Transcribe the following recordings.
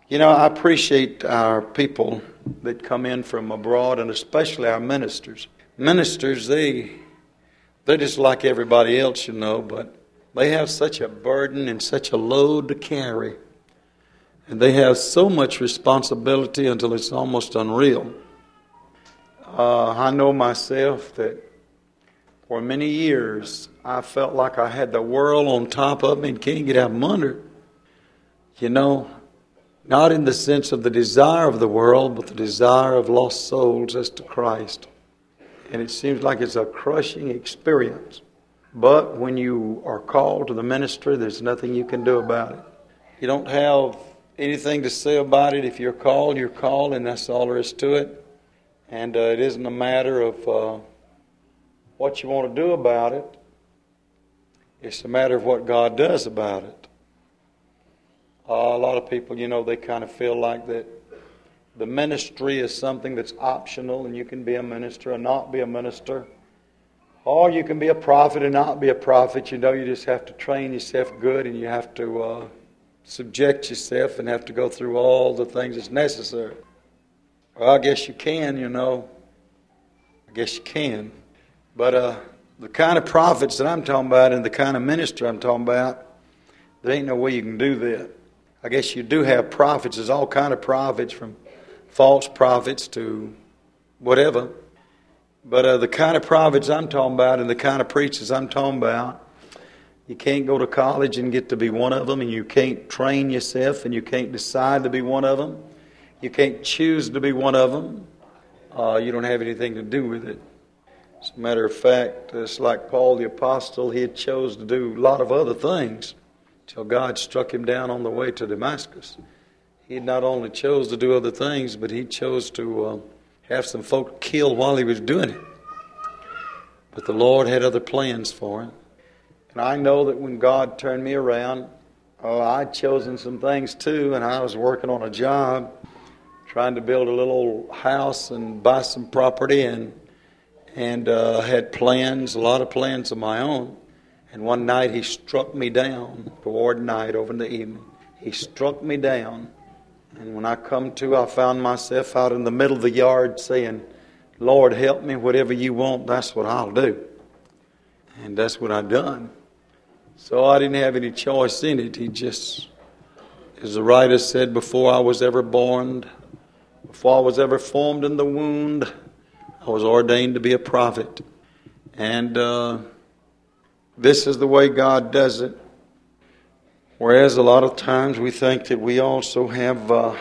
I appreciate our people that come in from abroad, and especially our ministers. Ministers, they're just like everybody else, but they have such a burden and such a load to carry. And they have so much responsibility until it's almost unreal. I know myself that for many years I felt like I had the world on top of me and can't get out from under it. Not in the sense of the desire of the world, but the desire of lost souls as to Christ. And it seems like it's a crushing experience. But when you are called to the ministry, there's nothing you can do about it. You don't have anything to say about it. If you're called, and that's all there is to it. And it isn't a matter of what you want to do about it. It's a matter of what God does about it. A lot of people, they kind of feel like that the ministry is something that's optional, and you can be a minister or not be a minister. Or you can be a prophet and not be a prophet. You just have to train yourself good, and you have to subject yourself and have to go through all the things that's necessary. Well, I guess you can, I guess you can. But the kind of prophets that I'm talking about and the kind of minister I'm talking about, there ain't no way you can do that. I guess you do have prophets. There's all kind of prophets, from false prophets to whatever. But the kind of prophets I'm talking about and the kind of preachers I'm talking about, you can't go to college and get to be one of them, and you can't train yourself, and you can't decide to be one of them. You can't choose to be one of them. You don't have anything to do with it. As a matter of fact, it's like Paul the Apostle. He had chose to do a lot of other things till God struck him down on the way to Damascus. He not only chose to do other things, but he chose to have some folk killed while he was doing it. But the Lord had other plans for him. And I know that when God turned me around, I'd chosen some things too, and I was working on a job, trying to build a little old house and buy some property, and had plans, a lot of plans of my own. And one night he struck me down, toward night, over in the evening. He struck me down. And when I come to, I found myself out in the middle of the yard saying, Lord, help me, whatever you want, that's what I'll do. And that's what I done. So I didn't have any choice in it. He just, as the writer said, before I was ever born, before I was ever formed in the womb, I was ordained to be a prophet. And this is the way God does it. Whereas a lot of times we think that we also have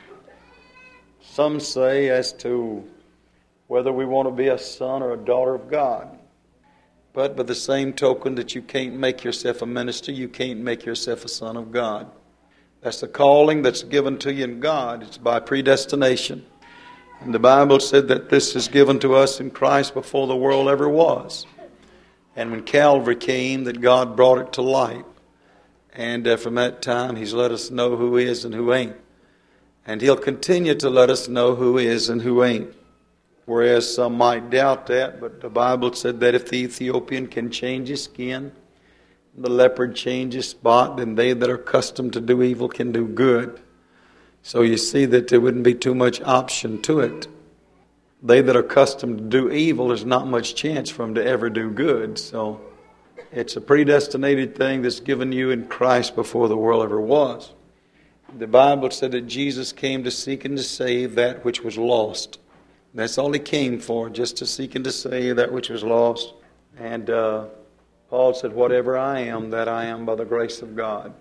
some say as to whether we want to be a son or a daughter of God. But by the same token that you can't make yourself a minister, you can't make yourself a son of God. That's the calling that's given to you in God. It's by predestination. And the Bible said that this is given to us in Christ before the world ever was. And when Calvary came, that God brought it to light. And from that time, He's let us know who is and who ain't. And He'll continue to let us know who is and who ain't. Whereas some might doubt that, but the Bible said that if the Ethiopian can change his skin, the leopard change his spot, then they that are accustomed to do evil can do good. So you see that there wouldn't be too much option to it. They that are accustomed to do evil, there's not much chance for them to ever do good. So it's a predestinated thing that's given you in Christ before the world ever was. The Bible said that Jesus came to seek and to save that which was lost. That's all He came for, just to seek and to save that which was lost. And Paul said, whatever I am, that I am by the grace of God.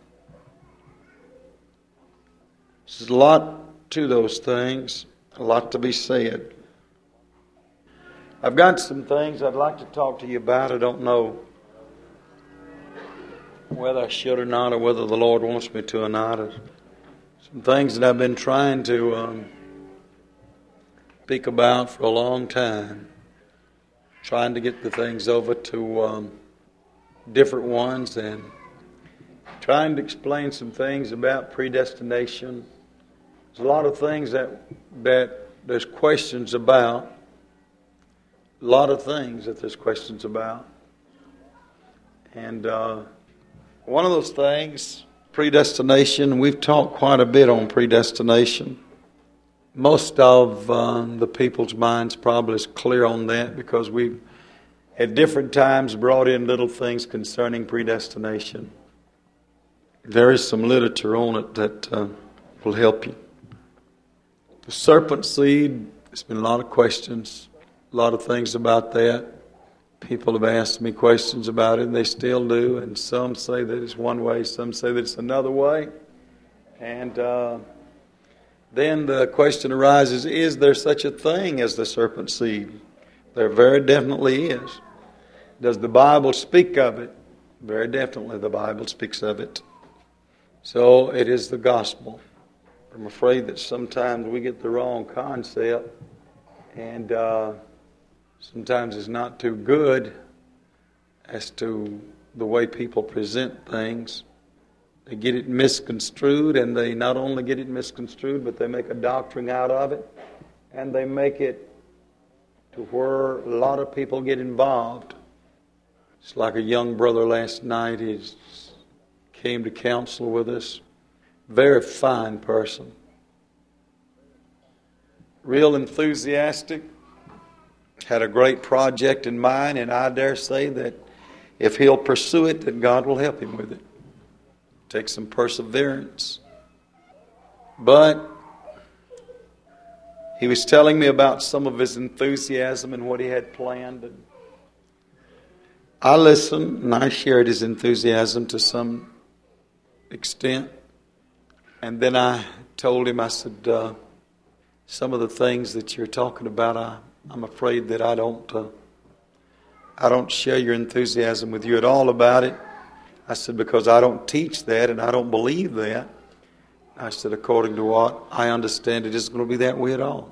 There's a lot to those things, a lot to be said. I've got some things I'd like to talk to you about. I don't know whether I should or not, or whether the Lord wants me to or not. Some things that I've been trying to speak about for a long time. Trying to get the things over to different ones, and trying to explain some things about predestination. There's a lot of things that there's questions about. A lot of things that there's questions about. And one of those things Predestination, we've talked quite a bit on predestination. Most of the people's minds probably is clear on that because we've at different times brought in little things concerning predestination. There is some literature on it that will help you. The serpent seed, there's been a lot of questions, a lot of things about that. People have asked me questions about it, and they still do. And some say that it's one way, some say that it's another way. And then the question arises, is there such a thing as the serpent seed? There very definitely is. Does the Bible speak of it? Very definitely the Bible speaks of it. So it is the gospel. I'm afraid that sometimes we get the wrong concept, and sometimes it's not too good as to the way people present things. They get it misconstrued, and they not only get it misconstrued, but they make a doctrine out of it, and they make it to where a lot of people get involved. It's like a young brother last night. He came to counsel with us. Very fine person. Real enthusiastic. Had a great project in mind, and I dare say that if he'll pursue it, that God will help him with it. Takes some perseverance. But he was telling me about some of his enthusiasm and what he had planned. And I listened, and I shared his enthusiasm to some extent. And then I told him, I said, some of the things that you're talking about, I'm afraid that I don't share your enthusiasm with you at all about it. I said, because I don't teach that and I don't believe that. I said, according to what I understand, it isn't going to be that way at all.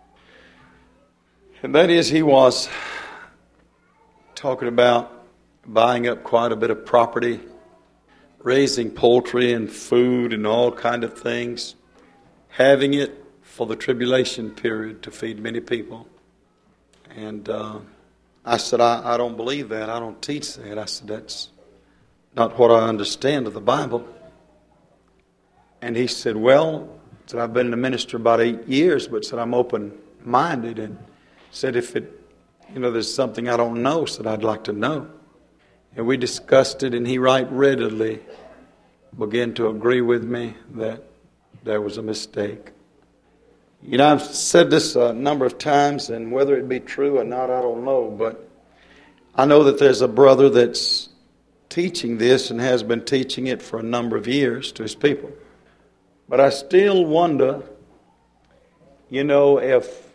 And that is, he was talking about buying up quite a bit of property, raising poultry and food and all kind of things, having it for the tribulation period to feed many people. And I said, I don't believe that. I don't teach that. I said, that's not what I understand of the Bible. And he said, well, said, I've been in the ministry about 8 years, but said, I'm open-minded. And said, if there's something I don't know, said, I'd like to know. And we discussed it, and he right readily began to agree with me that there was a mistake. I've said this a number of times, and whether it be true or not, I don't know. But I know that there's a brother that's teaching this and has been teaching it for a number of years to his people. But I still wonder, if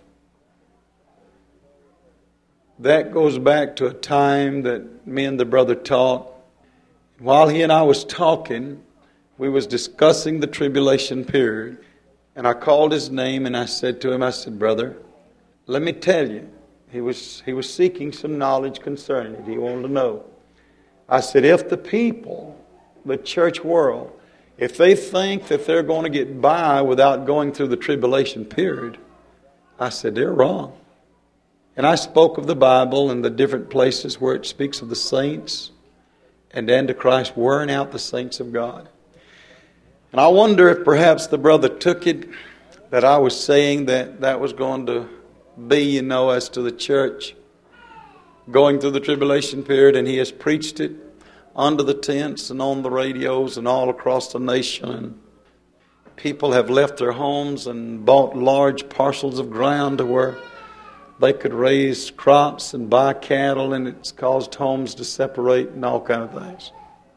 that goes back to a time that me and the brother talked. While he and I was talking, we was discussing the tribulation period. And I called his name and I said to him, I said, brother, let me tell you. He was seeking some knowledge concerning it. He wanted to know. I said, if the people, the church world, if they think that they're going to get by without going through the tribulation period, I said, they're wrong. And I spoke of the Bible and the different places where it speaks of the saints and Antichrist wearing out the saints of God. And I wonder if perhaps the brother took it that I was saying that was going to be, as to the church going through the tribulation period, and he has preached it under the tents and on the radios and all across the nation. And people have left their homes and bought large parcels of ground to where they could raise crops and buy cattle, and it's caused homes to separate and all kind of things.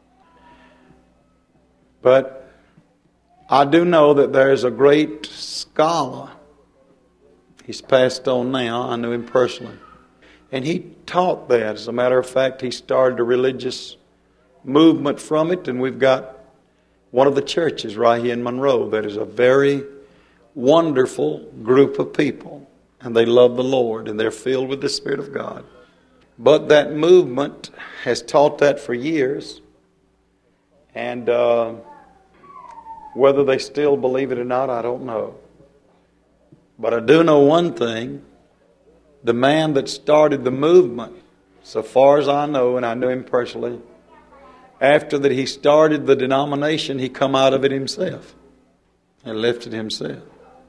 But I do know that there's a great scholar. He's passed on now. I knew him personally. And he taught that. As a matter of fact, he started a religious movement from it, and we've got one of the churches right here in Monroe that is a very wonderful group of people. And they love the Lord, and they're filled with the Spirit of God. But that movement has taught that for years. And whether they still believe it or not, I don't know. But I do know one thing. The man that started the movement, so far as I know, and I knew him personally, After that he started the denomination, he come out of it himself and left it himself.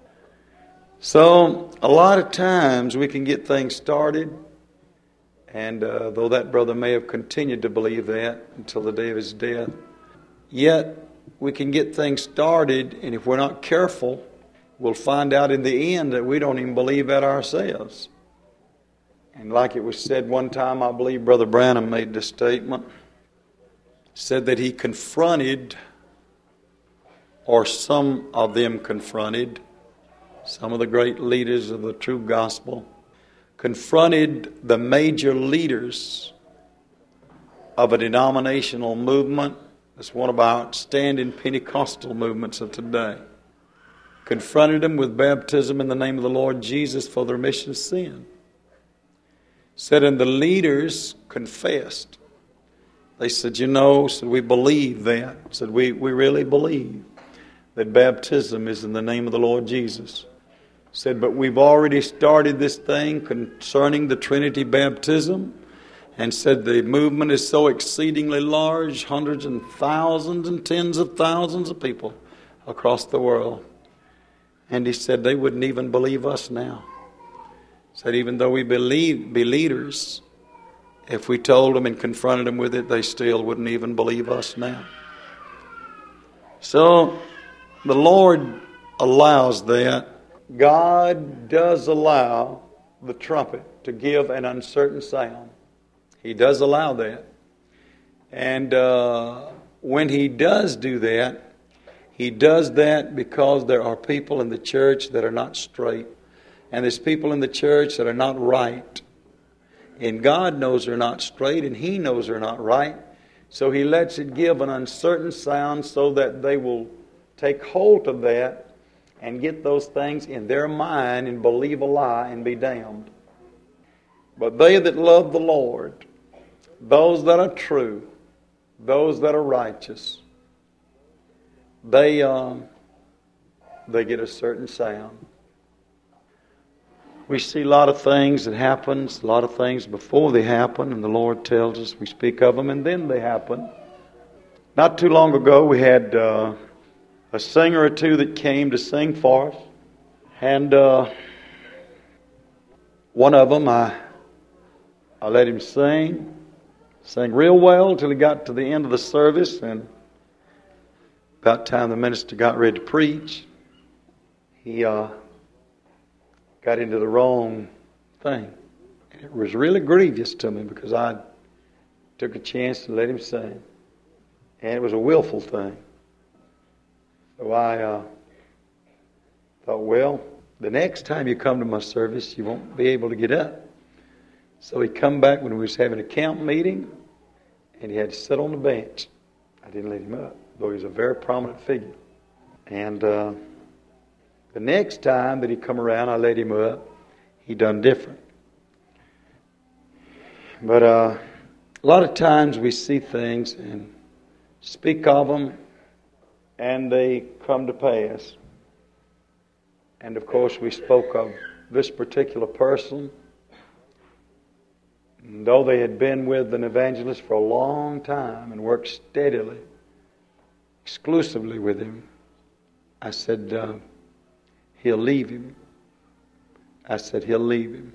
So a lot of times we can get things started, and though that brother may have continued to believe that until the day of his death, yet we can get things started, and if we're not careful, we'll find out in the end that we don't even believe that ourselves. And like it was said one time, I believe Brother Branham made this statement, said that he confronted, or some of them confronted, some of the great leaders of the true gospel, confronted the major leaders of a denominational movement. It's one of our outstanding Pentecostal movements of today. Confronted them with baptism in the name of the Lord Jesus for the remission of sin. Said, and the leaders confessed. They said, said, we believe that. Said, we really believe that baptism is in the name of the Lord Jesus. Said, but we've already started this thing concerning the Trinity baptism, and said the movement is so exceedingly large, hundreds and thousands and tens of thousands of people across the world. And he said they wouldn't even believe us now. Said even though we be leaders, if we told them and confronted them with it, they still wouldn't even believe us now. So the Lord allows that. God does allow the trumpet to give an uncertain sound. He does allow that. And when He does do that, He does that because there are people in the church that are not straight. And there's people in the church that are not right. And God knows they're not straight, and He knows they're not right. So He lets it give an uncertain sound so that they will take hold of that and get those things in their mind and believe a lie and be damned. But they that love the Lord, those that are true, those that are righteous, they get a certain sound. We see a lot of things that happen, a lot of things before they happen, and the Lord tells us we speak of them, and then they happen. Not too long ago, we had a singer or two that came to sing for us, and one of them, I let him sing real well till he got to the end of the service, and about time the minister got ready to preach, he got into the wrong thing. And it was really grievous to me because I took a chance to let him sing. And it was a willful thing. So I thought, well, the next time you come to my service, you won't be able to get up. So he come back when we was having a camp meeting, and he had to sit on the bench. I didn't let him up, though he was a very prominent figure. And the next time that he come around, I let him up. He done different. But a lot of times we see things and speak of them, and they come to pass. And of course we spoke of this particular person. And though they had been with an evangelist for a long time and worked steadily, exclusively with him, I said, he'll leave him. I said, he'll leave him.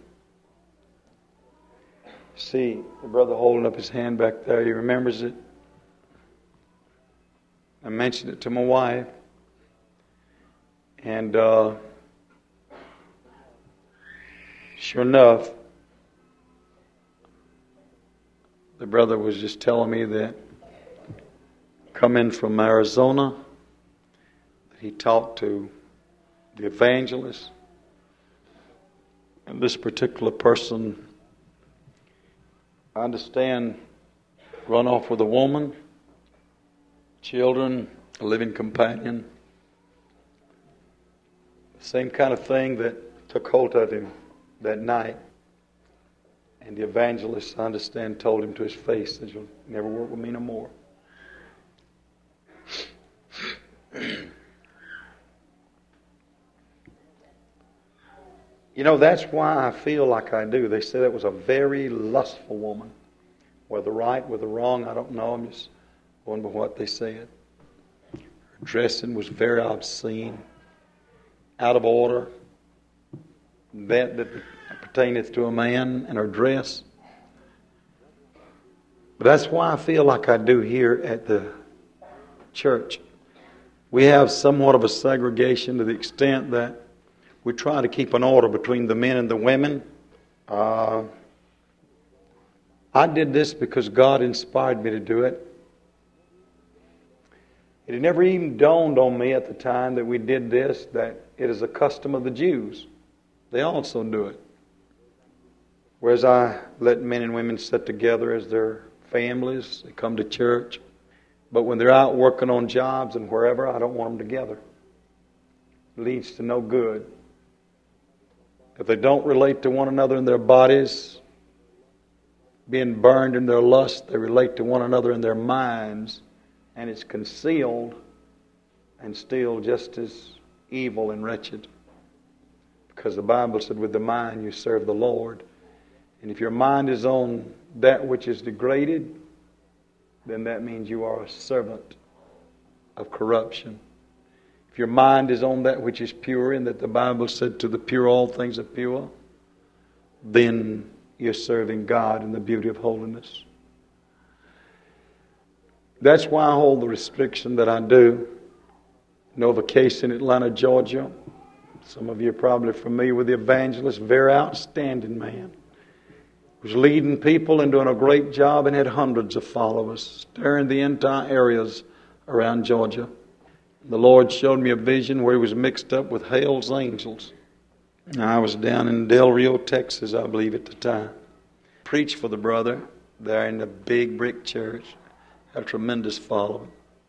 See, the brother holding up his hand back there, he remembers it. I mentioned it to my wife. And sure enough, the brother was just telling me that coming from Arizona, he talked to the evangelist, and this particular person, I understand, run off with a woman, children, a living companion. Same kind of thing that took hold of him that night. And the evangelist, I understand, told him to his face that you'll never work with me no more. You know, that's why I feel like I do. They say that was a very lustful woman. Whether right, whether wrong, I don't know. I'm just going by what they said. Her dressing was very obscene, out of order, that pertaineth to a man, and her dress. But that's why I feel like I do here at the church. We have somewhat of a segregation to the extent that we try to keep an order between the men and the women. I did this because God inspired me to do it. It had never even dawned on me at the time that we did this, that it is a custom of the Jews. They also do it. Whereas I let men and women sit together as their families, they come to church. But when they're out working on jobs and wherever, I don't want them together. It leads to no good. If they don't relate to one another in their bodies, being burned in their lust, they relate to one another in their minds, and it's concealed and still just as evil and wretched. Because the Bible said, with the mind you serve the Lord. And if your mind is on that which is degraded, then that means you are a servant of corruption. If your mind is on that which is pure, and that the Bible said to the pure all things are pure, then you're serving God in the beauty of holiness. That's why I hold the restriction that I do. I know of a case in Atlanta, Georgia. Some of you are probably familiar with the evangelist, very outstanding man. Was leading people and doing a great job and had hundreds of followers, stirring the entire areas around Georgia. The Lord showed me a vision where he was mixed up with Hell's Angels. I was down in Del Rio, Texas, I believe at the time. Preached for the brother there in the big brick church. Had a tremendous following.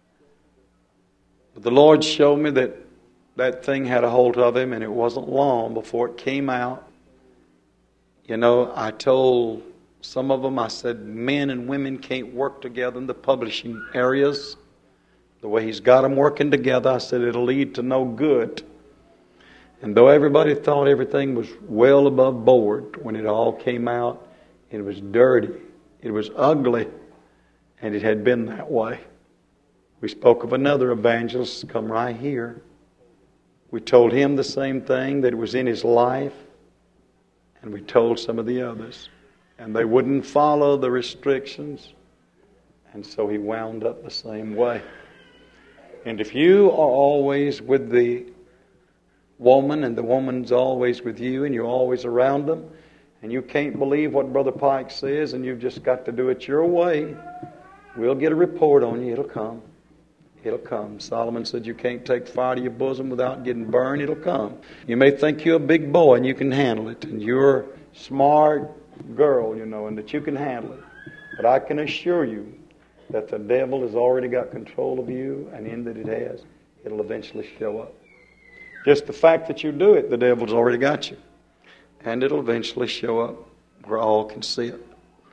But the Lord showed me that that thing had a hold of him, and it wasn't long before it came out. You know, I told some of them, I said, men and women can't work together in the publishing areas. The way he's got them working together, I said, it'll lead to no good. And though everybody thought everything was well above board, when it all came out, it was dirty, it was ugly, and it had been that way. We spoke of another evangelist come right here. We told him the same thing, that it was in his life. And we told some of the others. And they wouldn't follow the restrictions. And so he wound up the same way. And if you are always with the woman, and the woman's always with you, and you're always around them, and you can't believe what Brother Pike says, and you've just got to do it your way, we'll get a report on you. It'll come. It'll come. Solomon said you can't take fire to your bosom without getting burned. It'll come. You may think you're a big boy and you can handle it, and you're a smart girl, you know, and that you can handle it. But I can assure you that the devil has already got control of you, and in that it has, it'll eventually show up. Just the fact that you do it, the devil's already got you. And it'll eventually show up where all can see it.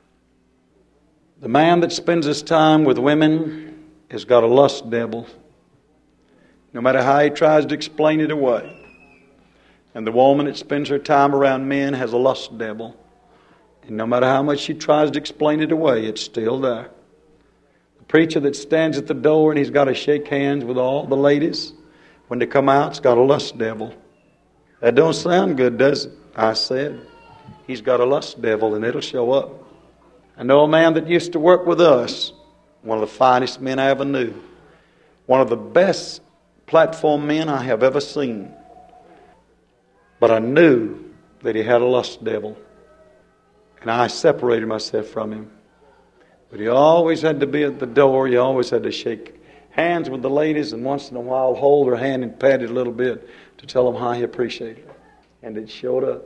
The man that spends his time with women has got a lust devil, no matter how he tries to explain it away. And the woman that spends her time around men has a lust devil, and no matter how much she tries to explain it away, it's still there. The preacher that stands at the door and he's got to shake hands with all the ladies, when they come out, it's got a lust devil. That don't sound good, does it? I said, he's got a lust devil, and it'll show up. I know a man that used to work with us, one of the finest men I ever knew. One of the best platform men I have ever seen. But I knew that he had a lust devil. And I separated myself from him. But he always had to be at the door. He always had to shake hands with the ladies, and once in a while hold her hand and pat it a little bit to tell them how he appreciated her. And it showed up.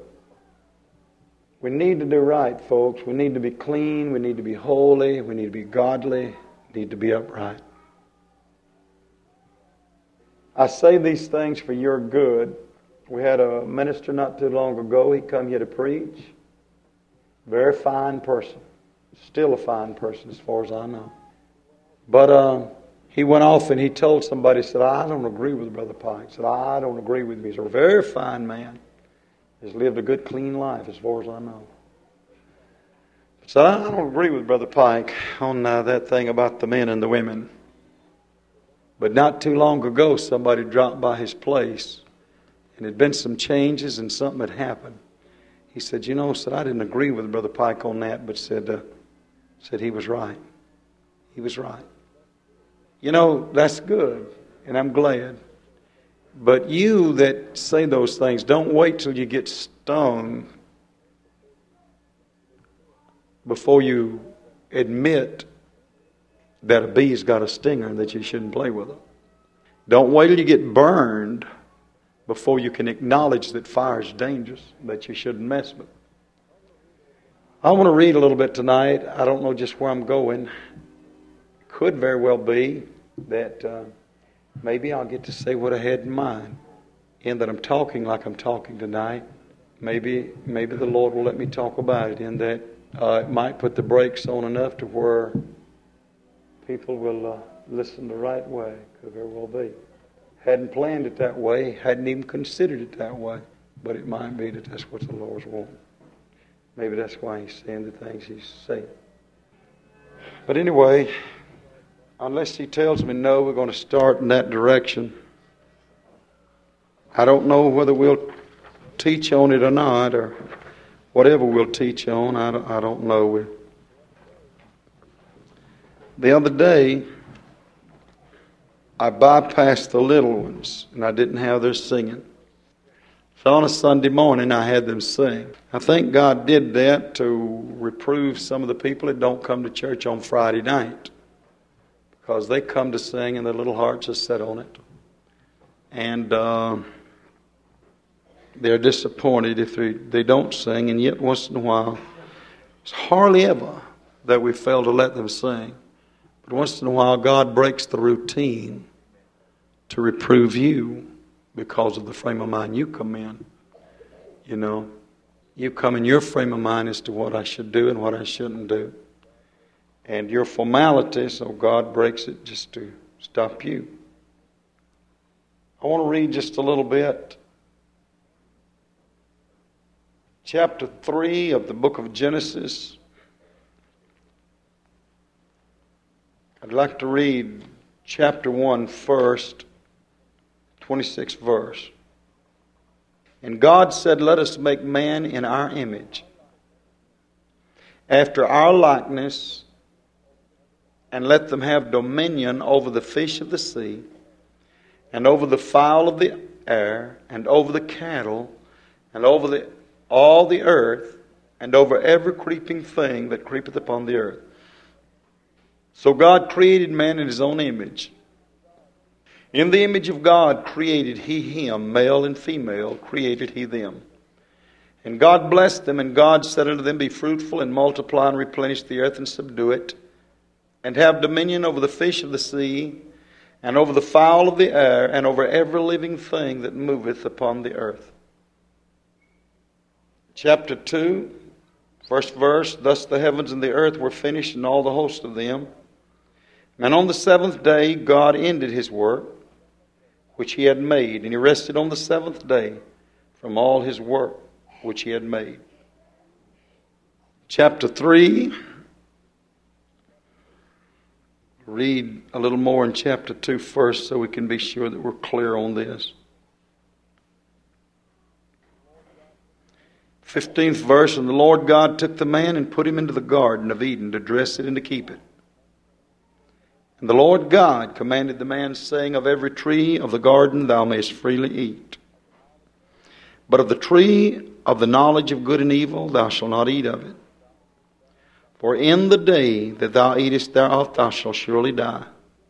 We need to do right, folks. We need to be clean. We need to be holy. We need to be godly. We need to be upright. I say these things for your good. We had a minister not too long ago. He come here to preach. Very fine person. Still a fine person as far as I know. But he went off and he told somebody, said, I don't agree with Brother Pike. Said, I don't agree with him. He's a very fine man. Has lived a good, clean life as far as I know. So I don't agree with Brother Pike on that thing about the men and the women. But not too long ago, somebody dropped by his place, and there'd been some changes and something had happened. He said, I didn't agree with Brother Pike on that, but said he was right. He was right. That's good, and I'm glad. But you that say those things, don't wait till you get stung before you admit that a bee's got a stinger and that you shouldn't play with them. Don't wait till you get burned before you can acknowledge that fire is dangerous, that you shouldn't mess with it. I want to read a little bit tonight. I don't know just where I'm going. Could very well be that maybe I'll get to say what I had in mind, in that I'm talking like I'm talking tonight. Maybe the Lord will let me talk about it, in that it might put the brakes on enough to where people will listen the right way. Could very well be. Hadn't planned it that way, hadn't even considered it that way, but it might be that that's what the Lord's wanting. Maybe that's why He's saying the things He's saying. But anyway, unless He tells me no, we're going to start in that direction. I don't know whether we'll teach on it or not, or whatever we'll teach on. I don't know. The other day, I bypassed the little ones, and I didn't have their singing. So on a Sunday morning, I had them sing. I think God did that to reprove some of the people that don't come to church on Friday night, because they come to sing and their little hearts are set on it. And they're disappointed if they don't sing, and yet once in a while, it's hardly ever that we fail to let them sing. But once in a while, God breaks the routine to reprove you because of the frame of mind you come in. You come in your frame of mind as to what I should do and what I shouldn't do. And your formality, so God breaks it just to stop you. I want to read just a little bit. Chapter 3 of the book of Genesis. I'd like to read chapter 1 first, 26th verse. And God said, let us make man in our image, after our likeness, and let them have dominion over the fish of the sea, and over the fowl of the air, and over the cattle, and over all the earth, and over every creeping thing that creepeth upon the earth. So God created man in His own image. In the image of God created He him, male and female created He them. And God blessed them, and God said unto them, be fruitful, and multiply, and replenish the earth, and subdue it, and have dominion over the fish of the sea, and over the fowl of the air, and over every living thing that moveth upon the earth. Chapter 2, first verse, thus the heavens and the earth were finished, and all the host of them. And on the seventh day God ended His work which He had made, and He rested on the seventh day from all His work which He had made. Chapter 3, read a little more in chapter 2 first so we can be sure that we're clear on this. 15th verse, and the Lord God took the man and put him into the garden of Eden to dress it and to keep it. And the Lord God commanded the man, saying, of every tree of the garden thou mayest freely eat, but of the tree of the knowledge of good and evil thou shalt not eat of it. For in the day that thou eatest thereof thou shalt surely die.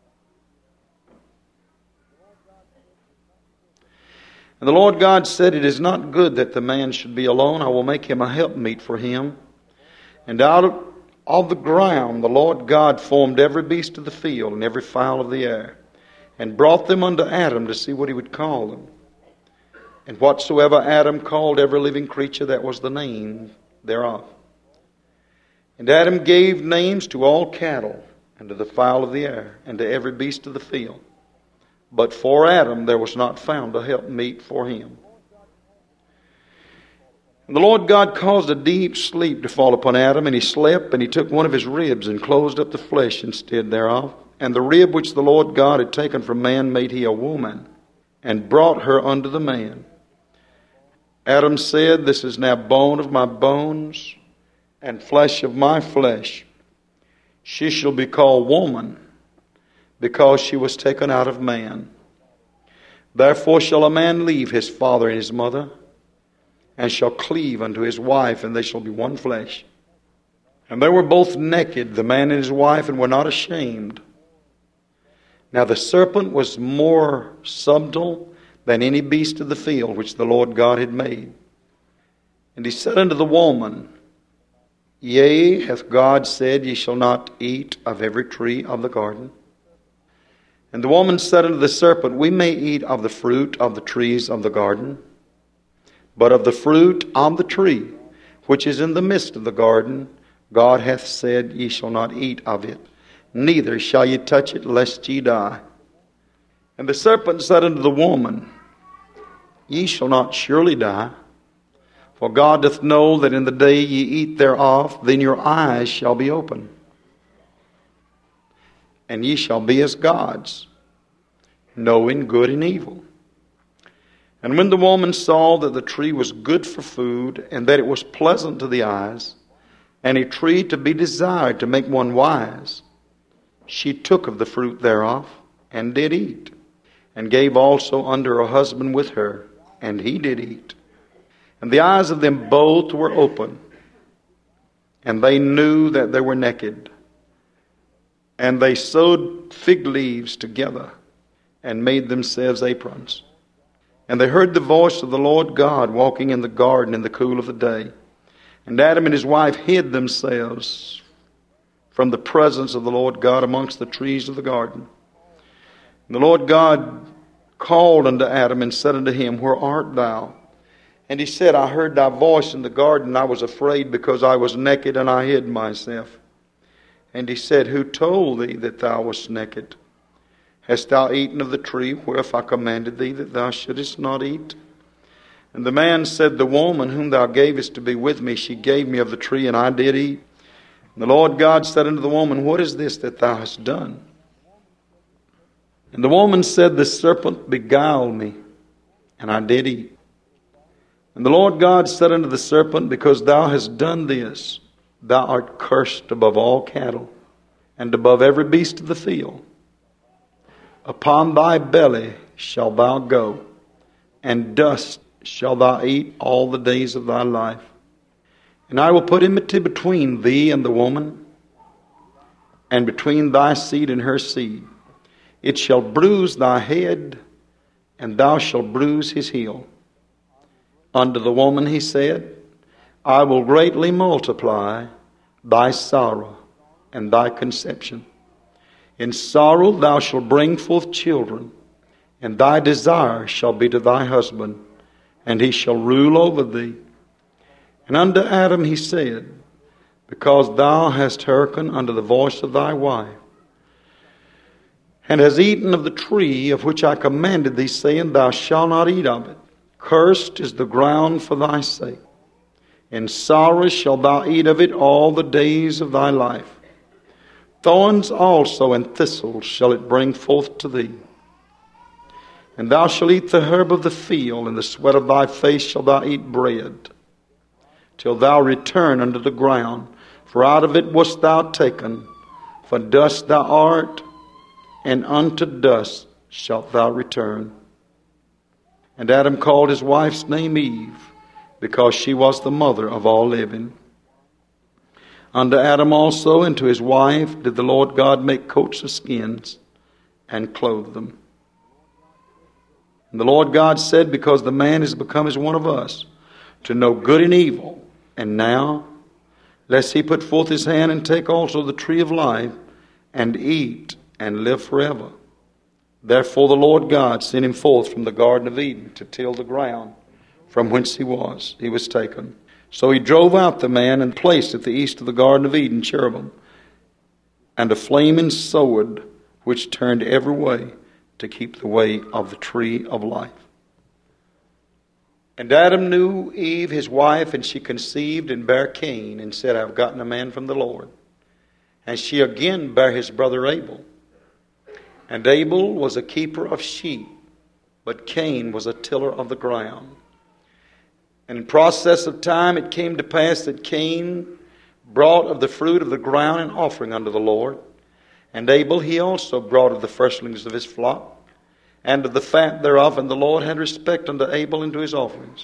And the Lord God said, it is not good that the man should be alone. I will make him a helpmeet for him. And out of the ground the Lord God formed every beast of the field and every fowl of the air, and brought them unto Adam to see what he would call them. And whatsoever Adam called every living creature, that was the name thereof. And Adam gave names to all cattle, and to the fowl of the air, and to every beast of the field. But for Adam there was not found a helpmeet for him. And the Lord God caused a deep sleep to fall upon Adam, and he slept, and he took one of his ribs and closed up the flesh instead thereof. And the rib which the Lord God had taken from man made he a woman, and brought her unto the man. Adam said, This is now bone of my bones, and flesh of my flesh. She shall be called woman, because she was taken out of man. Therefore shall a man leave his father and his mother, and shall cleave unto his wife, and they shall be one flesh. And they were both naked, the man and his wife, and were not ashamed. Now the serpent was more subtle than any beast of the field which the Lord God had made. And he said unto the woman, Yea, hath God said, Ye shall not eat of every tree of the garden? And the woman said unto the serpent, We may eat of the fruit of the trees of the garden, but of the fruit of the tree which is in the midst of the garden, God hath said, Ye shall not eat of it, neither shall ye touch it, lest ye die. And the serpent said unto the woman, Ye shall not surely die, for God doth know that in the day ye eat thereof, then your eyes shall be open, and ye shall be as gods, knowing good and evil. And when the woman saw that the tree was good for food, and that it was pleasant to the eyes, and a tree to be desired to make one wise, she took of the fruit thereof, and did eat, and gave also unto her husband with her, and he did eat. And the eyes of them both were open, and they knew that they were naked. And they sewed fig leaves together, and made themselves aprons. And they heard the voice of the Lord God walking in the garden in the cool of the day. And Adam and his wife hid themselves from the presence of the Lord God amongst the trees of the garden. And the Lord God called unto Adam and said unto him, Where art thou? And he said, I heard thy voice in the garden, and I was afraid because I was naked, and I hid myself. And he said, Who told thee that thou wast naked? Hast thou eaten of the tree whereof I commanded thee that thou shouldest not eat? And the man said, The woman whom thou gavest to be with me, she gave me of the tree, and I did eat. And the Lord God said unto the woman, What is this that thou hast done? And the woman said, The serpent beguiled me, and I did eat. And the Lord God said unto the serpent, Because thou hast done this, thou art cursed above all cattle, and above every beast of the field. Upon thy belly shalt thou go, and dust shalt thou eat all the days of thy life. And I will put enmity between thee and the woman, and between thy seed and her seed. It shall bruise thy head, and thou shalt bruise his heel. Unto the woman he said, I will greatly multiply thy sorrow and thy conception. In sorrow thou shalt bring forth children, and thy desire shall be to thy husband, and he shall rule over thee. And unto Adam he said, Because thou hast hearkened unto the voice of thy wife, and hast eaten of the tree of which I commanded thee, saying, Thou shalt not eat of it. Cursed is the ground for thy sake. In sorrow shalt thou eat of it all the days of thy life. Thorns also and thistles shall it bring forth to thee. And thou shalt eat the herb of the field, and the sweat of thy face shalt thou eat bread, till thou return unto the ground. For out of it wast thou taken, for dust thou art, and unto dust shalt thou return. And Adam called his wife's name Eve, because she was the mother of all living. Unto Adam also and to his wife did the Lord God make coats of skins, and clothe them. And the Lord God said, Because the man is become as one of us, to know good and evil, and now, lest he put forth his hand and take also the tree of life, and eat, and live forever. Therefore the Lord God sent him forth from the Garden of Eden to till the ground from whence he was taken. So he drove out the man, and placed at the east of the Garden of Eden cherubim, and a flaming sword which turned every way to keep the way of the tree of life. And Adam knew Eve, his wife, and she conceived and bare Cain, and said, I have gotten a man from the Lord. And she again bare his brother Abel. And Abel was a keeper of sheep, but Cain was a tiller of the ground. And in process of time it came to pass that Cain brought of the fruit of the ground an offering unto the Lord. And Abel he also brought of the firstlings of his flock, and of the fat thereof, and the Lord had respect unto Abel and to his offering.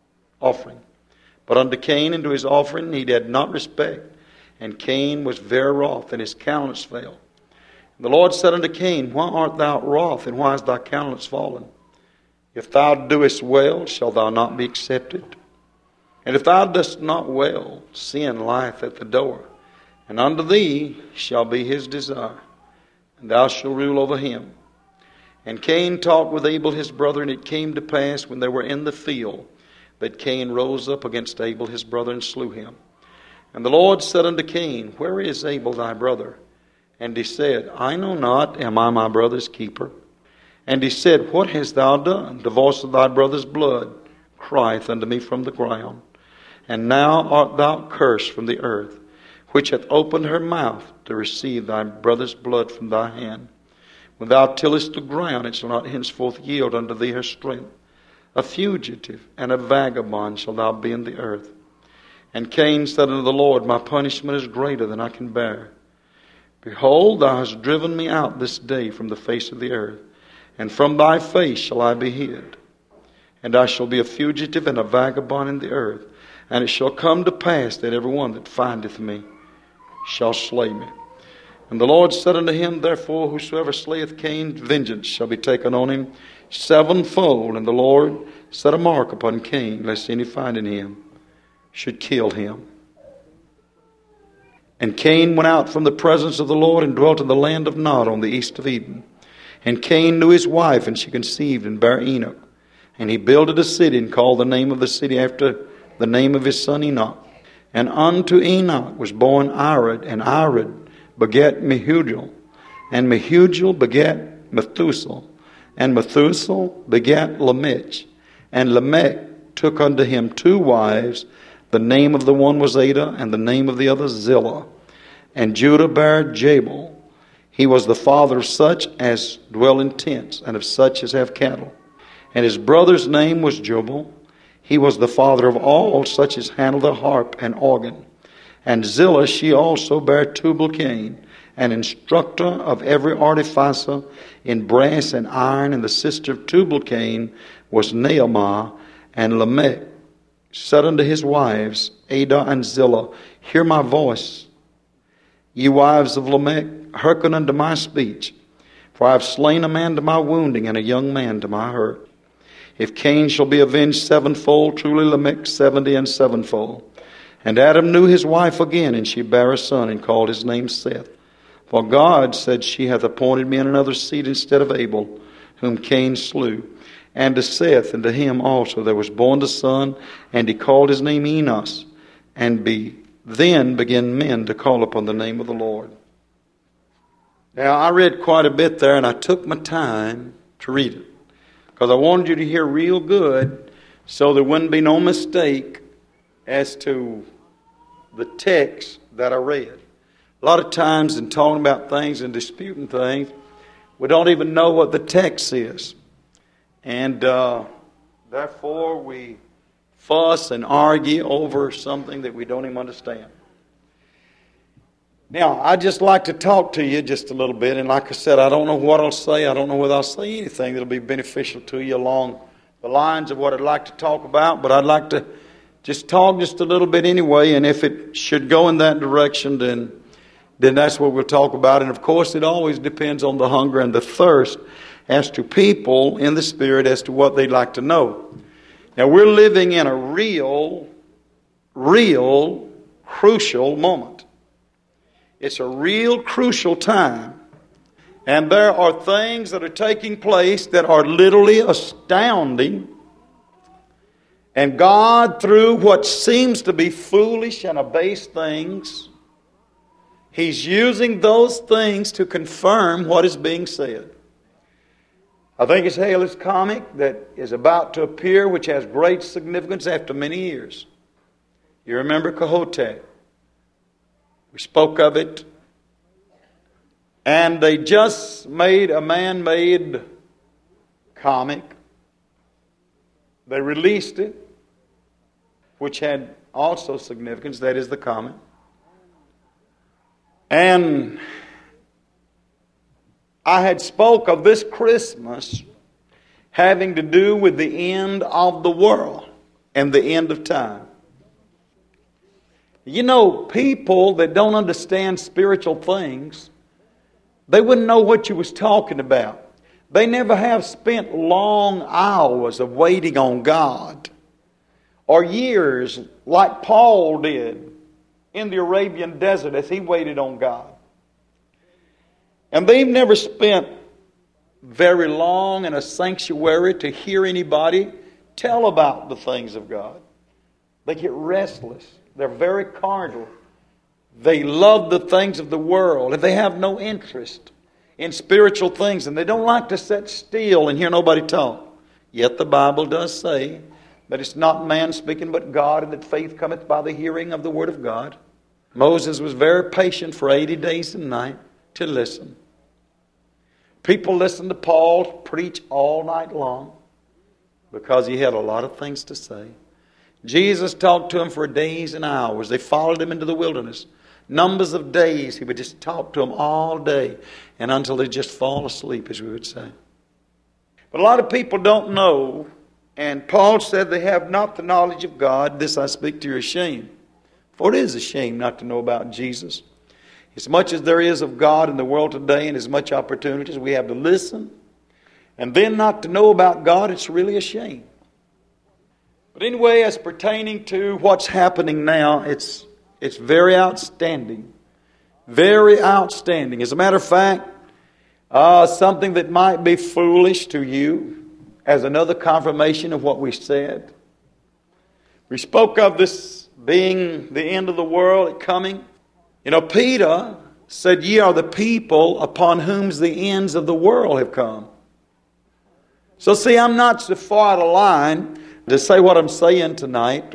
But unto Cain and to his offering he had not respect, and Cain was very wroth, and his countenance fell. And the Lord said unto Cain, Why art thou wroth, and why is thy countenance fallen? If thou doest well, shalt thou not be accepted? And if thou dost not well, sin lieth at the door, and unto thee shall be his desire, and thou shalt rule over him. And Cain talked with Abel his brother, and it came to pass when they were in the field that Cain rose up against Abel his brother and slew him. And the Lord said unto Cain, Where is Abel thy brother? And he said, I know not, am I my brother's keeper? And he said, What hast thou done? The voice of thy brother's blood crieth unto me from the ground. And now art thou cursed from the earth, which hath opened her mouth to receive thy brother's blood from thy hand. When thou tillest the ground, it shall not henceforth yield unto thee her strength. A fugitive and a vagabond shalt thou be in the earth. And Cain said unto the Lord, My punishment is greater than I can bear. Behold, thou hast driven me out this day from the face of the earth, and from thy face shall I be hid. And I shall be a fugitive and a vagabond in the earth. And it shall come to pass that every one that findeth me shall slay me. And the Lord said unto him, Therefore, whosoever slayeth Cain, vengeance shall be taken on him sevenfold. And the Lord set a mark upon Cain, lest any finding him should kill him. And Cain went out from the presence of the Lord, and dwelt in the land of Nod on the east of Eden. And Cain knew his wife, and she conceived and bare Enoch. And he builded a city, and called the name of the city after the name of his son Enoch. And unto Enoch was born Irad, and Irad begat Mehujael, and Mehujael begat Methuselah, and Methuselah begat Lamech. And Lamech took unto him 2 wives. The name of the one was Adah, and the name of the other Zillah. And Judah bare Jabal. He was the father of such as dwell in tents, and of such as have cattle. And his brother's name was Jubal. He was the father of all such as handle the harp and organ. And Zillah, she also bare Tubal-Cain, an instructor of every artificer in brass and iron. And the sister of Tubal-Cain was Naamah. And Lamech said unto his wives, Adah and Zillah, Hear my voice, ye wives of Lamech, hearken unto my speech. For I have slain a man to my wounding, and a young man to my hurt. If Cain shall be avenged sevenfold, truly Lamech 70 and sevenfold. And Adam knew his wife again, and she bare a son, and called his name Seth. For God said, She hath appointed me another seed instead of Abel, whom Cain slew. And to Seth, and to him also there was born a son, and he called his name Enos. And then began men to call upon the name of the Lord. Now, I read quite a bit there, and I took my time to read it, because I wanted you to hear real good, so there wouldn't be no mistake as to the text that I read. A lot of times in talking about things and disputing things, we don't even know what the text is. And therefore we fuss and argue over something that we don't even understand. Now, I'd just like to talk to you just a little bit. And like I said, I don't know what I'll say. I don't know whether I'll say anything that'll be beneficial to you along the lines of what I'd like to talk about. But I'd like to just talk just a little bit anyway. And if it should go in that direction, then that's what we'll talk about. And of course, it always depends on the hunger and the thirst as to people in the Spirit as to what they'd like to know. Now, we're living in a real crucial moment. It's a real crucial time. And there are things that are taking place that are literally astounding. And God, through what seems to be foolish and abased things, He's using those things to confirm what is being said. I think it's Haley's comic that is about to appear, which has great significance after many years. You remember Cahote? We spoke of it. And they just made a man-made comic. They released it, which had also significance. That is the comic. And I had spoke of this Christmas having to do with the end of the world and the end of time. You know, people that don't understand spiritual things, they wouldn't know what you was talking about. They never have spent long hours of waiting on God, or years like Paul did in the Arabian desert as he waited on God. And they've never spent very long in a sanctuary to hear anybody tell about the things of God. They get restless. They're very carnal. They love the things of the world, and they have no interest in spiritual things, and they don't like to sit still and hear nobody talk. Yet the Bible does say that it's not man speaking but God, and that faith cometh by the hearing of the word of God. Moses was very patient for 80 days and nights to listen. People listened to Paul preach all night long because he had a lot of things to say. Jesus talked to them for days and hours. They followed him into the wilderness. Numbers of days he would just talk to them all day, and until they just fall asleep, as we would say. But a lot of people don't know, and Paul said they have not the knowledge of God. This I speak to your shame. For it is a shame not to know about Jesus. As much as there is of God in the world today, and as much opportunities we have to listen, and then not to know about God, it's really a shame. But anyway, as pertaining to what's happening now, it's very outstanding. Very outstanding. As a matter of fact, something that might be foolish to you as another confirmation of what we said. We spoke of this being the end of the world coming. You know, Peter said, "Ye are the people upon whom the ends of the world have come." So see, I'm not so far out of line to say what I'm saying tonight,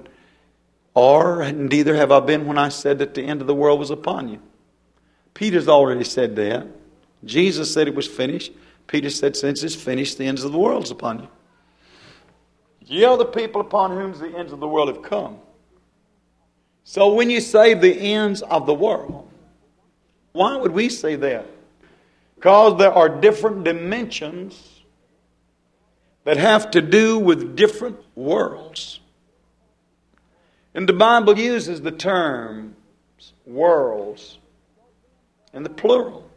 and neither have I been when I said that the end of the world was upon you. Peter's already said that. Jesus said it was finished. Peter said, since it's finished, the ends of the world is upon you. Ye are the people upon whom the ends of the world have come. So when you say the ends of the world, why would we say that? Because there are different dimensions that have to do with different worlds. And the Bible uses the terms worlds in the plural.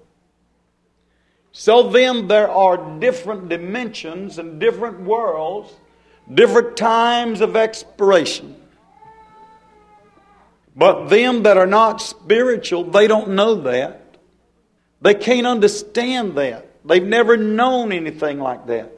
So then there are different dimensions and different worlds, different times of expiration. But them that are not spiritual, they don't know that. They can't understand that. They've never known anything like that.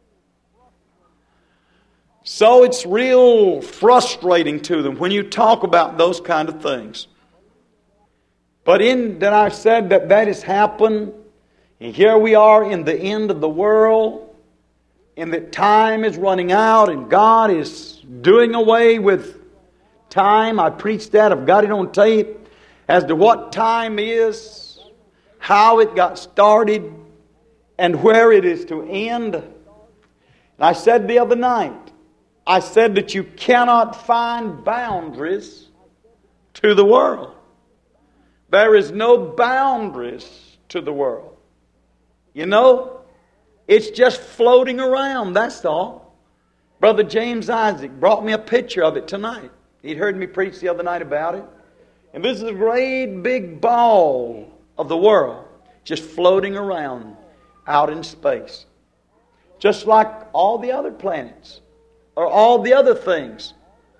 So it's real frustrating to them when you talk about those kind of things. But in that I've said that has happened, and here we are in the end of the world, and that time is running out, and God is doing away with time. I preached that. I've got it on tape as to what time is, how it got started, and where it is to end. And I said the other night, I said that you cannot find boundaries to the world. There is no boundaries to the world. You know, it's just floating around, that's all. Brother James Isaac brought me a picture of it tonight. He'd heard me preach the other night about it. And this is a great big ball of the world just floating around out in space. Just like all the other planets or all the other things.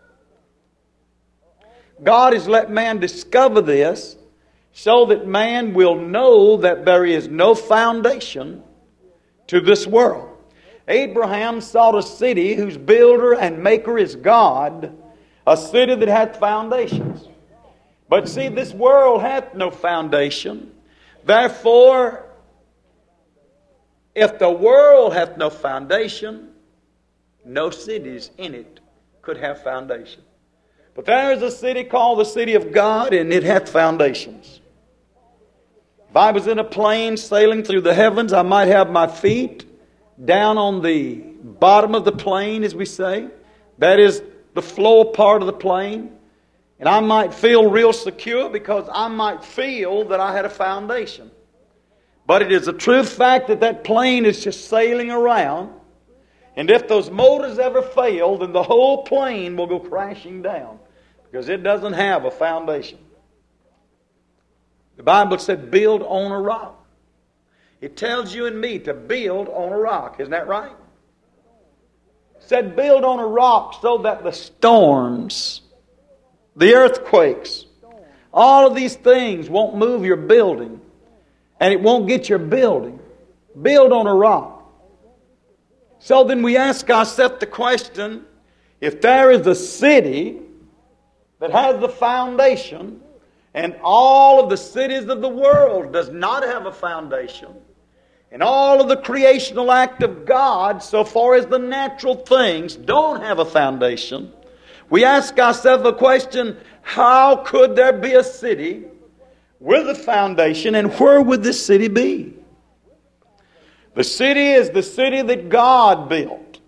God has let man discover this so that man will know that there is no foundation to this world. Abraham sought a city whose builder and maker is God, a city that hath foundations. But see, this world hath no foundation. Therefore, If the world hath no foundation, no cities in it could have foundation. But there is a city called the city of God, and it hath foundations. If I was in a plane sailing through the heavens, I might have my feet down on the bottom of the plane, as we say. That is the floor part of the plane. And I might feel real secure because I might feel that I had a foundation. But it is a true fact that that plane is just sailing around. And if those motors ever fail, then the whole plane will go crashing down because it doesn't have a foundation. The Bible said, build on a rock. It tells you and me to build on a rock. Isn't that right? It said, build on a rock so that the storms, the earthquakes, all of these things won't move your building. And it won't get your building. Build on a rock. So then we ask ourselves the question, if there is a city that has the foundation, and all of the cities of the world does not have a foundation, and all of the creational act of God, so far as the natural things, don't have a foundation, we ask ourselves the question, how could there be a city with a foundation, and where would this city be? The city is the city that God built.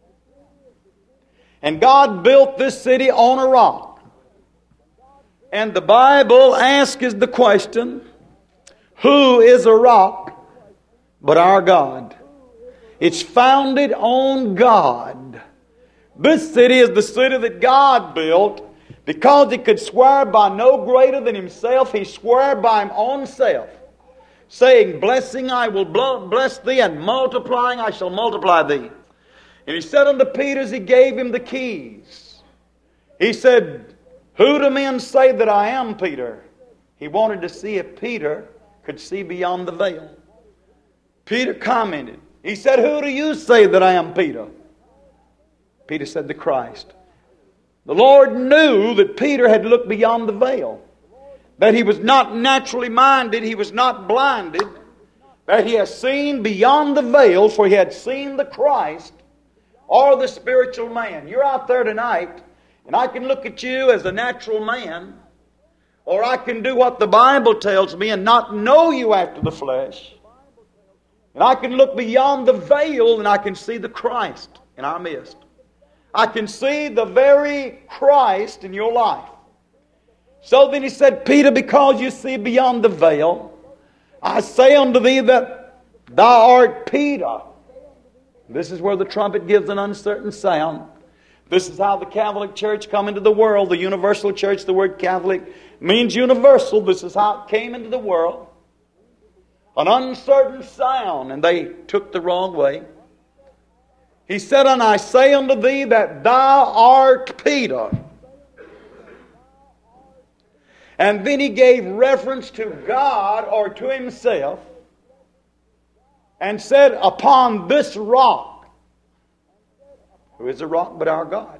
And God built this city on a rock. And the Bible asks us the question, who is a rock but our God? It's founded on God. This city is the city that God built. Because he could swear by no greater than himself, he swore by his own self, saying, blessing I will bless thee, and multiplying I shall multiply thee. And he said unto Peter as he gave him the keys, he said, who do men say that I am, Peter? He wanted to see if Peter could see beyond the veil. Peter commented. He said, who do you say that I am, Peter? Peter said, the Christ. The Lord knew that Peter had looked beyond the veil, that he was not naturally minded, he was not blinded, that he has seen beyond the veil, for he had seen the Christ or the spiritual man. You're out there tonight, and I can look at you as a natural man, or I can do what the Bible tells me and not know you after the flesh. And I can look beyond the veil and I can see the Christ in our midst. I can see the very Christ in your life. So then he said, Peter, because you see beyond the veil, I say unto thee that thou art Peter. This is where the trumpet gives an uncertain sound. This is how the Catholic Church come into the world. The universal church, the word Catholic means universal. This is how it came into the world. An uncertain sound, and they took the wrong way. He said, and I say unto thee that thou art Peter. And then he gave reference to God or to himself and said, upon this rock, who is a rock but our God?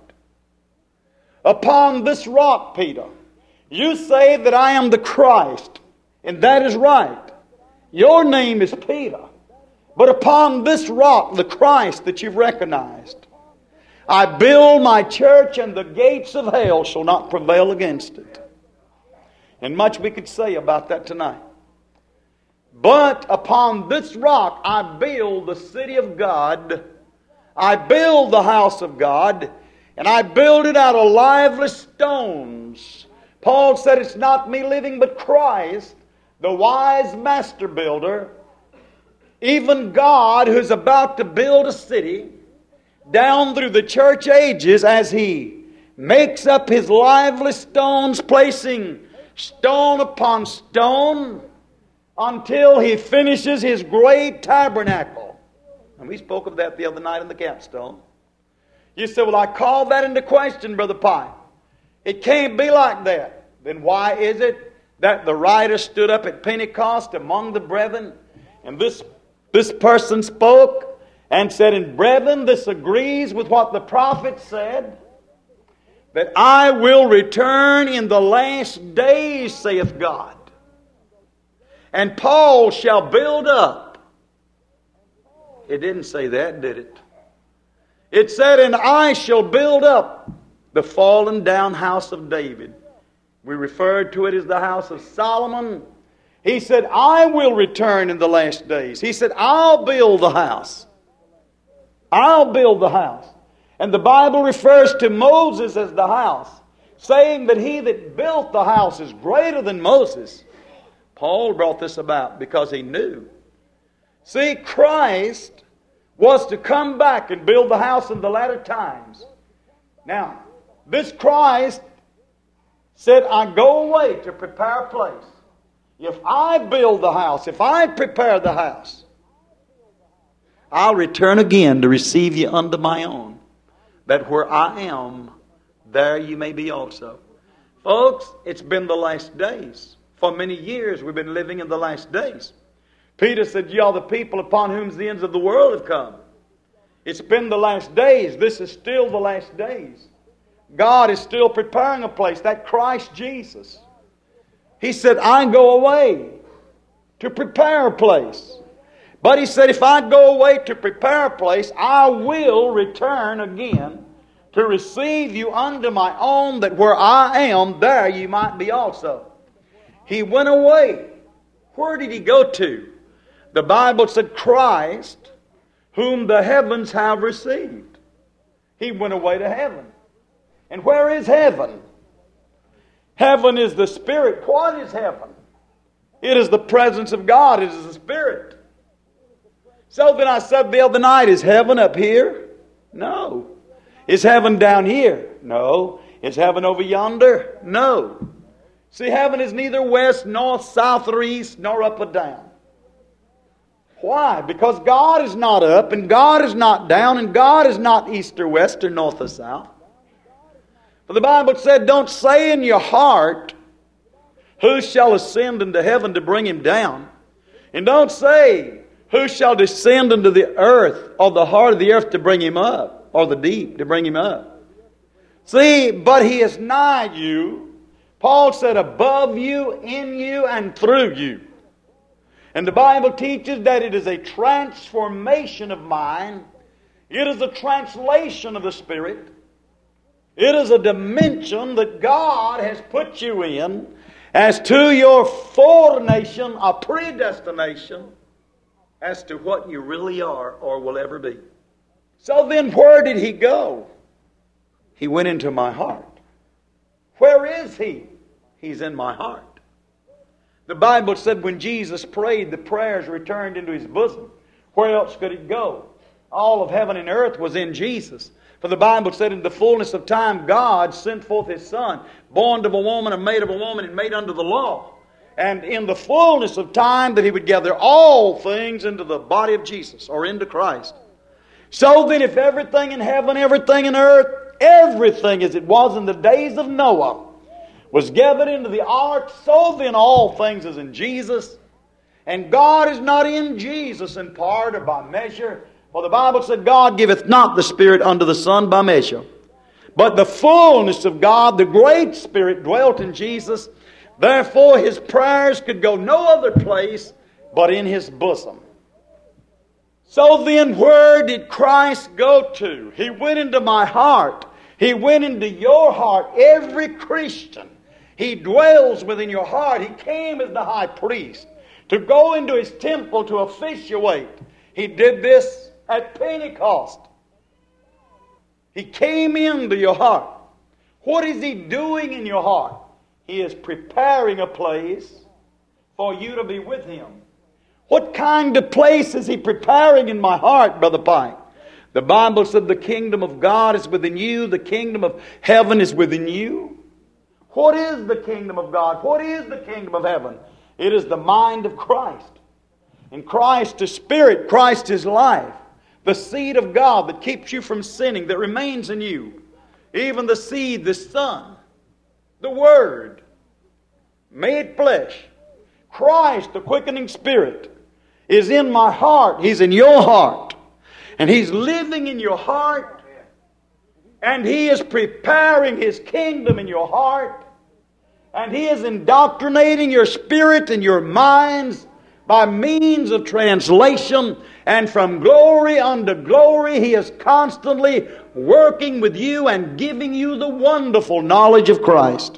Upon this rock, Peter, you say that I am the Christ, and that is right. Your name is Peter. But upon this rock, the Christ that you've recognized, I build my church, and the gates of hell shall not prevail against it. And much we could say about that tonight. But upon this rock I build the city of God. I build the house of God. And I build it out of lively stones. Paul said it's not me living but Christ, the wise master builder. Even God, who's about to build a city down through the church ages, as He makes up His lively stones, placing stone upon stone until He finishes His great tabernacle. And we spoke of that the other night in the capstone. You say, well, I call that into question, Brother Pye. It can't be like that. Then why is it that the writer stood up at Pentecost among the brethren, and this person spoke and said, and brethren, this agrees with what the prophet said, that I will return in the last days, saith God. And Paul shall build up It didn't say that, did it? It said, and I shall build up the fallen down house of David. We referred to it as the house of Solomon. He said, I will return in the last days. He said, I'll build the house. I'll build the house. And the Bible refers to Moses as the house, saying that he that built the house is greater than Moses. Paul brought this about because he knew. See, Christ was to come back and build the house in the latter times. Now, this Christ said, I go away to prepare a place. If I build the house, if I prepare the house, I'll return again to receive you unto my own, that where I am, there you may be also. Folks, it's been the last days. For many years we've been living in the last days. Peter said, ye are the people upon whom the ends of the world have come. It's been the last days. This is still the last days. God is still preparing a place, that Christ Jesus. He said, I go away to prepare a place. But he said, if I go away to prepare a place, I will return again to receive you unto my own, that where I am, there you might be also. He went away. Where did he go to? The Bible said, Christ, whom the heavens have received. He went away to heaven. And where is heaven? Heaven is the Spirit. What is heaven? It is the presence of God. It is the Spirit. So then I said the other night, is heaven up here? No. Is heaven down here? No. Is heaven over yonder? No. See, heaven is neither west, north, south, or east, nor up or down. Why? Because God is not up, and God is not down, and God is not east or west or north or south. For the Bible said, don't say in your heart, who shall ascend into heaven to bring him down? And don't say, who shall descend into the earth, or the heart of the earth to bring him up, or the deep to bring him up? See, but he is nigh you. Paul said, above you, in you, and through you. And the Bible teaches that it is a transformation of mind. It is a translation of the Spirit. It is a dimension that God has put you in as to your foreknowledge, a predestination as to what you really are or will ever be. So then where did he go? He went into my heart. Where is he? He's in my heart. The Bible said when Jesus prayed, the prayers returned into his bosom. Where else could it go? All of heaven and earth was in Jesus. For the Bible said in the fullness of time, God sent forth his Son, born of a woman and made of a woman and made under the law. And in the fullness of time that he would gather all things into the body of Jesus, or into Christ. So then if everything in heaven, everything in earth, everything as it was in the days of Noah, was gathered into the ark, so then all things is in Jesus. And God is not in Jesus in part or by measure. For the Bible said, God giveth not the Spirit unto the Son by measure. But the fullness of God, the great Spirit, dwelt in Jesus. Therefore his prayers could go no other place but in his bosom. So then where did Christ go to? He went into my heart. He went into your heart. Every Christian, he dwells within your heart. He came as the high priest to go into his temple to officiate. He did this at Pentecost. He came into your heart. What is he doing in your heart? He is preparing a place for you to be with him. What kind of place is he preparing in my heart, Brother Pike? The Bible said the kingdom of God is within you. The kingdom of heaven is within you. What is the kingdom of God? What is the kingdom of heaven? It is the mind of Christ. And Christ is Spirit. Christ is life. The seed of God that keeps you from sinning, that remains in you. Even the seed, the Son, the Word, made flesh. Christ, the quickening Spirit, is in my heart. He's in your heart. And He's living in your heart. And He is preparing His kingdom in your heart. And He is indoctrinating your spirit and your minds by means of translation, and from glory unto glory, He is constantly working with you and giving you the wonderful knowledge of Christ.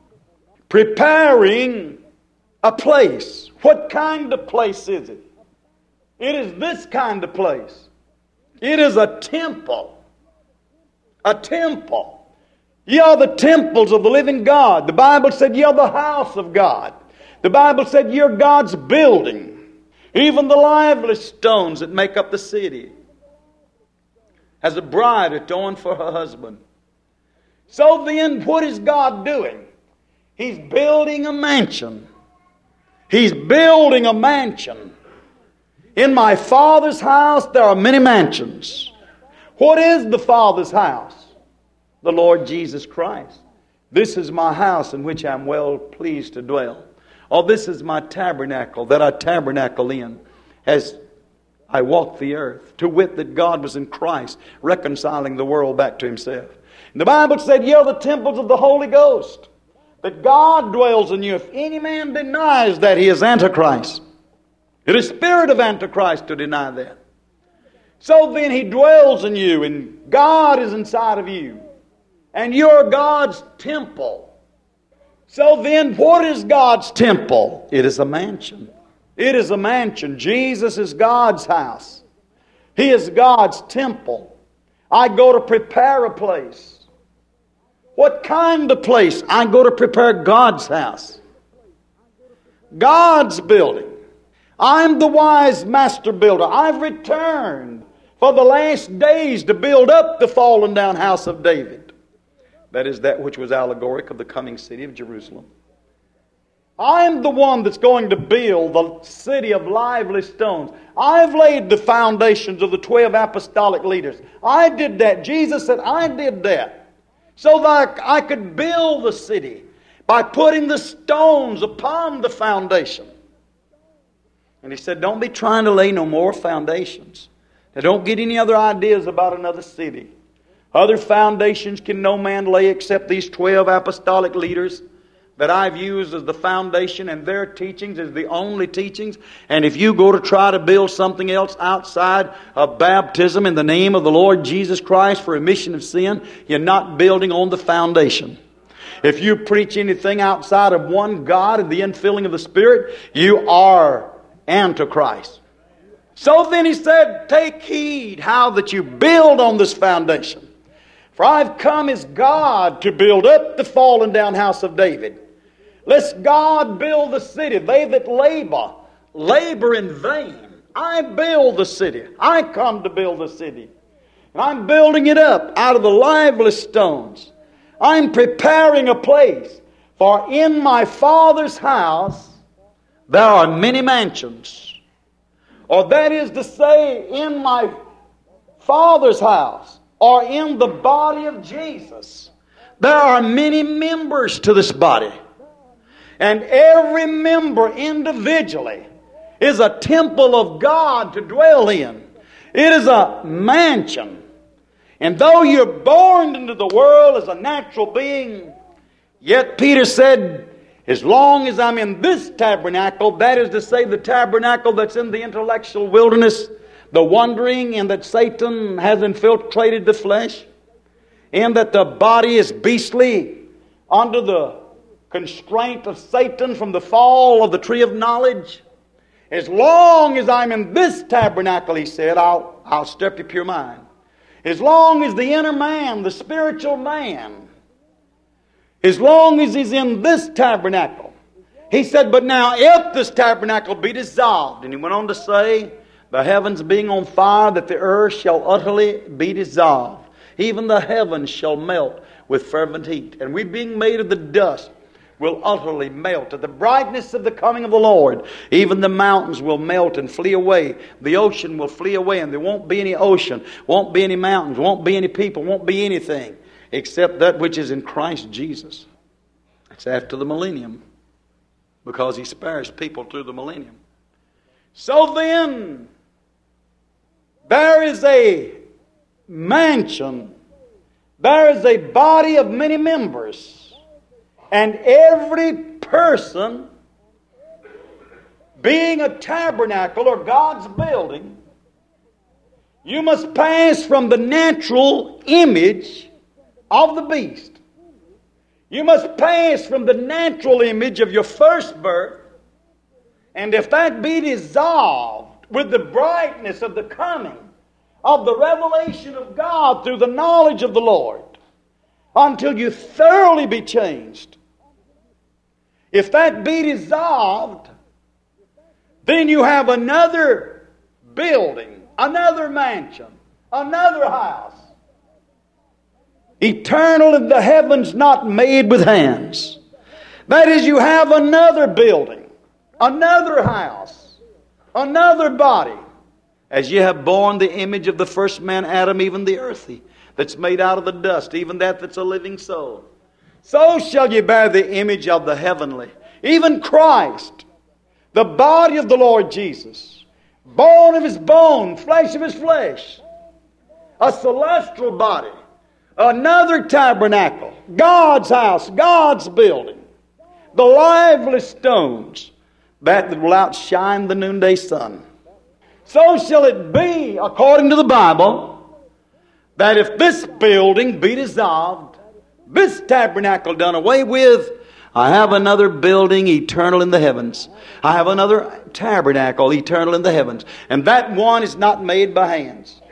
Preparing a place. What kind of place is it? It is this kind of place. It is a temple. A temple. Ye are the temples of the living God. The Bible said ye are the house of God. The Bible said you're God's building. Even the lively stones that make up the city. As a bride adorned for her husband. So then, what is God doing? He's building a mansion. He's building a mansion. In my Father's house there are many mansions. What is the Father's house? The Lord Jesus Christ. This is my house in which I'm well pleased to dwell. Oh, this is my tabernacle that I tabernacle in as I walk the earth. To wit that God was in Christ, reconciling the world back to Himself. And the Bible said, ye are the temples of the Holy Ghost. That God dwells in you. If any man denies that, he is Antichrist. It is spirit of Antichrist to deny that. So then He dwells in you, and God is inside of you. And you're God's temple. So then, what is God's temple? It is a mansion. It is a mansion. Jesus is God's house. He is God's temple. I go to prepare a place. What kind of place? I go to prepare God's house. God's building. I'm the wise master builder. I've returned for the last days to build up the fallen down house of David. That is that which was allegoric of the coming city of Jerusalem. I'm the one that's going to build the city of lively stones. I've laid the foundations of the 12 apostolic leaders. I did that. Jesus said, I did that. So that I could build the city by putting the stones upon the foundation. And He said, don't be trying to lay no more foundations. Now don't get any other ideas about another city. Other foundations can no man lay except these 12 apostolic leaders that I've used as the foundation, and their teachings is the only teachings. And if you go to try to build something else outside of baptism in the name of the Lord Jesus Christ for remission of sin, you're not building on the foundation. If you preach anything outside of one God and the infilling of the Spirit, you are Antichrist. So then He said, take heed how that you build on this foundation. For I've come as God to build up the fallen down house of David. Lest God build the city. They that labor in vain. I build the city. I come to build the city. And I'm building it up out of the lively stones. I'm preparing a place. For in my Father's house there are many mansions. Or that is to say, in my Father's house, or in the body of Jesus, there are many members to this body. And every member individually is a temple of God to dwell in. It is a mansion. And though you're born into the world as a natural being, yet Peter said, as long as I'm in this tabernacle, that is to say the tabernacle that's in the intellectual wilderness, the wandering, and that Satan has infiltrated the flesh, and that the body is beastly under the constraint of Satan from the fall of the tree of knowledge. As long as I'm in this tabernacle, he said, I'll stir up your pure mind. As long as the inner man, the spiritual man, as long as he's in this tabernacle. He said, but now if this tabernacle be dissolved, and he went on to say, the heavens being on fire, that the earth shall utterly be dissolved. Even the heavens shall melt with fervent heat. And we being made of the dust will utterly melt. At the brightness of the coming of the Lord, even the mountains will melt and flee away. The ocean will flee away, and there won't be any ocean, won't be any mountains, won't be any people, won't be anything except that which is in Christ Jesus. It's after the millennium, because he spares people through the millennium. So then, there is a mansion, there is a body of many members, and every person being a tabernacle or God's building, you must pass from the natural image of the beast. You must pass from the natural image of your first birth, and if that be dissolved with the brightness of the coming of the revelation of God through the knowledge of the Lord, until you thoroughly be changed, if that be dissolved, then you have another building, another mansion, another house, eternal in the heavens, not made with hands. That is, you have another building, another house, another body, as ye have borne the image of the first man, Adam, even the earthy, that's made out of the dust, even that's a living soul. So shall ye bear the image of the heavenly, even Christ, the body of the Lord Jesus, bone of his bone, flesh of his flesh, a celestial body, another tabernacle, God's house, God's building, the lively stones that will outshine the noonday sun. So shall it be, according to the Bible, that if this building be dissolved, this tabernacle done away with, I have another building eternal in the heavens. I have another tabernacle eternal in the heavens. And that one is not made by hands.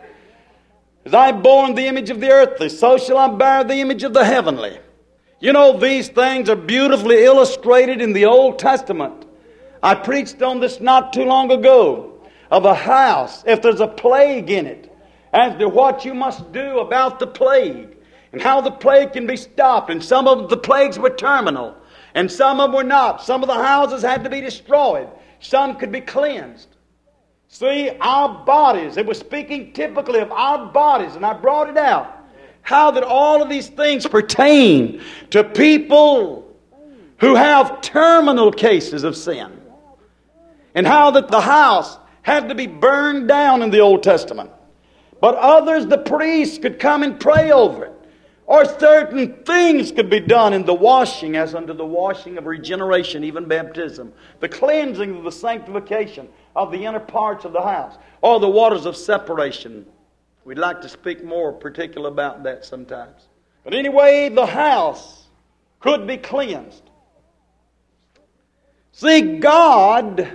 As I borne the image of the earthly, so shall I bear the image of the heavenly. You know, these things are beautifully illustrated in the Old Testament. I preached on this not too long ago, of a house, if there's a plague in it, as to what you must do about the plague, and how the plague can be stopped. And some of the plagues were terminal, and some of them were not. Some of the houses had to be destroyed. Some could be cleansed. See, our bodies, it was speaking typically of our bodies, and I brought it out. How that all of these things pertain to people who have terminal cases of sin. And how that the house had to be burned down in the Old Testament. But others, the priests could come and pray over it. Or certain things could be done in the washing, as under the washing of regeneration, even baptism. The cleansing of the sanctification of the inner parts of the house. Or the waters of separation. We'd like to speak more particular about that sometimes. But anyway, the house could be cleansed. See, God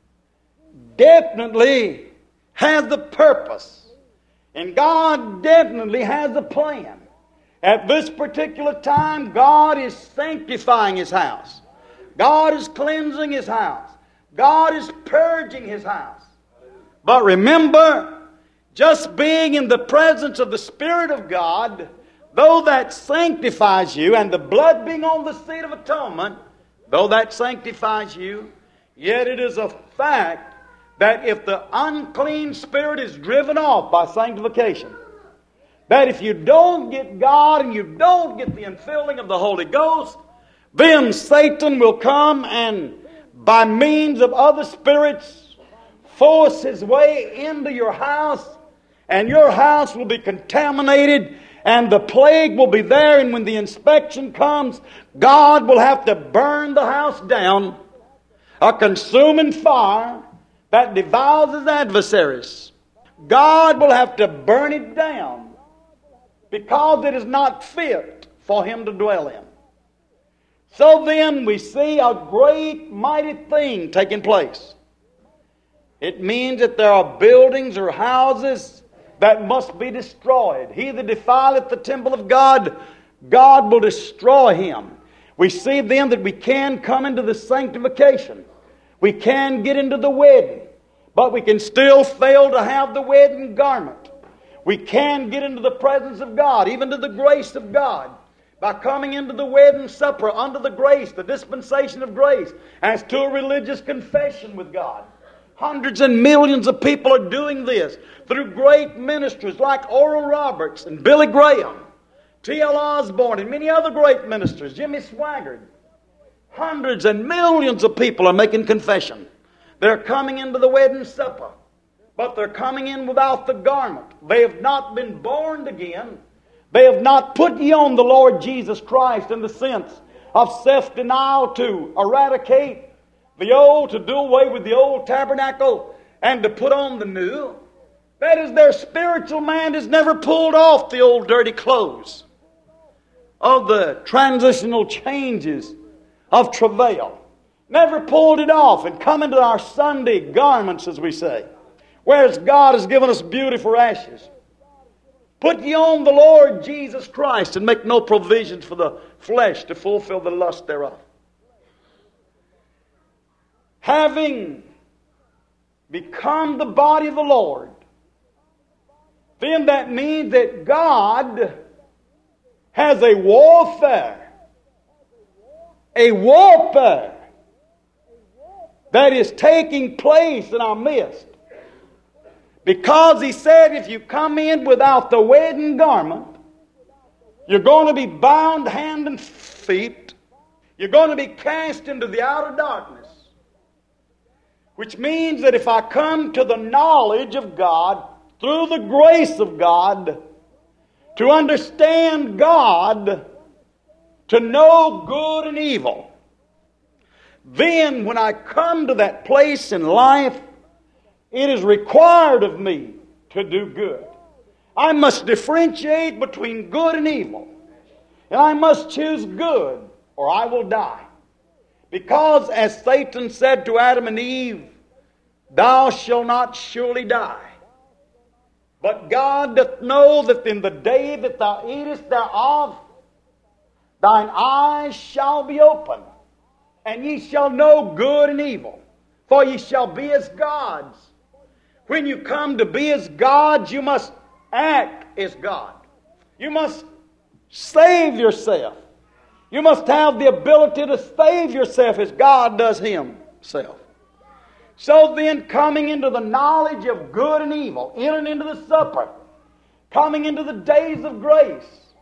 definitely has the purpose. And God definitely has a plan. At this particular time, God is sanctifying His house. God is cleansing His house. God is purging His house. But remember, just being in the presence of the Spirit of God, though that sanctifies you, and the blood being on the seat of atonement, though that sanctifies you, yet it is a fact that if the unclean spirit is driven off by sanctification, that if you don't get God and you don't get the infilling of the Holy Ghost, then Satan will come and by means of other spirits force his way into your house, and your house will be contaminated, and the plague will be there, and when the inspection comes, God will have to burn the house down, a consuming fire that devours his adversaries. God will have to burn it down because it is not fit for him to dwell in. So then we see a great mighty thing taking place. It means that there are buildings or houses that must be destroyed. He that defileth the temple of God, God will destroy him. We see then that we can come into the sanctification. We can get into the wedding, but we can still fail to have the wedding garment. We can get into the presence of God, even to the grace of God, by coming into the wedding supper under the grace, the dispensation of grace, as to a religious confession with God. Hundreds and millions of people are doing this through great ministers like Oral Roberts and Billy Graham, T.L. Osborne, and many other great ministers, Jimmy Swaggart. Hundreds and millions of people are making confession. They're coming into the wedding supper, but they're coming in without the garment. They have not been born again. They have not put ye on the Lord Jesus Christ in the sense of self-denial to eradicate the old, to do away with the old tabernacle and to put on the new. That is, their spiritual man has never pulled off the old dirty clothes of the transitional changes of travail. Never pulled it off and come into our Sunday garments, as we say. Whereas God has given us beauty for ashes. Put ye on the Lord Jesus Christ and make no provisions for the flesh to fulfill the lust thereof. Having become the body of the Lord, then that means that God has a warfare that is taking place in our midst. Because He said, if you come in without the wedding garment, you're going to be bound hand and feet. You're going to be cast into the outer darkness. Which means that if I come to the knowledge of God, through the grace of God, to understand God, to know good and evil, then when I come to that place in life, it is required of me to do good. I must differentiate between good and evil. And I must choose good, or I will die. Because as Satan said to Adam and Eve, thou shalt not surely die. But God doth know that in the day that thou eatest thereof, thine eyes shall be opened, and ye shall know good and evil. For ye shall be as gods. When you come to be as gods, you must act as God. You must save yourself. You must have the ability to save yourself as God does Himself. So then, coming into the knowledge of good and evil, entering into the supper, coming into the days of grace,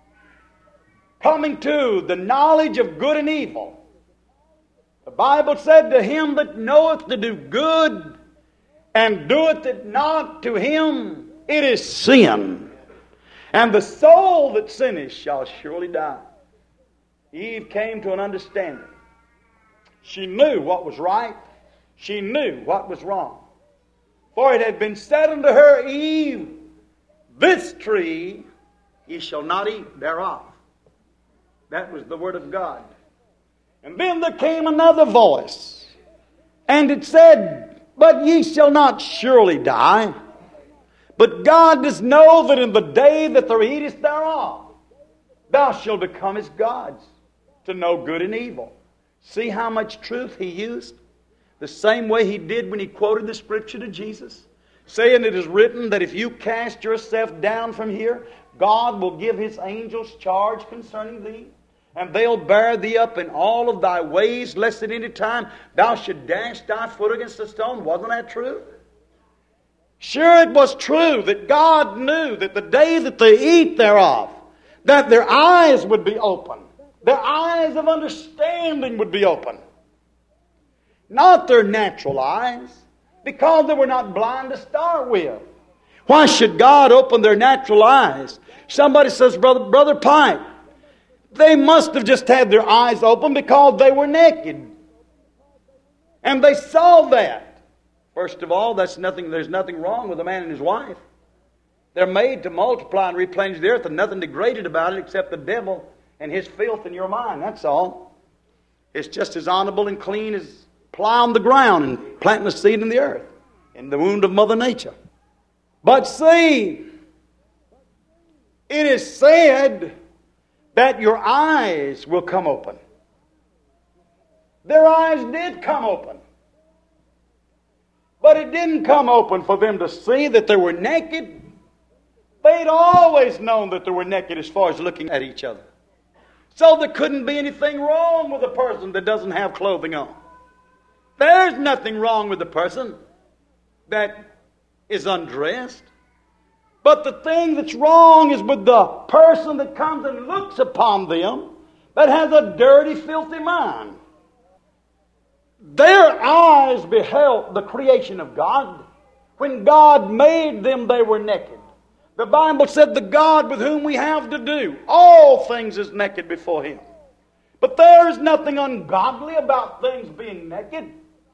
coming to the knowledge of good and evil, the Bible said, to him that knoweth to do good and doeth it not, to him it is sin. And the soul that sinneth shall surely die. Eve came to an understanding. She knew what was right. She knew what was wrong. For it had been said unto her, Eve, this tree ye shall not eat thereof. That was the word of God. And then there came another voice, and it said, but ye shall not surely die. But God does know that in the day that thou eatest thereof, thou shalt become as gods, to know good and evil. See how much truth He used? The same way He did when He quoted the Scripture to Jesus, saying it is written that if you cast yourself down from here, God will give His angels charge concerning thee, and they'll bear thee up in all of thy ways, lest at any time thou should dash thy foot against a stone. Wasn't that true? Sure, it was true that God knew that the day that they eat thereof, that their eyes would be open. Their eyes of understanding would be open. Not their natural eyes, because they were not blind to start with. Why should God open their natural eyes? Somebody says, Brother Pike, they must have just had their eyes open because they were naked. And they saw that. First of all, there's nothing wrong with a man and his wife. They're made to multiply and replenish the earth, and nothing degraded about it except the devil and his filth in your mind. That's all. It's just as honorable and clean as plowing the ground and planting a seed in the earth, in the wound of Mother Nature. But see, it is said that your eyes will come open. Their eyes did come open. But it didn't come open for them to see that they were naked. They'd always known that they were naked as far as looking at each other. So there couldn't be anything wrong with a person that doesn't have clothing on. There's nothing wrong with a person that is undressed. But the thing that's wrong is with the person that comes and looks upon them that has a dirty, filthy mind. Their eyes beheld the creation of God. When God made them, they were naked. The Bible said the God with whom we have to do, all things is naked before Him. But there is nothing ungodly about things being naked.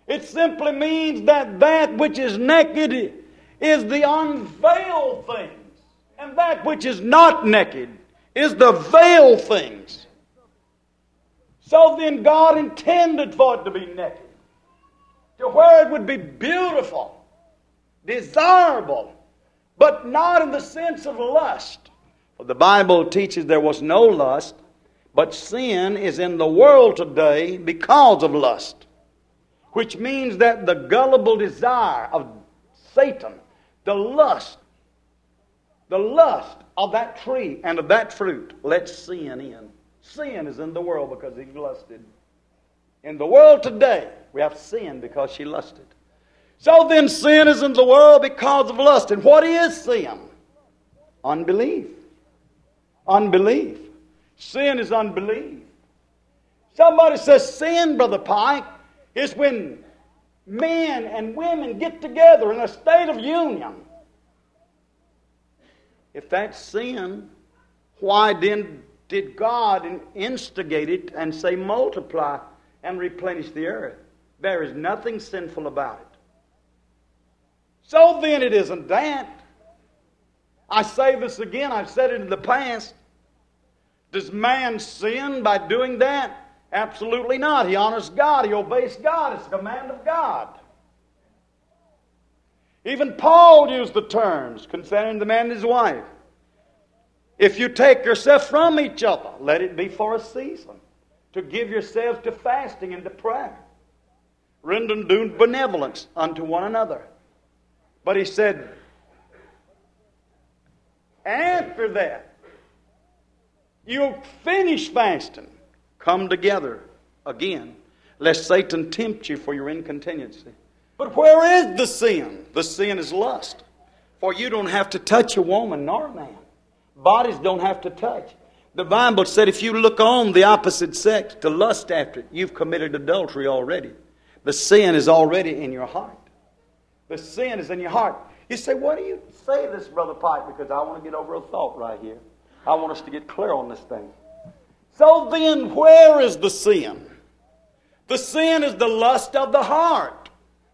It simply means that that which is naked is the unveiled things, and that which is not naked is the veiled things. So then God intended for it to be naked, to where it would be beautiful, desirable, but not in the sense of lust. For the Bible teaches there was no lust, but sin is in the world today because of lust, which means that the gullible desire of Satan, the lust of that tree and of that fruit, lets sin in. Sin is in the world because he lusted. In the world today, we have sin because she lusted. So then sin is in the world because of lust. And what is sin? Unbelief. Unbelief. Sin is unbelief. Somebody says sin, Brother Pike, is when men and women get together in a state of union. If that's sin, why then did God instigate it and say multiply and replenish the earth? There is nothing sinful about it. So then it isn't that. I say this again, I've said it in the past. Does man sin by doing that? Absolutely not. He honors God. He obeys God. It's a command of God. Even Paul used the terms concerning the man and his wife. If you take yourself from each other, let it be for a season, to give yourselves to fasting and to prayer, rendering due benevolence unto one another. But he said, after that, you finish fasting, come together again, lest Satan tempt you for your incontinency. But where is the sin? The sin is lust. For you don't have to touch a woman nor a man. Bodies don't have to touch. The Bible said if you look on the opposite sex to lust after it, you've committed adultery already. The sin is already in your heart. The sin is in your heart. You say, why do you say this, Brother Pike? Because I want to get over a thought right here. I want us to get clear on this thing. So then, where is the sin? The sin is the lust of the heart.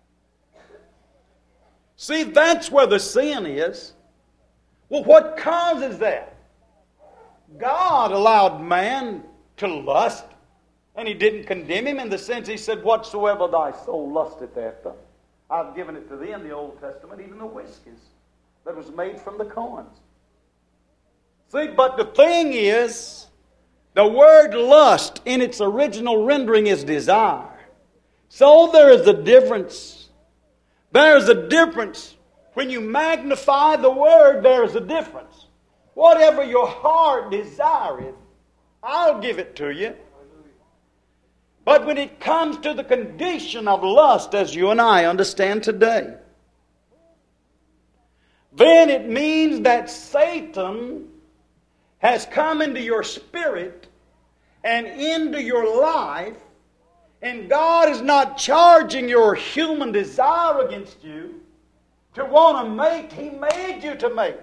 See, that's where the sin is. Well, what causes that? God allowed man to lust, and He didn't condemn him in the sense He said, whatsoever thy soul lusteth after, I've given it to thee in the Old Testament, even the whiskers that was made from the corns. See, but the thing is, the word lust in its original rendering is desire. So there is a difference. There is a difference. When you magnify the word, there is a difference. Whatever your heart desireth, I'll give it to you. But when it comes to the condition of lust, as you and I understand today, then it means that Satan has come into your spirit and into your life, and God is not charging your human desire against you to want to mate. He made you to mate.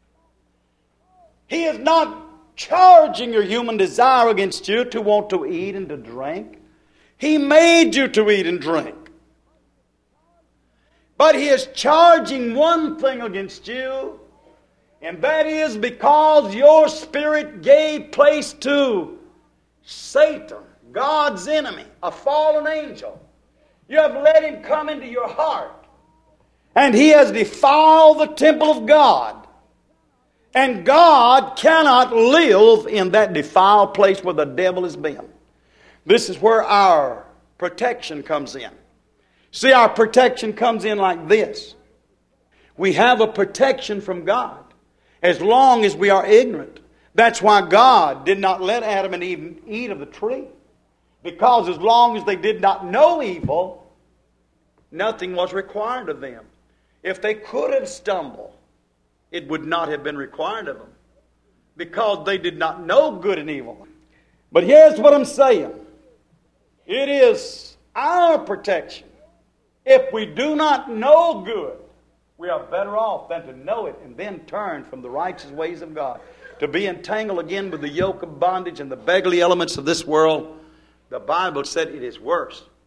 He is not charging your human desire against you to want to eat and to drink. He made you to eat and drink. But He is charging one thing against you, and that is because your spirit gave place to Satan, God's enemy, a fallen angel. You have let him come into your heart, and he has defiled the temple of God. And God cannot live in that defiled place where the devil has been. This is where our protection comes in. See, our protection comes in like this. We have a protection from God as long as we are ignorant. That's why God did not let Adam and Eve eat of the tree. Because as long as they did not know evil, nothing was required of them. If they could have stumbled, it would not have been required of them, because they did not know good and evil. But here's what I'm saying. It is our protection. If we do not know good, we are better off than to know it and then turn from the righteous ways of God. To be entangled again with the yoke of bondage and the beggarly elements of this world, the Bible said it is worse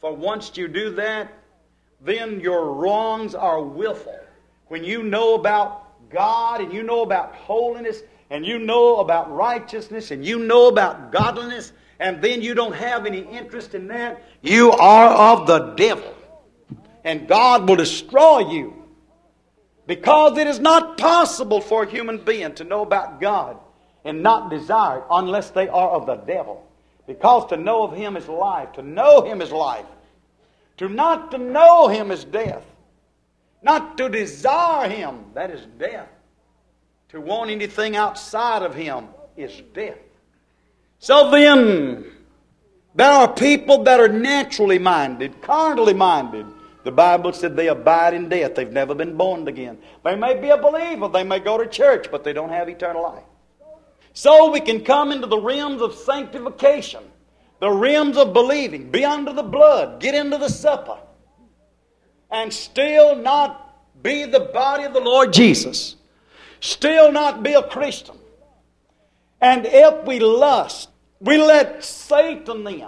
For once you do that, then your wrongs are willful. When you know about God and you know about holiness and you know about righteousness and you know about godliness, and then you don't have any interest in that, you are of the devil. And God will destroy you. Because it is not possible for a human being to know about God and not desire it unless they are of the devil. Because to know of Him is life. To know Him is life. To not to know Him is death. Not to desire Him, that is death. To want anything outside of Him is death. So then, there are people that are naturally minded, carnally minded. The Bible said they abide in death. They've never been born again. They may be a believer. They may go to church, but they don't have eternal life. So we can come into the realms of sanctification, the realms of believing, be under the blood, get into the supper, and still not be the body of the Lord Jesus. Still not be a Christian. And if we lust, we let Satan in.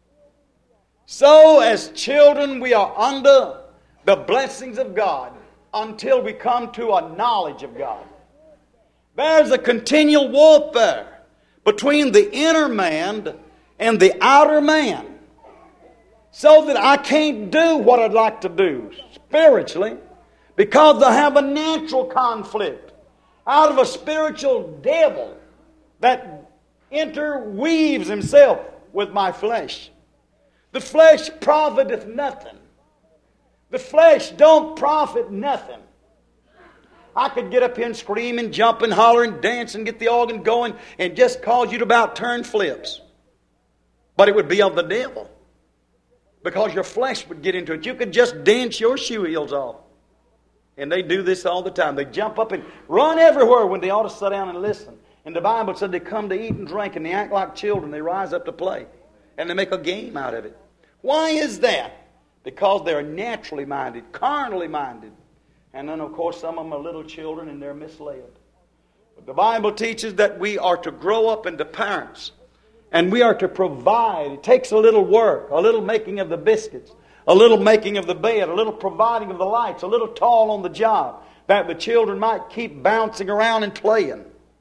So as children, we are under the blessings of God until we come to a knowledge of God. There's a continual warfare between the inner man and the outer man. So that I can't do what I'd like to do spiritually because I have a natural conflict out of a spiritual devil that interweaves himself with my flesh. The flesh profiteth nothing. The flesh don't profit nothing. I could get up here and scream and jump and holler and dance and get the organ going and just cause you to about turn flips. But it would be of the devil. Because your flesh would get into it. You could just dance your shoe heels off. And they do this all the time. They jump up and run everywhere when they ought to sit down and listen. And the Bible said they come to eat and drink and they act like children. They rise up to play. And they make a game out of it. Why is that? Because they're naturally minded, carnally minded. And then, of course, some of them are little children and they're misled. But the Bible teaches that we are to grow up into parents. And we are to provide. It takes a little work, a little making of the biscuits, a little making of the bed, a little providing of the lights, a little toil on the job, that the children might keep bouncing around and playing.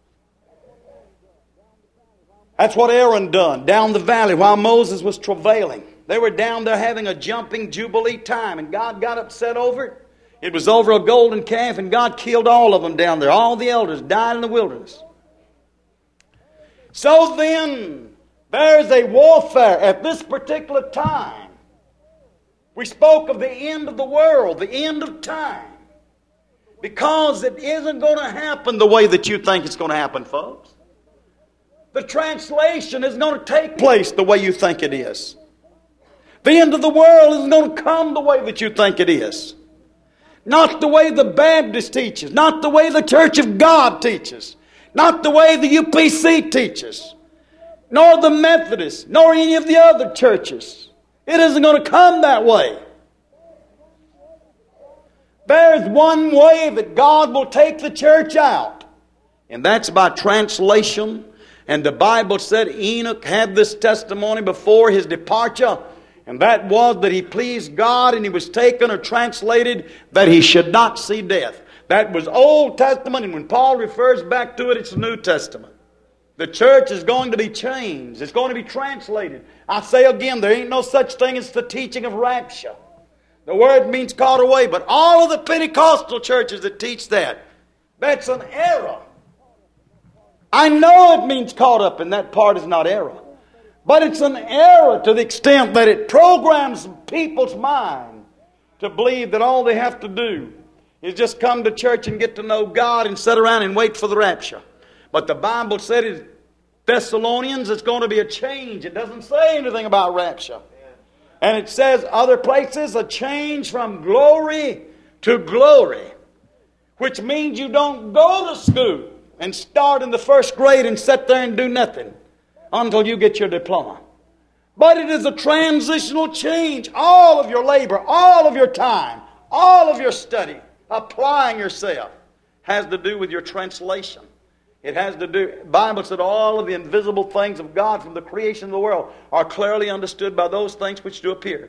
That's what Aaron done down the valley while Moses was travailing. They were down there having a jumping jubilee time, and God got upset over it. It was over a golden calf, and God killed all of them down there. All the elders died in the wilderness. So then, there's a warfare at this particular time. We spoke of the end of the world, the end of time. Because it isn't going to happen the way that you think it's going to happen, folks. The translation is going to take place the way you think it is. The end of the world isn't going to come the way that you think it is. Not the way the Baptist teaches. Not the way the Church of God teaches. Not the way the UPC teaches. Nor the Methodists. Nor any of the other churches. It isn't going to come that way. There's one way that God will take the church out. And that's by translation. And the Bible said Enoch had this testimony before his departure. And that was that he pleased God and he was taken or translated that he should not see death. That was Old Testament, and when Paul refers back to it, it's the New Testament. The church is going to be changed. It's going to be translated. I say again, there ain't no such thing as the teaching of rapture. The word means caught away, but all of the Pentecostal churches that teach that, that's an error. I know it means caught up, and that part is not error. But it's an error to the extent that it programs people's mind to believe that all they have to do is just come to church and get to know God and sit around and wait for the rapture. But the Bible said in Thessalonians it's going to be a change. It doesn't say anything about rapture. And it says other places a change from glory to glory, which means you don't go to school and start in the first grade and sit there and do nothing until you get your diploma. But it is a transitional change. All of your labor, all of your time, all of your study, applying yourself, has to do with your translation. It has to do, the Bible said all of the invisible things of God from the creation of the world are clearly understood by those things which do appear.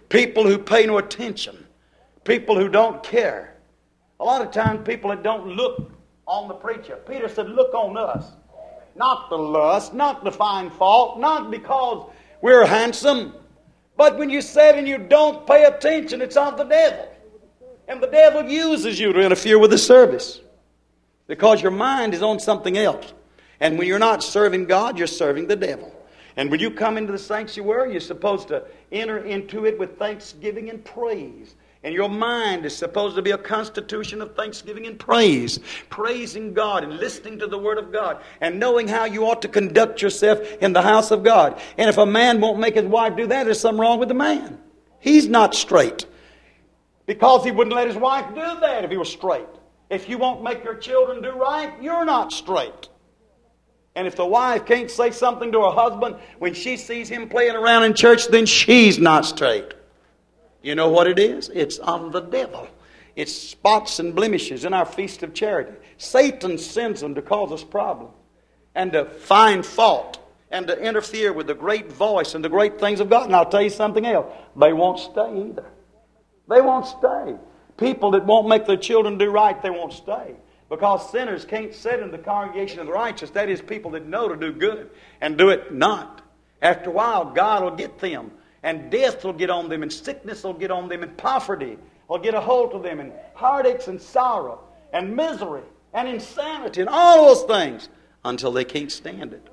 People who pay no attention. People who don't care. A lot of times people that don't look on the preacher. Peter said, look on us. Not the lust, not to find fault, not because we're handsome. But when you sit and you don't pay attention, it's of the devil. And the devil uses you to interfere with the service. Because your mind is on something else. And when you're not serving God, you're serving the devil. And when you come into the sanctuary, you're supposed to enter into it with thanksgiving and praise. And your mind is supposed to be a constitution of thanksgiving and praise. Praising God and listening to the Word of God. And knowing how you ought to conduct yourself in the house of God. And if a man won't make his wife do that, there's something wrong with the man. He's not straight. Because he wouldn't let his wife do that if he was straight. If you won't make your children do right, you're not straight. And if the wife can't say something to her husband when she sees him playing around in church, then she's not straight. You know what it is? It's of the devil. It's spots and blemishes in our feast of charity. Satan sends them to cause us problems and to find fault and to interfere with the great voice and the great things of God. And I'll tell you something else. They won't stay either. They won't stay. People that won't make their children do right, they won't stay. Because sinners can't sit in the congregation of the righteous. That is, people that know to do good and do it not. After a while, God will get them. And death will get on them. And sickness will get on them. And poverty will get a hold of them. And heartaches and sorrow. And misery. And insanity. And all those things. Until they can't stand it.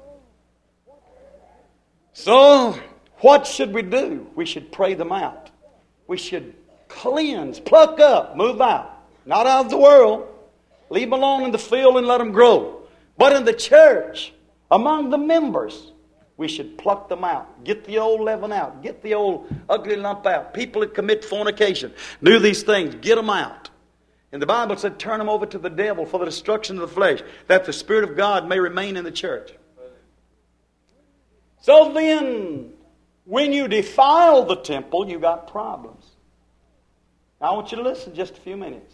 So, what should we do? We should pray them out. We should cleanse, pluck up, move out. Not out of the world. Leave them alone in the field and let them grow. But in the church, among the members, we should pluck them out. Get the old leaven out. Get the old ugly lump out. People that commit fornication, do these things, get them out. And the Bible said, turn them over to the devil for the destruction of the flesh, that the Spirit of God may remain in the church. So then, when you defile the temple, you got problems. Now I want you to listen just a few minutes.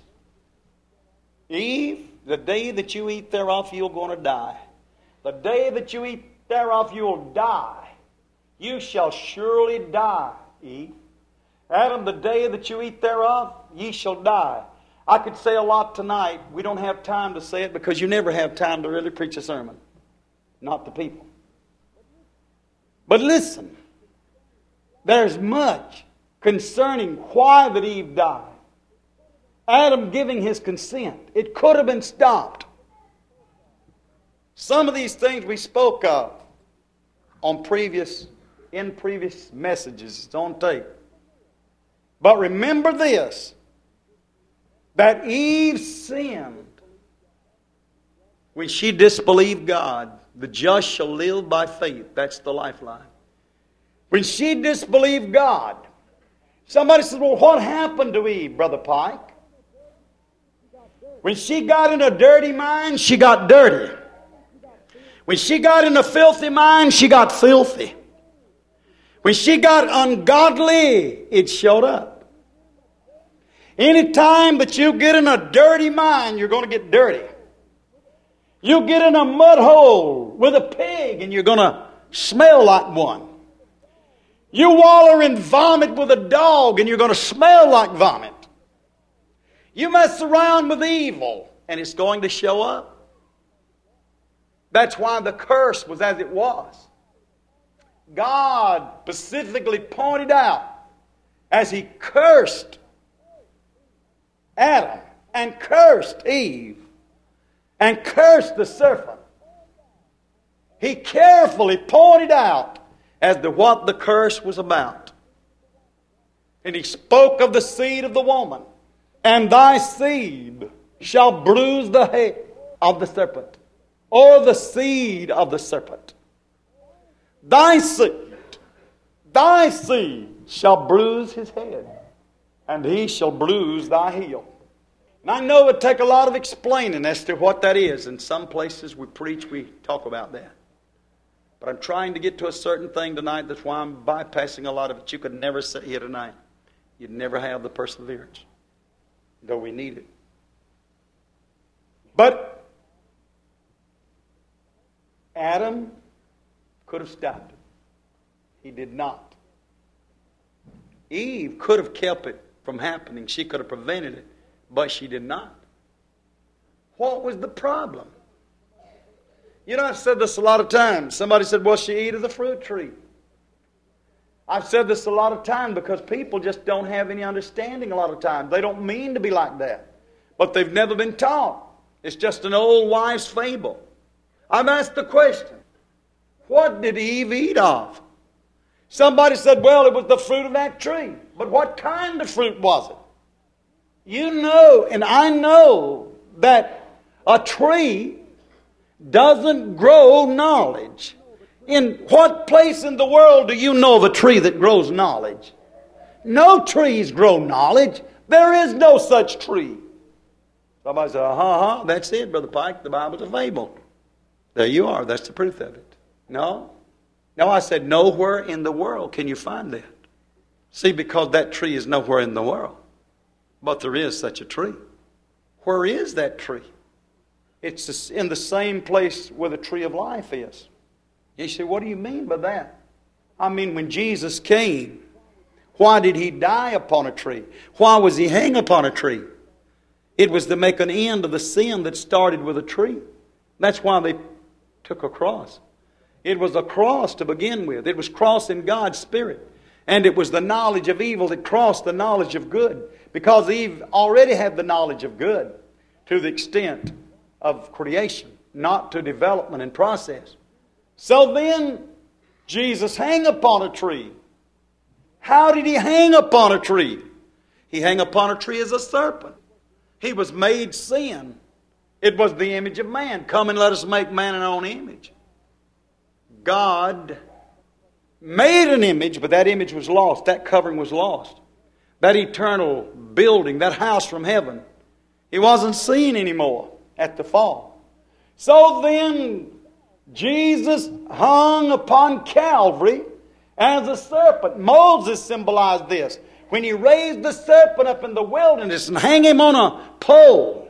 Eve, the day that you eat thereof, you're going to die. The day that you eat thereof, you'll die. You shall surely die, Eve. Adam, the day that you eat thereof, ye shall die. I could say a lot tonight. We don't have time to say it because you never have time to really preach a sermon. Not the people. But listen. There's much concerning why that Eve died. Adam giving his consent. It could have been stopped. Some of these things we spoke of in previous messages. It's on tape. But remember this, that Eve sinned when she disbelieved God. The just shall live by faith. That's the lifeline. When she disbelieved God. Somebody says, well, what happened to Eve, Brother Pike? When she got in a dirty mind, she got dirty. When she got in a filthy mind, she got filthy. When she got ungodly, it showed up. Anytime that you get in a dirty mind, you're going to get dirty. You get in a mud hole with a pig and you're going to smell like one. You waller in vomit with a dog and you're going to smell like vomit. You mess around with evil and it's going to show up. That's why the curse was as it was. God specifically pointed out as He cursed Adam and cursed Eve and cursed the serpent. He carefully pointed out as to what the curse was about. And He spoke of the seed of the woman. And thy seed shall bruise the head of the serpent, or the seed of the serpent. Thy seed shall bruise his head, and he shall bruise thy heel. And I know it would take a lot of explaining as to what that is. In some places we preach, we talk about that. But I'm trying to get to a certain thing tonight. That's why I'm bypassing a lot of it. You could never sit here tonight. You'd never have the perseverance, though we need it. But Adam could have stopped it. He did not. Eve could have kept it from happening. She could have prevented it, but she did not. What was the problem? You know, I've said this a lot of times. Somebody said, well, she ate of the fruit tree. I've said this a lot of times because people just don't have any understanding a lot of times. They don't mean to be like that. But they've never been taught. It's just an old wives' fable. I've asked the question, what did Eve eat of? Somebody said, well, it was the fruit of that tree. But what kind of fruit was it? You know, and I know that a tree doesn't grow knowledge. In what place in the world do you know of a tree that grows knowledge? No trees grow knowledge. There is no such tree. Somebody said, that's it, Brother Pike. The Bible's a fable. There you are. That's the proof of it. No. No, I said, nowhere in the world can you find that. See, because that tree is nowhere in the world. But there is such a tree. Where is that tree? It's in the same place where the tree of life is. You say, what do you mean by that? I mean, when Jesus came, why did He die upon a tree? Why was He hang upon a tree? It was to make an end of the sin that started with a tree. That's why they took a cross. It was a cross to begin with. It was crossing God's Spirit. And it was the knowledge of evil that crossed the knowledge of good. Because Eve already had the knowledge of good to the extent of creation, not to development and process. So then, Jesus hang upon a tree. How did He hang upon a tree? He hang upon a tree as a serpent. He was made sin. It was the image of man. Come and let us make man in our own image. God made an image, but that image was lost. That covering was lost. That eternal building, that house from heaven, it wasn't seen anymore at the fall. So then, Jesus hung upon Calvary as a serpent. Moses symbolized this. When he raised the serpent up in the wilderness and hang him on a pole,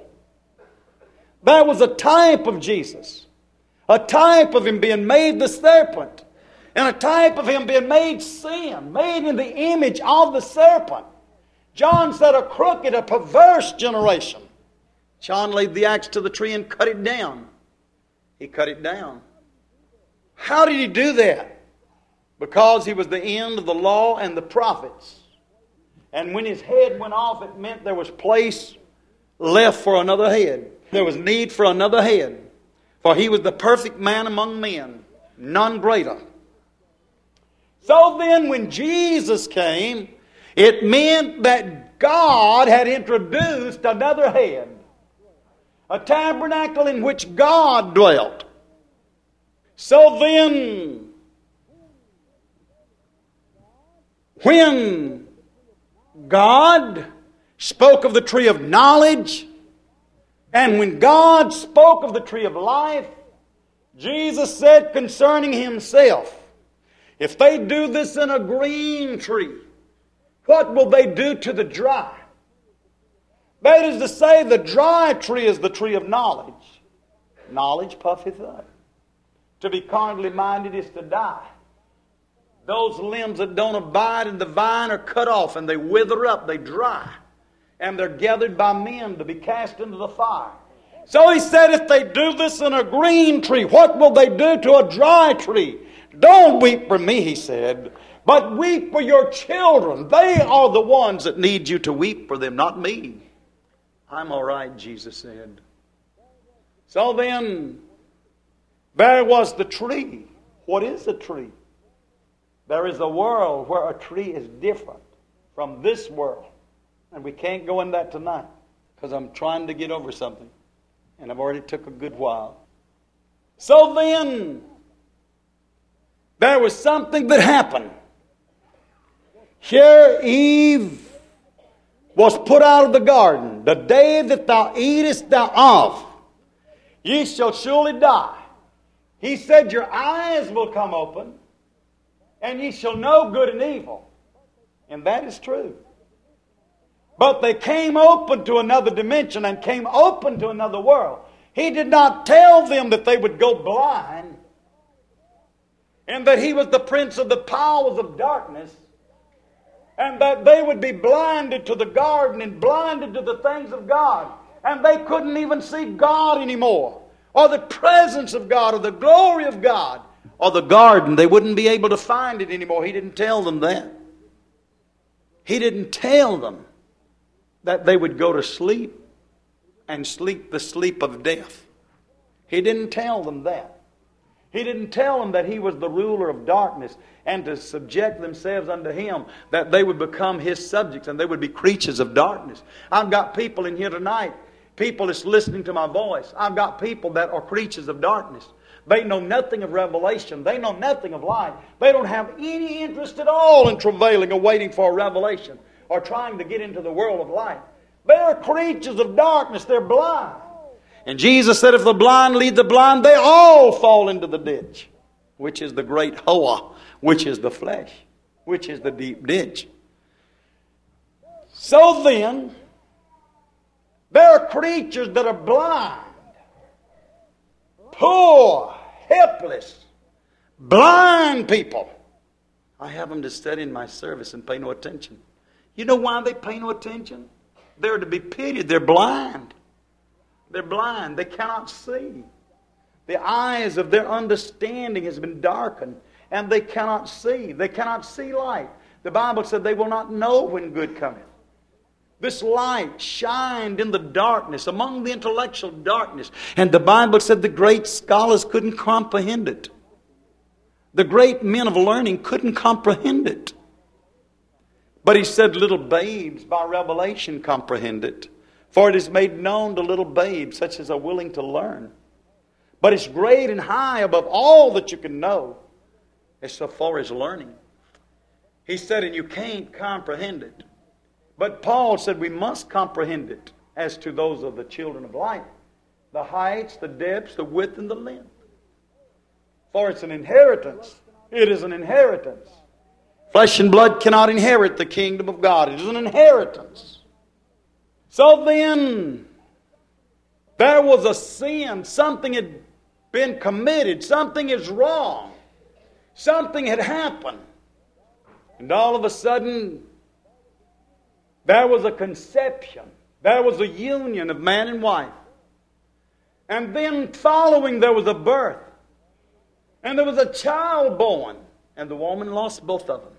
that was a type of Jesus. A type of Him being made the serpent. And a type of Him being made sin. Made in the image of the serpent. John said a crooked, a perverse generation. John laid the axe to the tree and cut it down. He cut it down. How did He do that? Because He was the end of the law and the prophets. And when His head went off, it meant there was place left for another head. There was need for another head. For He was the perfect man among men, none greater. So then when Jesus came, it meant that God had introduced another head. A tabernacle in which God dwelt. So then, when God spoke of the tree of knowledge, and when God spoke of the tree of life, Jesus said concerning Himself, if they do this in a green tree, what will they do to the dry? That is to say, the dry tree is the tree of knowledge. Knowledge puffeth up. To be carnally minded is to die. Those limbs that don't abide in the vine are cut off and they wither up, they dry. And they're gathered by men to be cast into the fire. So He said, if they do this in a green tree, what will they do to a dry tree? Don't weep for me, He said, but weep for your children. They are the ones that need you to weep for them, not me. I'm all right, Jesus said. So then, there was the tree. What is a tree? There is a world where a tree is different from this world. And we can't go in that tonight because I'm trying to get over something. And I've already took a good while. So then, there was something that happened. Here Eve was put out of the garden. The day that thou eatest thereof, ye shall surely die. He said, your eyes will come open, and ye shall know good and evil. And that is true. But they came open to another dimension and came open to another world. He did not tell them that they would go blind and that He was the prince of the powers of darkness and that they would be blinded to the garden and blinded to the things of God. And they couldn't even see God anymore, or the presence of God, or the glory of God, or the garden. They wouldn't be able to find it anymore. He didn't tell them that. He didn't tell them that they would go to sleep and sleep the sleep of death. He didn't tell them that. He didn't tell them that He was the ruler of darkness and to subject themselves unto Him, that they would become His subjects and they would be creatures of darkness. I've got people in here tonight, people that's listening to my voice. I've got people that are creatures of darkness. They know nothing of revelation. They know nothing of light. They don't have any interest at all in travailing or waiting for a revelation or trying to get into the world of light. They're creatures of darkness. They're blind. And Jesus said, if the blind lead the blind, they all fall into the ditch, which is the great hoa, which is the flesh, which is the deep ditch. So then, there are creatures that are blind, poor, helpless, blind people. I have them to study in my service and pay no attention. You know why they pay no attention? They're to be pitied. They're blind. They're blind. They cannot see. The eyes of their understanding has been darkened, and they cannot see. They cannot see light. The Bible said they will not know when good cometh. This light shined in the darkness, among the intellectual darkness. And the Bible said the great scholars couldn't comprehend it. The great men of learning couldn't comprehend it. But He said little babes by revelation comprehend it. For it is made known to little babes, such as are willing to learn. But it's great and high above all that you can know, as so far as learning. He said, and you can't comprehend it. But Paul said we must comprehend it as to those of the children of light. The heights, the depths, the width, and the length. For it's an inheritance. It is an inheritance. Flesh and blood cannot inherit the kingdom of God. It is an inheritance. So then, there was a sin. Something had been committed. Something is wrong. Something had happened. And all of a sudden, there was a conception. There was a union of man and wife. And then following, there was a birth. And there was a child born. And the woman lost both of them.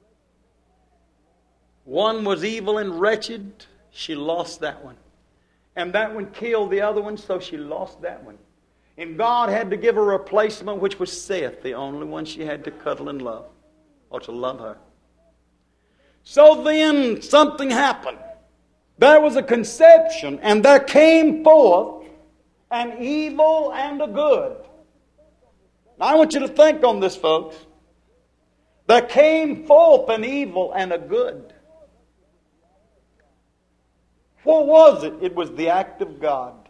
One was evil and wretched. She lost that one. And that one killed the other one, so she lost that one. And God had to give her a replacement, which was Seth, the only one she had to cuddle and love, or to love her. So then something happened. There was a conception, and there came forth an evil and a good. Now I want you to think on this, folks. There came forth an evil and a good. What was it? It was the act of God.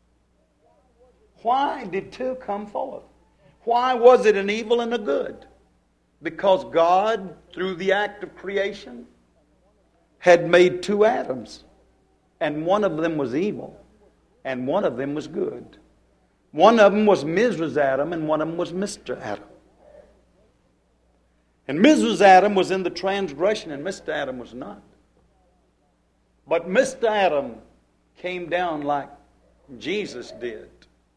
Why did two come forth? Why was it an evil and a good? Because God, through the act of creation, had made two Adams. And one of them was evil, and one of them was good. One of them was Mrs. Adam, and one of them was Mr. Adam. And Mrs. Adam was in the transgression, and Mr. Adam was not. But Mr. Adam came down like Jesus did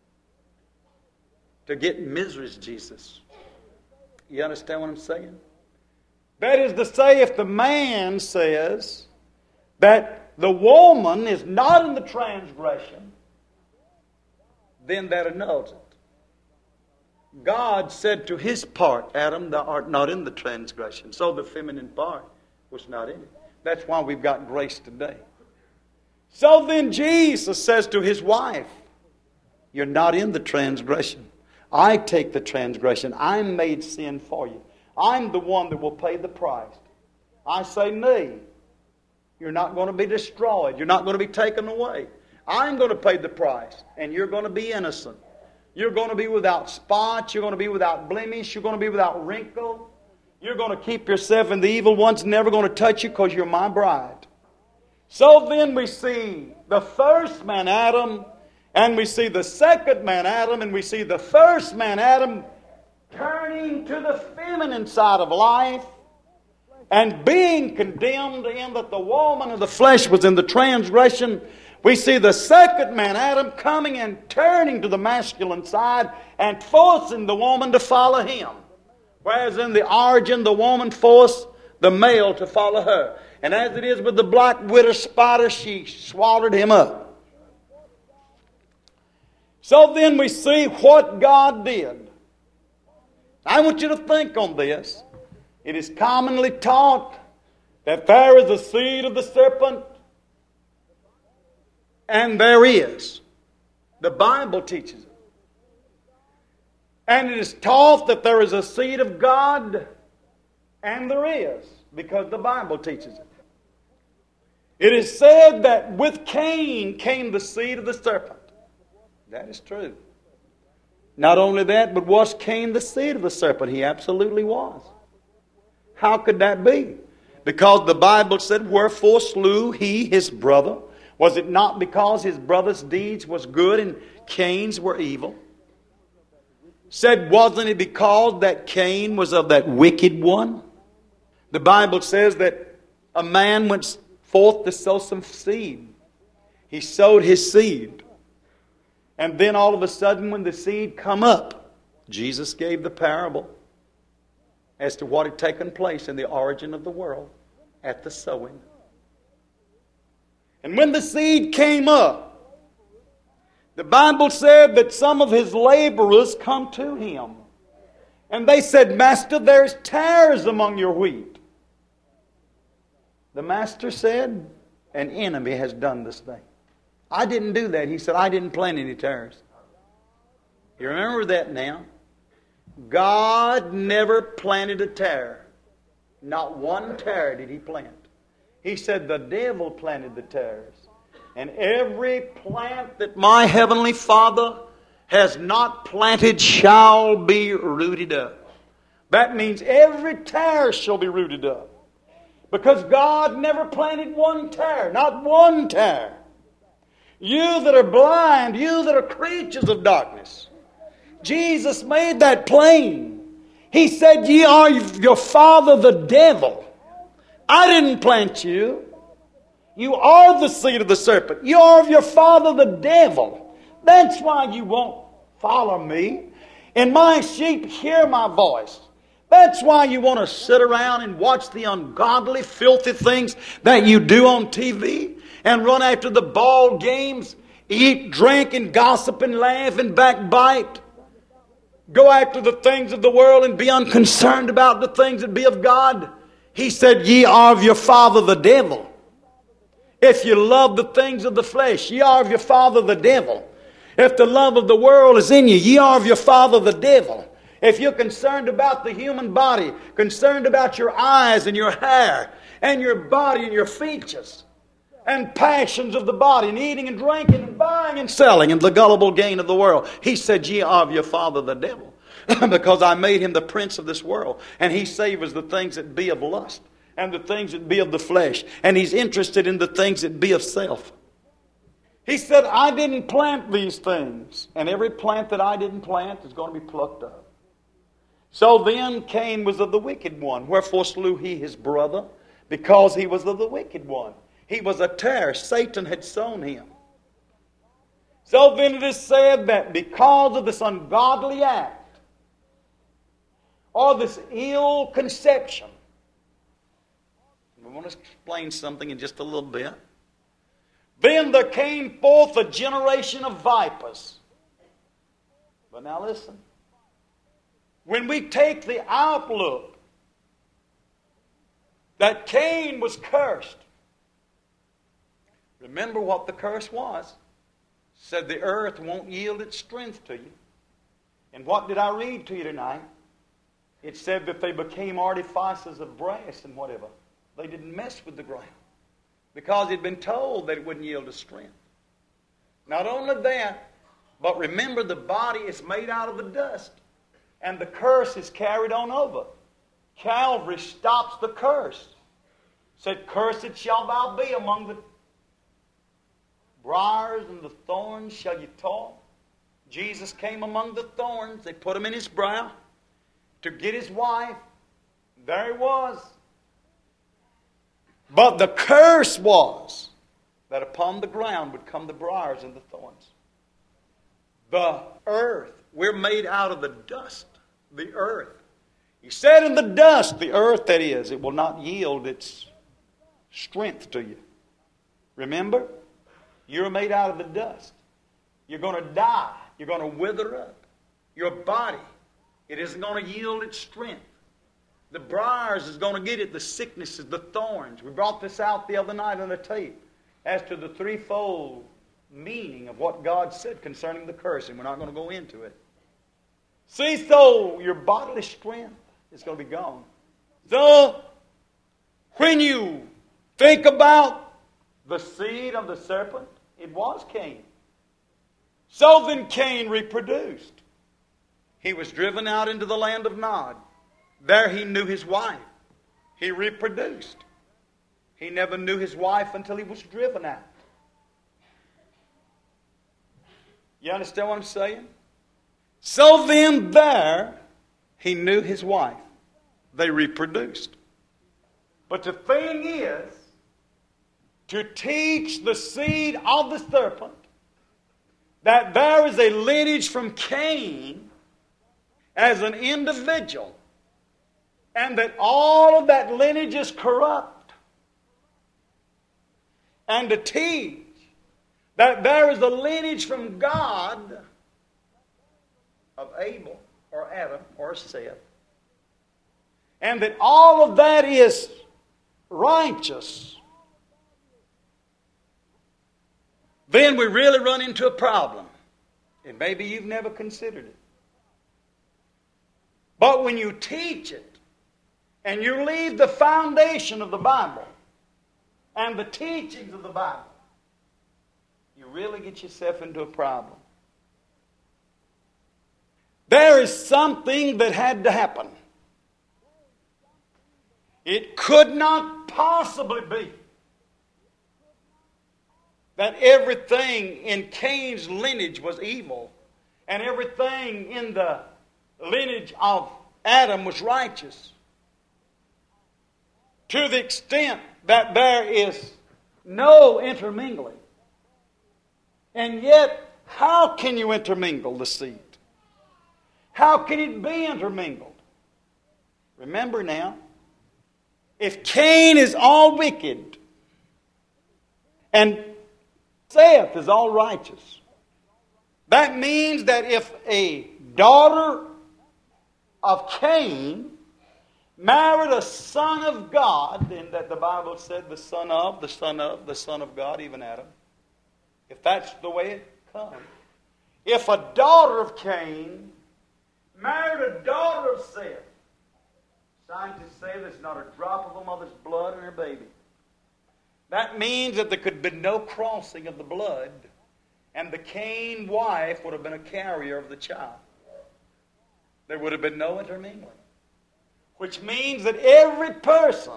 to get Mrs. Jesus. You understand what I'm saying? That is to say, if the man says that the woman is not in the transgression, then that annuls it. God said to his part, Adam, thou art not in the transgression. So the feminine part was not in it. That's why we've got grace today. So then Jesus says to his wife, you're not in the transgression. I take the transgression. I'm made sin for you. I'm the one that will pay the price. I say, me. You're not going to be destroyed. You're not going to be taken away. I'm going to pay the price, and you're going to be innocent. You're going to be without spot. You're going to be without blemish. You're going to be without wrinkle. You're going to keep yourself, and the evil one's never going to touch you because you're my bride. So then we see the first man, Adam, and we see the second man, Adam, and we see the first man, Adam, turning to the feminine side of life And being condemned in that the woman of the flesh was in the transgression, we see the second man, Adam, coming and turning to the masculine side and forcing the woman to follow him. Whereas in the origin, the woman forced the male to follow her. And as it is with the black widow spider, she swallowed him up. So then we see what God did. I want you to think on this. It is commonly taught that there is a seed of the serpent, and there is. The Bible teaches it. And it is taught that there is a seed of God, and there is, because the Bible teaches it. It is said that with Cain came the seed of the serpent. That is true. Not only that, but was Cain the seed of the serpent? He absolutely was. How could that be? Because the Bible said, wherefore slew he his brother? Was it not because his brother's deeds was good and Cain's were evil? Said, wasn't it because that Cain was of that wicked one? The Bible says that a man went forth to sow some seed. He sowed his seed. And then all of a sudden when the seed come up, Jesus gave the parable as to what had taken place in the origin of the world at the sowing. And when the seed came up, the Bible said that some of his laborers come to him. And they said, Master, there's tares among your wheat. The master said, an enemy has done this thing. I didn't do that. He said, I didn't plant any tares. You remember that now? God never planted a tare. Not one tare did he plant. He said the devil planted the tares. And every plant that my heavenly Father has not planted shall be rooted up. That means every tare shall be rooted up. Because God never planted one tare. Not one tare. You that are blind, you that are creatures of darkness. Jesus made that plain. He said, ye are your father the devil. I didn't plant you. You are the seed of the serpent. You are of your father the devil. That's why you won't follow me. And my sheep hear my voice. That's why you want to sit around and watch the ungodly, filthy things that you do on TV and run after the ball games, eat, drink, and gossip and laugh and backbite. Go after the things of the world and be unconcerned about the things that be of God. He said, ye are of your father the devil. If you love the things of the flesh, ye are of your father the devil. If the love of the world is in you, ye are of your father the devil. If you're concerned about the human body, concerned about your eyes and your hair and your body and your features and passions of the body and eating and drinking and buying and selling and the gullible gain of the world, he said, ye are of your father the devil. Because I made him the prince of this world, and he savors the things that be of lust and the things that be of the flesh, and he's interested in the things that be of self. He said, I didn't plant these things, and every plant that I didn't plant is going to be plucked up. So then Cain was of the wicked one. Wherefore slew he his brother? Because he was of the wicked one. He was a tare. Satan had sown him. So then it is said that because of this ungodly act, or this ill conception, we want to explain something in just a little bit. Then there came forth a generation of vipers. But now listen. When we take the outlook that Cain was cursed, remember what the curse was. Said the earth won't yield its strength to you. And what did I read to you tonight? It said that they became artificers of brass and whatever. They didn't mess with the ground because they'd been told that it wouldn't yield its strength. Not only that, but remember the body is made out of the dust and the curse is carried on over. Calvary stops the curse. Said, cursed shall thou be among the briars and the thorns shall you talk. Jesus came among the thorns. They put him in his brow to get his wife. There he was. But the curse was that upon the ground would come the briars and the thorns. The earth, we're made out of the dust, the earth. He said in the dust, the earth that is, it will not yield its strength to you. Remember? You're made out of the dust. You're going to die. You're going to wither up. Your body, it isn't going to yield its strength. The briars is going to get it, the sicknesses, the thorns. We brought this out the other night on a tape as to the threefold meaning of what God said concerning the curse, and we're not going to go into it. See, so your bodily strength is going to be gone. So, when you think about the seed of the serpent, it was Cain. So then Cain reproduced. He was driven out into the land of Nod. There he knew his wife. He reproduced. He never knew his wife until he was driven out. You understand what I'm saying? So then there, he knew his wife. They reproduced. But the thing is, to teach the seed of the serpent that there is a lineage from Cain as an individual, and that all of that lineage is corrupt. And to teach that there is a lineage from God of Abel or Adam or Seth, and that all of that is righteous, then we really run into a problem. And maybe you've never considered it. But when you teach it, and you leave the foundation of the Bible and the teachings of the Bible, you really get yourself into a problem. There is something that had to happen. It could not possibly be that everything in Cain's lineage was evil and everything in the lineage of Adam was righteous. To the extent that there is no intermingling. And yet, how can you intermingle the seed? How can it be intermingled? Remember now, if Cain is all wicked and Seth is all righteous, that means that if a daughter of Cain married a son of God, in that the Bible said the son of God, even Adam. If that's the way it comes. If a daughter of Cain married a daughter of Seth, scientists say there's not a drop of a mother's blood in her baby. That means that there could have been no crossing of the blood, and the Cain wife would have been a carrier of the child. There would have been no intermingling. Which means that every person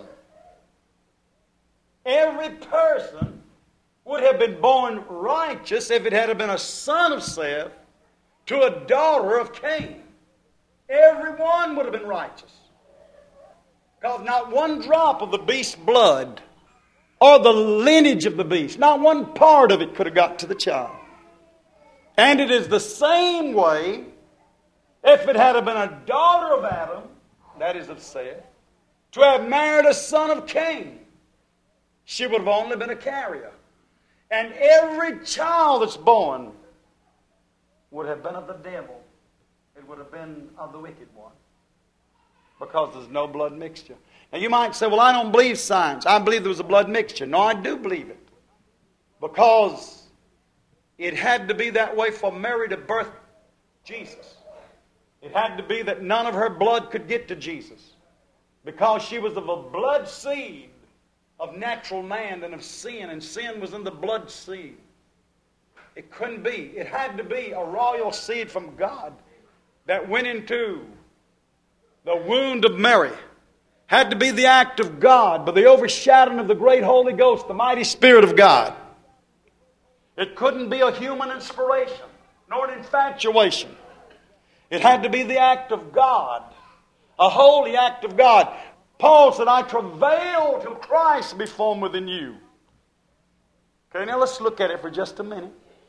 would have been born righteous if it had been a son of Seth to a daughter of Cain. Everyone would have been righteous. Because not one drop of the beast's blood or the lineage of the beast, not one part of it could have got to the child. And it is the same way if it had been a daughter of Adam, that is of Seth, to have married a son of Cain. She would have only been a carrier. And every child that's born would have been of the devil. It would have been of the wicked one. Because there's no blood mixture. Now you might say, well, I don't believe science. I believe there was a blood mixture. No, I do believe it. Because it had to be that way for Mary to birth Jesus. It had to be that none of her blood could get to Jesus. Because she was of a blood seed of natural man and of sin. And sin was in the blood seed. It couldn't be. It had to be a royal seed from God that went into the wound of Mary. Had to be the act of God, by the overshadowing of the great Holy Ghost, the mighty Spirit of God. It couldn't be a human inspiration, nor an infatuation. It had to be the act of God, a holy act of God. Paul said, I travail till Christ be formed within you. Okay, now let's look at it for just a minute.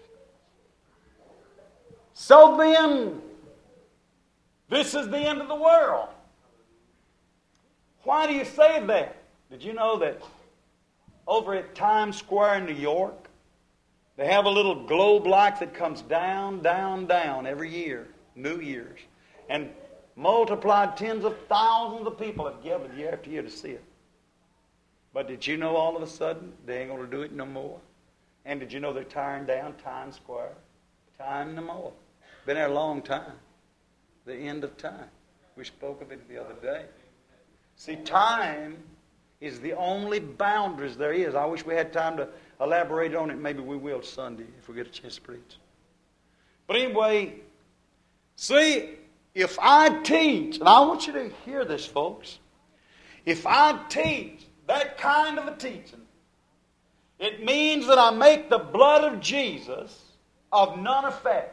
So then, this is the end of the world. Why do you say that? Did you know that over at Times Square in New York, they have a little globe light that comes down, down, down every year, New Year's. And multiplied tens of thousands of people have gathered year after year to see it. But did you know all of a sudden they ain't going to do it no more? And did you know they're tearing down Times Square? Time no more. Been there a long time. The end of time. We spoke of it the other day. See, time is the only boundaries there is. I wish we had time to elaborate on it. Maybe we will Sunday if we get a chance to preach. But anyway, see, if I teach, and I want you to hear this, folks. If I teach that kind of a teaching, it means that I make the blood of Jesus of none effect.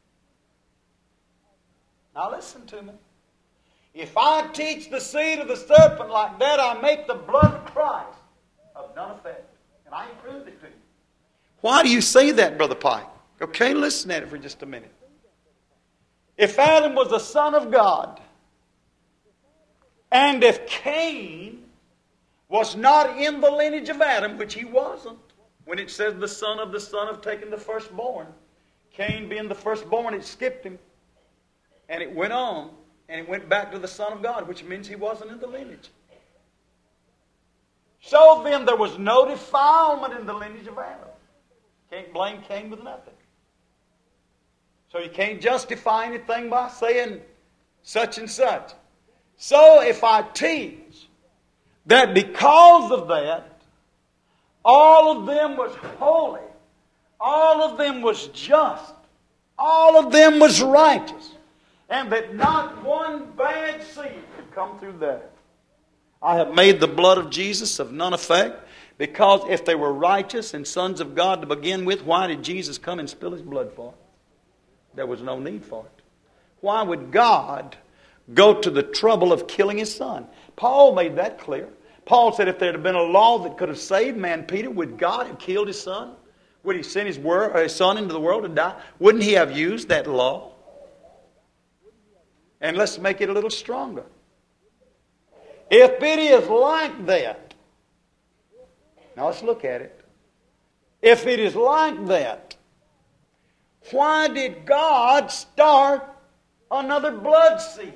Now listen to me. If I teach the seed of the serpent like that, I make the blood of Christ of none effect. And I ain't proved it to you. Why do you say that, Brother Pike? Okay, listen at it for just a minute. If Adam was the son of God, and if Cain was not in the lineage of Adam, which he wasn't, when it says the son of taking the firstborn, Cain being the firstborn, it skipped him. And it went on, and it went back to the Son of God, which means he wasn't in the lineage. So then there was no defilement in the lineage of Adam. Can't blame Cain with nothing. So you can't justify anything by saying such and such. So if I teach that because of that, all of them was holy, all of them was just, all of them was righteous, and that not one bad seed could come through that, I have made the blood of Jesus of none effect, because if they were righteous and sons of God to begin with, why did Jesus come and spill His blood for it? There was no need for it. Why would God go to the trouble of killing His Son? Paul made that clear. Paul said if there had been a law that could have saved man, Peter, would God have killed His Son? Would He send His Son into the world to die? Wouldn't He have used that law? And let's make it a little stronger. If it is like that, now let's look at it. If it is like that, why did God start another blood seed?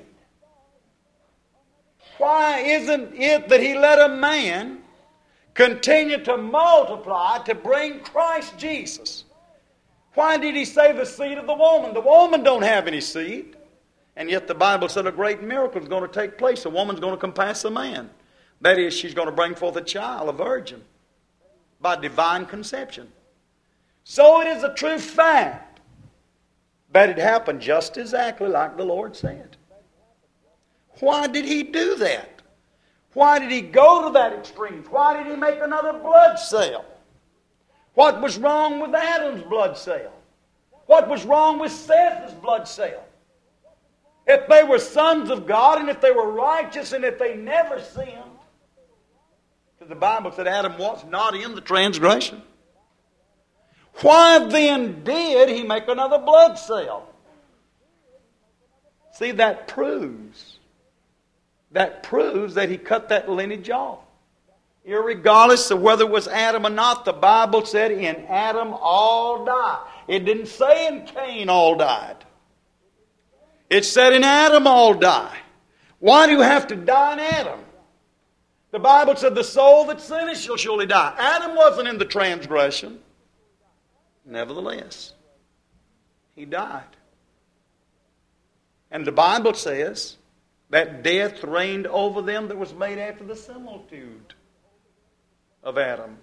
Why isn't it that He let a man continue to multiply to bring Christ Jesus? Why did He say the seed of the woman? The woman don't have any seed. And yet the Bible said a great miracle is going to take place. A woman's going to compass a man. That is, she's going to bring forth a child, a virgin, by divine conception. So it is a true fact that it happened just exactly like the Lord said. Why did He do that? Why did He go to that extreme? Why did He make another blood cell? What was wrong with Adam's blood cell? What was wrong with Seth's blood cell? If they were sons of God, and if they were righteous, and if they never sinned, because the Bible said Adam was not in the transgression, why then did He make another blood cell? See, that proves that He cut that lineage off. Irregardless of whether it was Adam or not, the Bible said in Adam all died. It didn't say in Cain all died. It said in Adam all die. Why do you have to die in Adam? The Bible said the soul that sinneth shall surely die. Adam wasn't in the transgression. Nevertheless, he died. And the Bible says that death reigned over them that was made after the similitude of Adam.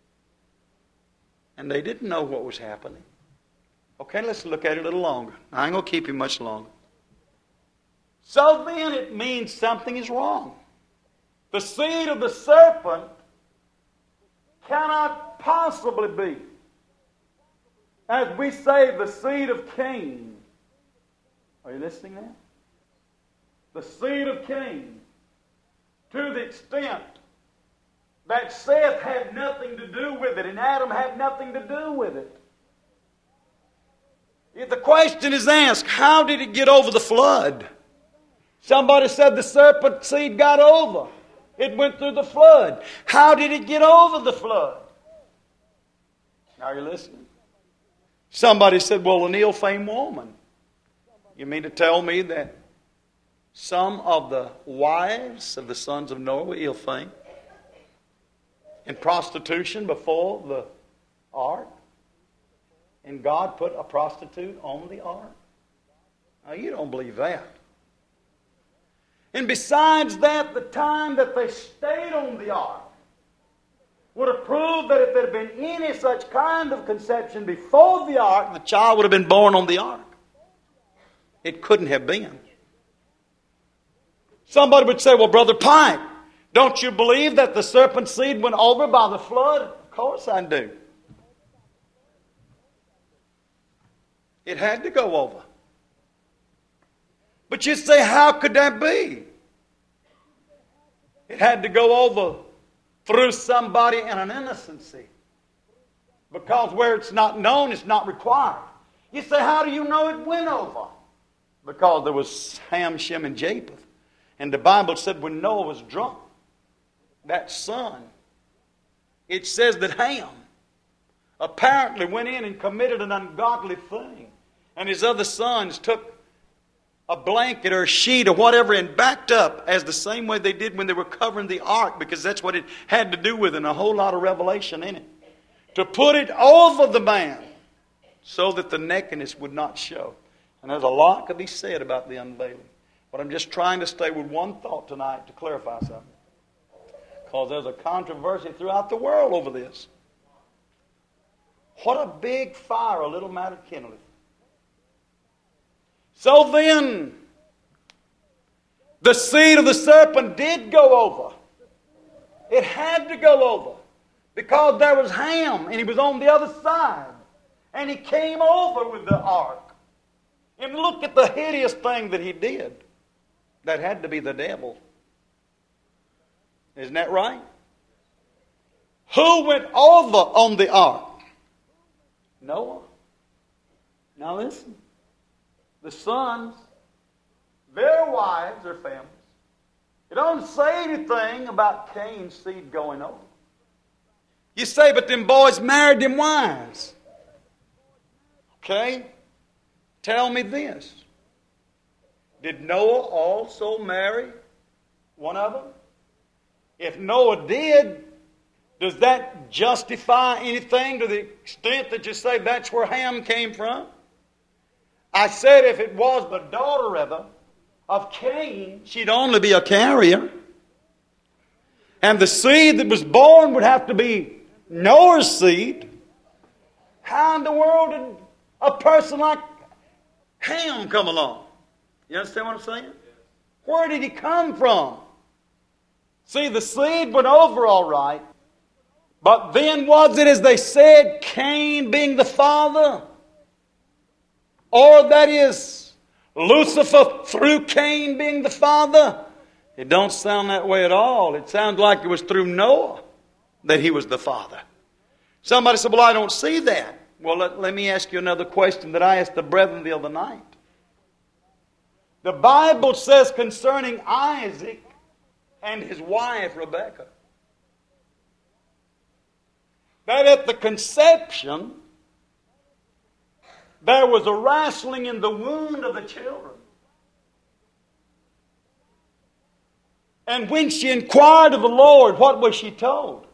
And they didn't know what was happening. Okay, let's look at it a little longer. I ain't going to keep you much longer. So then it means something is wrong. The seed of the serpent cannot possibly be, as we say, the seed of Cain. Are you listening now? The seed of Cain to the extent that Seth had nothing to do with it and Adam had nothing to do with it. If the question is asked, how did it get over the flood? Somebody said the serpent seed got over. It went through the flood. How did it get over the flood? Are you listening? Somebody said, well, an ill-famed woman. You mean to tell me that some of the wives of the sons of Noah were ill-famed in prostitution before the ark? And God put a prostitute on the ark? Now, you don't believe that. And besides that, the time that they stayed on the ark would have proved that if there had been any such kind of conception before the ark, the child would have been born on the ark. It couldn't have been. Somebody would say, well, Brother Pike, don't you believe that the serpent seed went over by the flood? Of course I do. It had to go over. But you say, how could that be? It had to go over through somebody in an innocency. Because where it's not known, it's not required. You say, how do you know it went over? Because there was Ham, Shem, and Japheth. And the Bible said when Noah was drunk, that son, it says that Ham apparently went in and committed an ungodly thing. And his other sons took a blanket or a sheet or whatever and backed up as the same way they did when they were covering the ark, because that's what it had to do with, and a whole lot of revelation in it. To put it over the man so that the nakedness would not show. And there's a lot to be said about the unveiling. But I'm just trying to stay with one thought tonight to clarify something. Because there's a controversy throughout the world over this. What a big fire a little matter kindleth. So then, the seed of the serpent did go over. It had to go over. Because there was Ham, and he was on the other side. And he came over with the ark. And look at the hideous thing that he did. That had to be the devil. Isn't that right? Who went over on the ark? Noah. Now listen. The sons, their wives, their families. It don't say anything about Cain's seed going over. You say, but them boys married them wives. Okay? Tell me this. Did Noah also marry one of them? If Noah did, does that justify anything to the extent that you say that's where Ham came from? I said if it was the daughter, rather, of Cain, she'd only be a carrier. And the seed that was born would have to be Noah's seed. How in the world did a person like Ham come along? You understand what I'm saying? Where did he come from? See, the seed went over all right. But then was it, as they said, Cain being the father? Or that is, Lucifer through Cain being the father? It don't sound that way at all. It sounds like it was through Noah that he was the father. Somebody said, well, I don't see that. Well, let me ask you another question that I asked the brethren the other night. The Bible says concerning Isaac and his wife Rebekah, that at the conception there was a wrestling in the wound of the children. And when she inquired of the Lord, what was she told?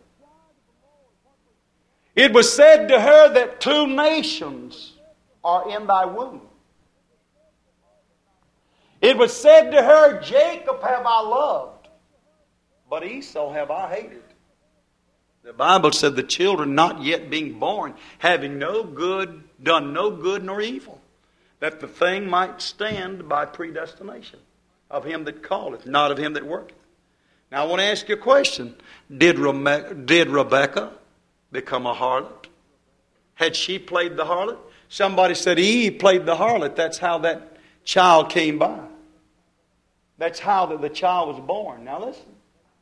It was said to her that 2 nations are in thy womb. It was said to her, Jacob have I loved, but Esau have I hated. The Bible said the children not yet being born, having no good, done no good nor evil, that the thing might stand by predestination of him that calleth, not of him that worketh. Now I want to ask you a question. Did Rebekah become a harlot? Had she played the harlot? Somebody said Eve played the harlot. That's how that child came by. That's how the child was born. Now listen.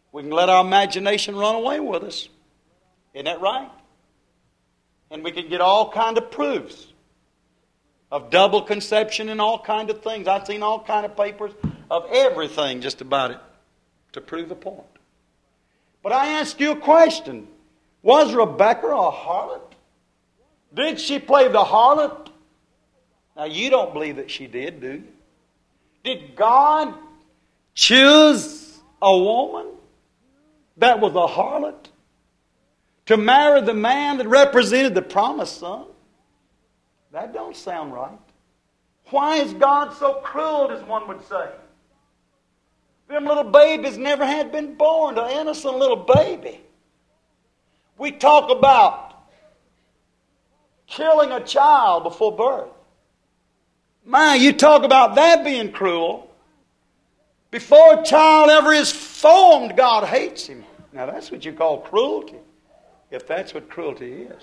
We can let our imagination run away with us. Isn't that right? And we can get all kind of proofs of double conception and all kind of things. I've seen all kind of papers of everything just about it to prove a point. But I ask you a question. Was Rebekah a harlot? Did she play the harlot? Now you don't believe that she did, do you? Did God choose a woman that was a harlot to marry the man that represented the promised son? That don't sound right. Why is God so cruel, as one would say? Them little babies never had been born, an innocent little baby. We talk about killing a child before birth. Man, you talk about that being cruel. Before a child ever is formed, God hates him. Now that's what you call cruelty, if that's what cruelty is.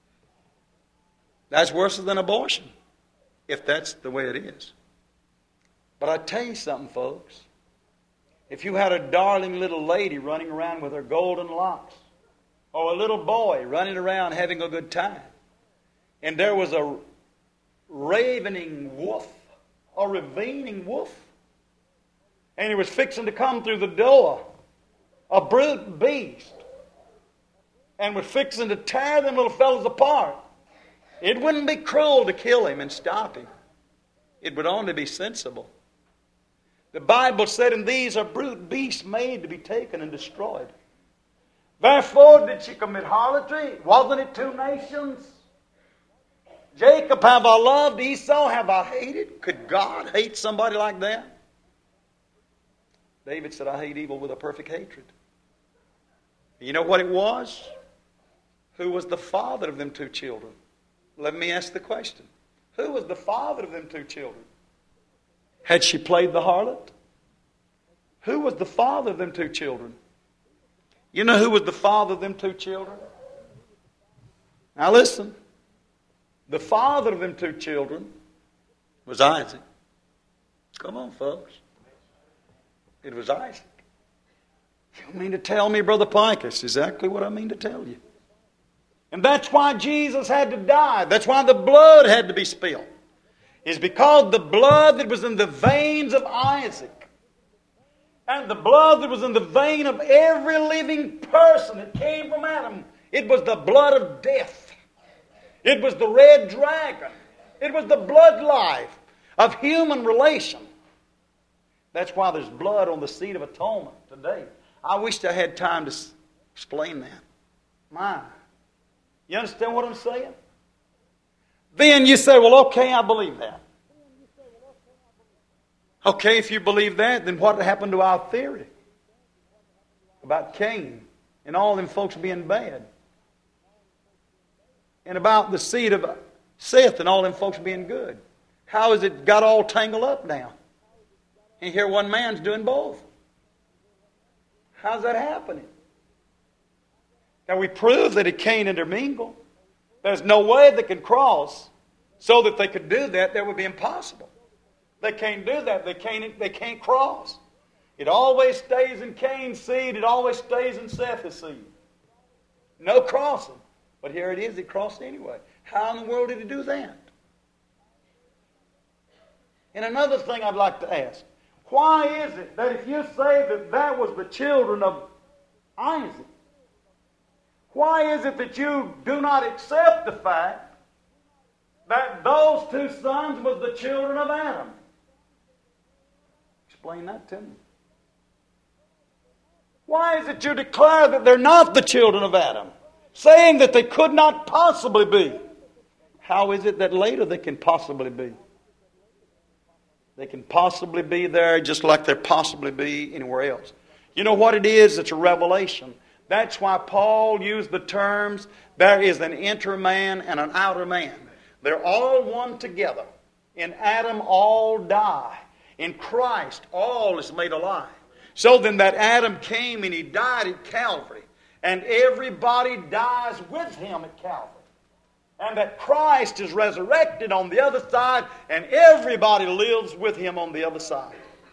That's worse than abortion, if that's the way it is. But I tell you something, folks. If you had a darling little lady running around with her golden locks, or a little boy running around having a good time, and there was a ravening wolf, a ravening wolf, and he was fixing to come through the door, a brute beast, and was fixing to tear them little fellas apart, it wouldn't be cruel to kill him and stop him. It would only be sensible. The Bible said, and these are brute beasts made to be taken and destroyed. Therefore did she commit harlotry? Wasn't it two nations? Jacob have I loved, Esau have I hated. Could God hate somebody like that? David said, I hate evil with a perfect hatred. You know what it was? Who was the father of them two children? Let me ask the question. Who was the father of them two children? Had she played the harlot? Who was the father of them two children? You know who was the father of them two children? Now listen. The father of them two children was Isaac. Come on, folks. It was Isaac. You mean to tell me, Brother Pike? That's exactly what I mean to tell you. And that's why Jesus had to die. That's why the blood had to be spilled. It's because the blood that was in the veins of Isaac and the blood that was in the vein of every living person that came from Adam, it was the blood of death. It was the red dragon. It was the blood life of human relation. That's why there's blood on the seat of atonement today. I wish I had time to explain that. My. You understand what I'm saying? Then you say, well, okay, I believe that. Okay, if you believe that, then what happened to our theory about Cain and all them folks being bad? And about the seed of Seth and all them folks being good? How has it got all tangled up now? And here one man's doing both. How's that happening? Can we prove that it can't intermingle? There's no way they can cross. So that they could do that, that would be impossible. They can't do that. They can't cross. It always stays in Cain's seed. It always stays in Seth's seed. No crossing. But here it is. It crossed anyway. How in the world did it do that? And another thing I'd like to ask. Why is it that if you say that that was the children of Isaac, why is it that you do not accept the fact that those two sons was the children of Adam? Explain that to me. Why is it you declare that they're not the children of Adam, saying that they could not possibly be? How is it that later they can possibly be? They can possibly be there just like there possibly be anywhere else. You know what it is? It's a revelation. That's why Paul used the terms, there is an inner man and an outer man. They're all one together. In Adam all die. In Christ all is made alive. So then that Adam came and he died at Calvary. And everybody dies with him at Calvary. And that Christ is resurrected on the other side, and everybody lives with him on the other side.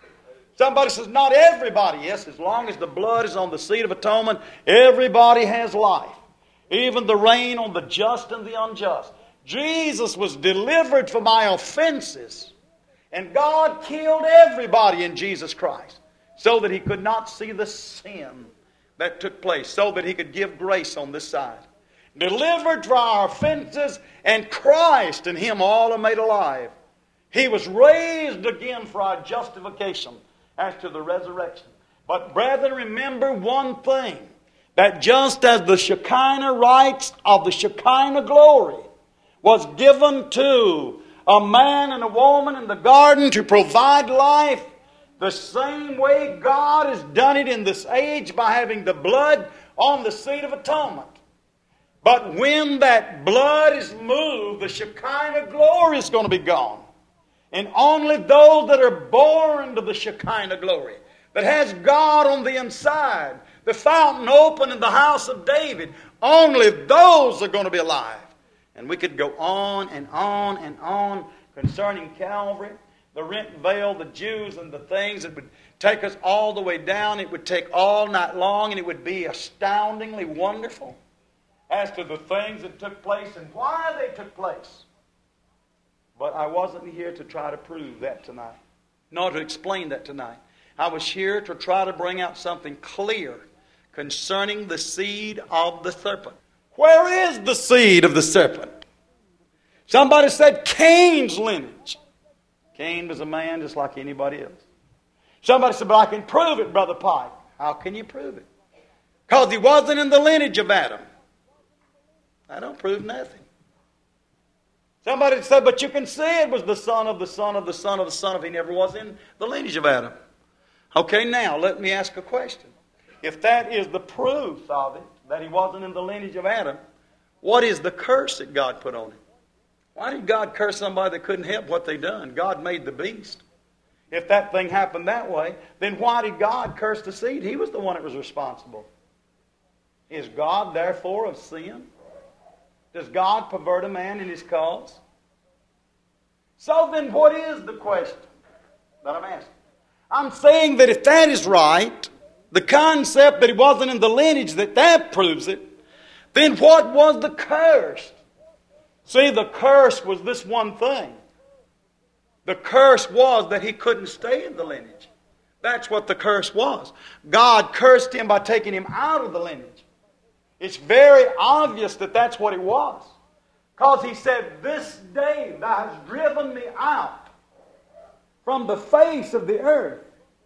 Somebody says, not everybody. Yes, as long as the blood is on the seat of atonement, everybody has life. Even the rain on the just and the unjust. Jesus was delivered for my offenses. And God killed everybody in Jesus Christ so that He could not see the sin that took place, so that He could give grace on this side. Delivered for our offenses, and Christ and Him all are made alive. He was raised again for our justification as to the resurrection. But brethren, remember one thing, that just as the Shekinah rights of the Shekinah glory was given to a man and a woman in the garden to provide life, the same way God has done it in this age by having the blood on the seat of atonement. But when that blood is moved, the Shekinah glory is going to be gone. And only those that are born to the Shekinah glory, that has God on the inside, the fountain open in the house of David, only those are going to be alive. And we could go on and on and on concerning Calvary, the rent veil, the Jews, and the things that would take us all the way down. It would take all night long, and it would be astoundingly wonderful as to the things that took place and why they took place. But I wasn't here to try to prove that tonight, nor to explain that tonight. I was here to try to bring out something clear concerning the seed of the serpent. Where is the seed of the serpent? Somebody said Cain's lineage. Cain was a man just like anybody else. Somebody said, but I can prove it, Brother Pike. How can you prove it? Because he wasn't in the lineage of Adam. I don't prove nothing. Somebody said, but you can see it was the son of the son of the son of the son of. He never was in the lineage of Adam. Okay, now let me ask a question. If that is the proof of it, that he wasn't in the lineage of Adam, what is the curse that God put on him? Why did God curse somebody that couldn't help what they done? God made the beast. If that thing happened that way, then why did God curse the seed? He was the one that was responsible. Is God therefore of sin? Does God pervert a man in his cause? So then what is the question that I'm asking? I'm saying that if that is right, the concept that he wasn't in the lineage, that proves it, then what was the curse? See, the curse was this one thing. The curse was that he couldn't stay in the lineage. That's what the curse was. God cursed him by taking him out of the lineage. It's very obvious that that's what it was. Because he said, this day thou hast driven me out from the face of the earth.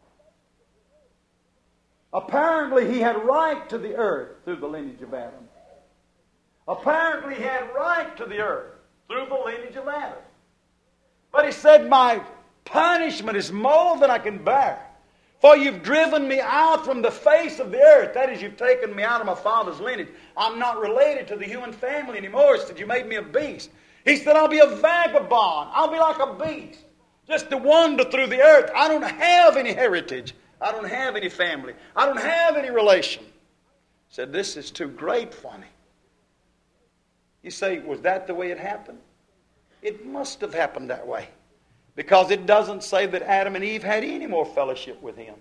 Apparently he had right to the earth through the lineage of Adam. Apparently he had right to the earth through the lineage of Adam. But he said, my punishment is more than I can bear. For you've driven me out from the face of the earth. That is, you've taken me out of my father's lineage. I'm not related to the human family anymore. He said, you made me a beast. He said, I'll be a vagabond. I'll be like a beast. Just to wander through the earth. I don't have any heritage. I don't have any family. I don't have any relation. He said, this is too great for me. You say, was that the way it happened? It must have happened that way. Because it doesn't say that Adam and Eve had any more fellowship with him.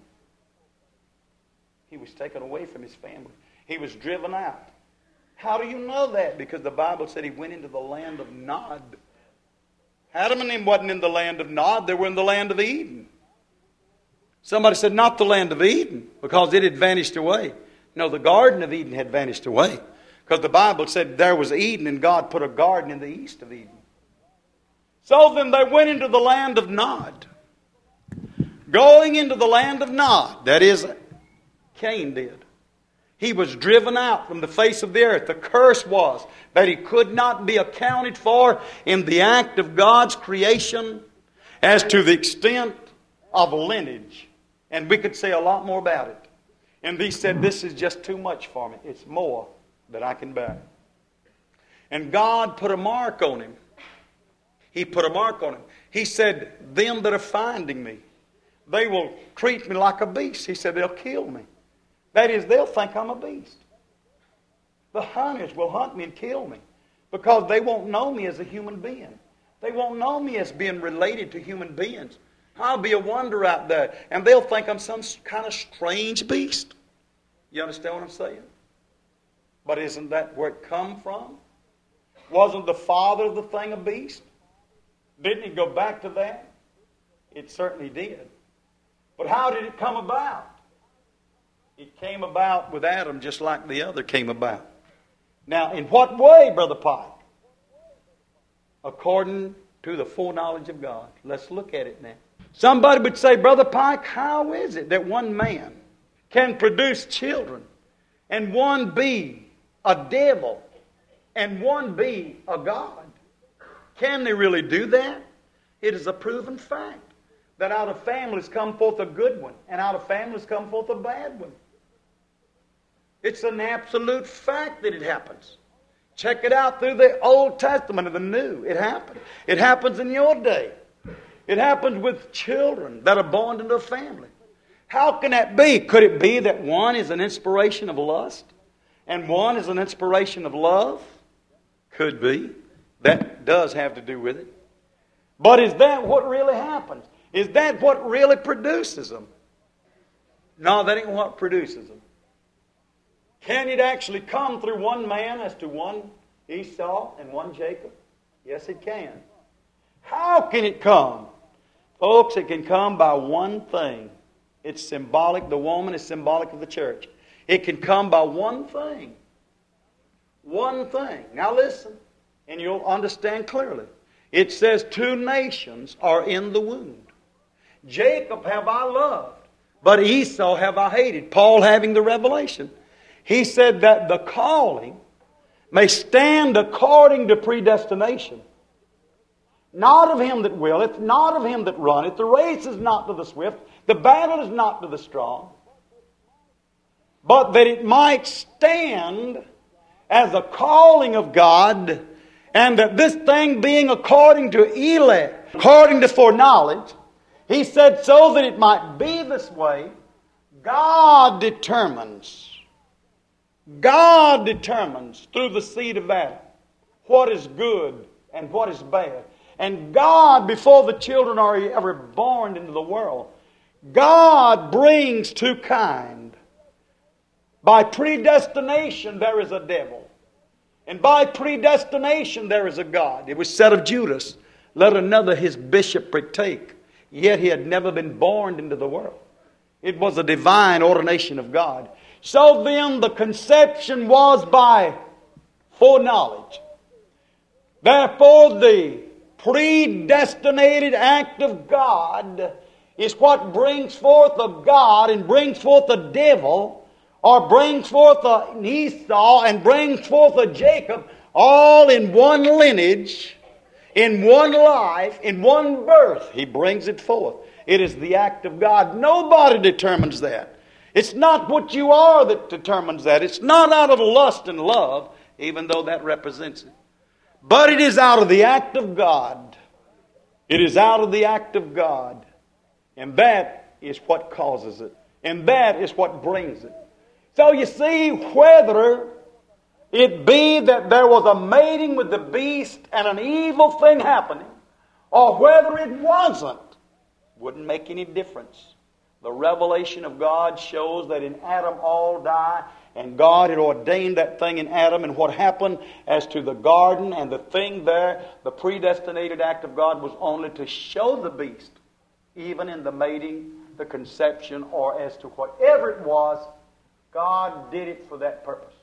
He was taken away from his family. He was driven out. How do you know that? Because the Bible said he went into the land of Nod. Adam and Eve wasn't in the land of Nod. They were in the land of Eden. Somebody said, not the land of Eden, because it had vanished away. No, the Garden of Eden had vanished away. Because the Bible said there was Eden, and God put a garden in the east of Eden. So then they went into the land of Nod. Going into the land of Nod, that is, Cain did. He was driven out from the face of the earth. The curse was that he could not be accounted for in the act of God's creation as to the extent of lineage. And we could say a lot more about it. And he said, this is just too much for me. It's more than I can bear. And God put a mark on him. He put a mark on him. He said, them that are finding me, they will treat me like a beast. He said, they'll kill me. That is, they'll think I'm a beast. The hunters will hunt me and kill me because they won't know me as a human being. They won't know me as being related to human beings. I'll be a wonder out there. And they'll think I'm some kind of strange beast. You understand what I'm saying? But isn't that where it come from? Wasn't the father of the thing a beast? Didn't he go back to that? It certainly did. But how did it come about? It came about with Adam just like the other came about. Now, in what way, Brother Pike? According to the foreknowledge of God. Let's look at it now. Somebody would say, Brother Pike, how is it that one man can produce children and one be a devil and one be a God? Can they really do that? It is a proven fact that out of families come forth a good one and out of families come forth a bad one. It's an absolute fact that it happens. Check it out through the Old Testament and the New. It happened. It happens in your day. It happens with children that are born into a family. How can that be? Could it be that one is an inspiration of lust and one is an inspiration of love? Could be. That does have to do with it. But is that what really happens? Is that what really produces them? No, that ain't what produces them. Can it actually come through one man as to one Esau and one Jacob? Yes, it can. How can it come? Folks, it can come by one thing. It's symbolic. The woman is symbolic of the church. It can come by one thing. One thing. Now listen, and you'll understand clearly. It says 2 nations are in the wound. Jacob have I loved, but Esau have I hated. Paul having the revelation. He said that the calling may stand according to predestination. Not of him that willeth, not of him that runneth. The race is not to the swift, the battle is not to the strong. But that it might stand as a calling of God, and that this thing being according to elect, according to foreknowledge, he said so that it might be this way, God determines through the seed of Adam what is good and what is bad. And God, before the children are ever born into the world, God brings 2 kind. By predestination there is a devil. And by predestination there is a God. It was said of Judas, let another his bishopric take. Yet he had never been born into the world. It was a divine ordination of God. So then the conception was by foreknowledge. Therefore the predestinated act of God is what brings forth a God and brings forth a devil, or brings forth an Esau and brings forth a Jacob, all in one lineage, in one life, in one birth. He brings it forth. It is the act of God. Nobody determines that. It's not what you are that determines that. It's not out of lust and love, even though that represents it. But it is out of the act of God. It is out of the act of God. And that is what causes it. And that is what brings it. So you see, whether it be that there was a mating with the beast and an evil thing happening, or whether it wasn't, wouldn't make any difference. The revelation of God shows that in Adam all die, and God had ordained that thing in Adam, and what happened as to the garden and the thing there, the predestinated act of God was only to show the beast, even in the mating, the conception, or as to whatever it was, God did it for that purpose.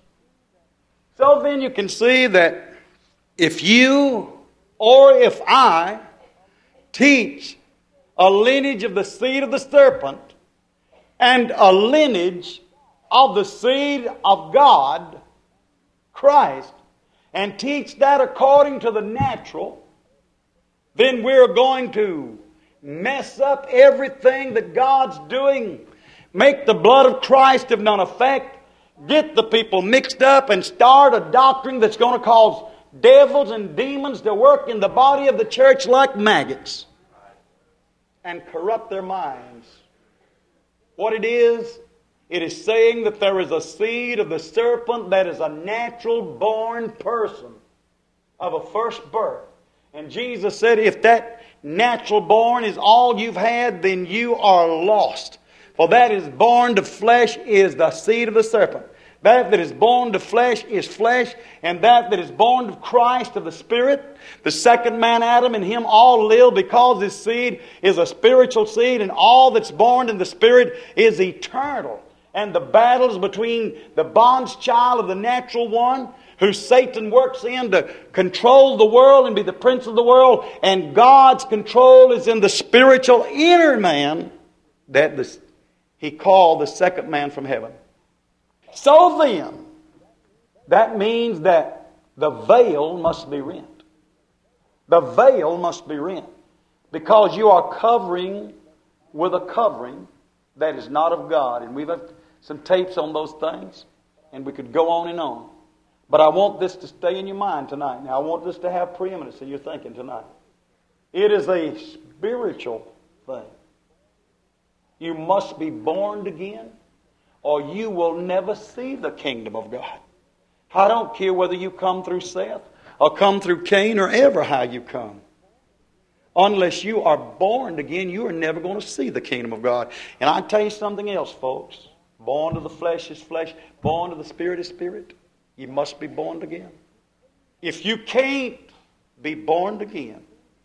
So then you can see that if you or if I teach a lineage of the seed of the serpent and a lineage of the seed of God, Christ, and teach that according to the natural, then we're going to mess up everything that God's doing, make the blood of Christ of none effect, get the people mixed up and start a doctrine that's going to cause devils and demons to work in the body of the church like maggots and corrupt their minds. What it is saying that there is a seed of the serpent that is a natural born person of a first birth. And Jesus said, if that natural born is all you've had, then you are lost. For that is born to flesh is the seed of the serpent. That is born to flesh is flesh, and that is born of Christ, of the Spirit, the second man Adam, in him all live, because this seed is a spiritual seed, and all that's born in the Spirit is eternal. And the battles between the bond's child of the natural one, who Satan works in to control the world and be the prince of the world, and God's control is in the spiritual inner man that he called the second man from heaven. So then, that means that the veil must be rent. The veil must be rent. Because you are covering with a covering that is not of God. And we've had some tapes on those things, and we could go on and on. But I want this to stay in your mind tonight. Now, I want this to have preeminence in your thinking tonight. It is a spiritual thing. You must be born again, or you will never see the kingdom of God. I don't care whether you come through Seth or come through Cain or ever how you come. Unless you are born again, you are never going to see the kingdom of God. And I tell you something else, folks. Born to the flesh is flesh. Born to the Spirit is spirit. You must be born again. If you can't be born again,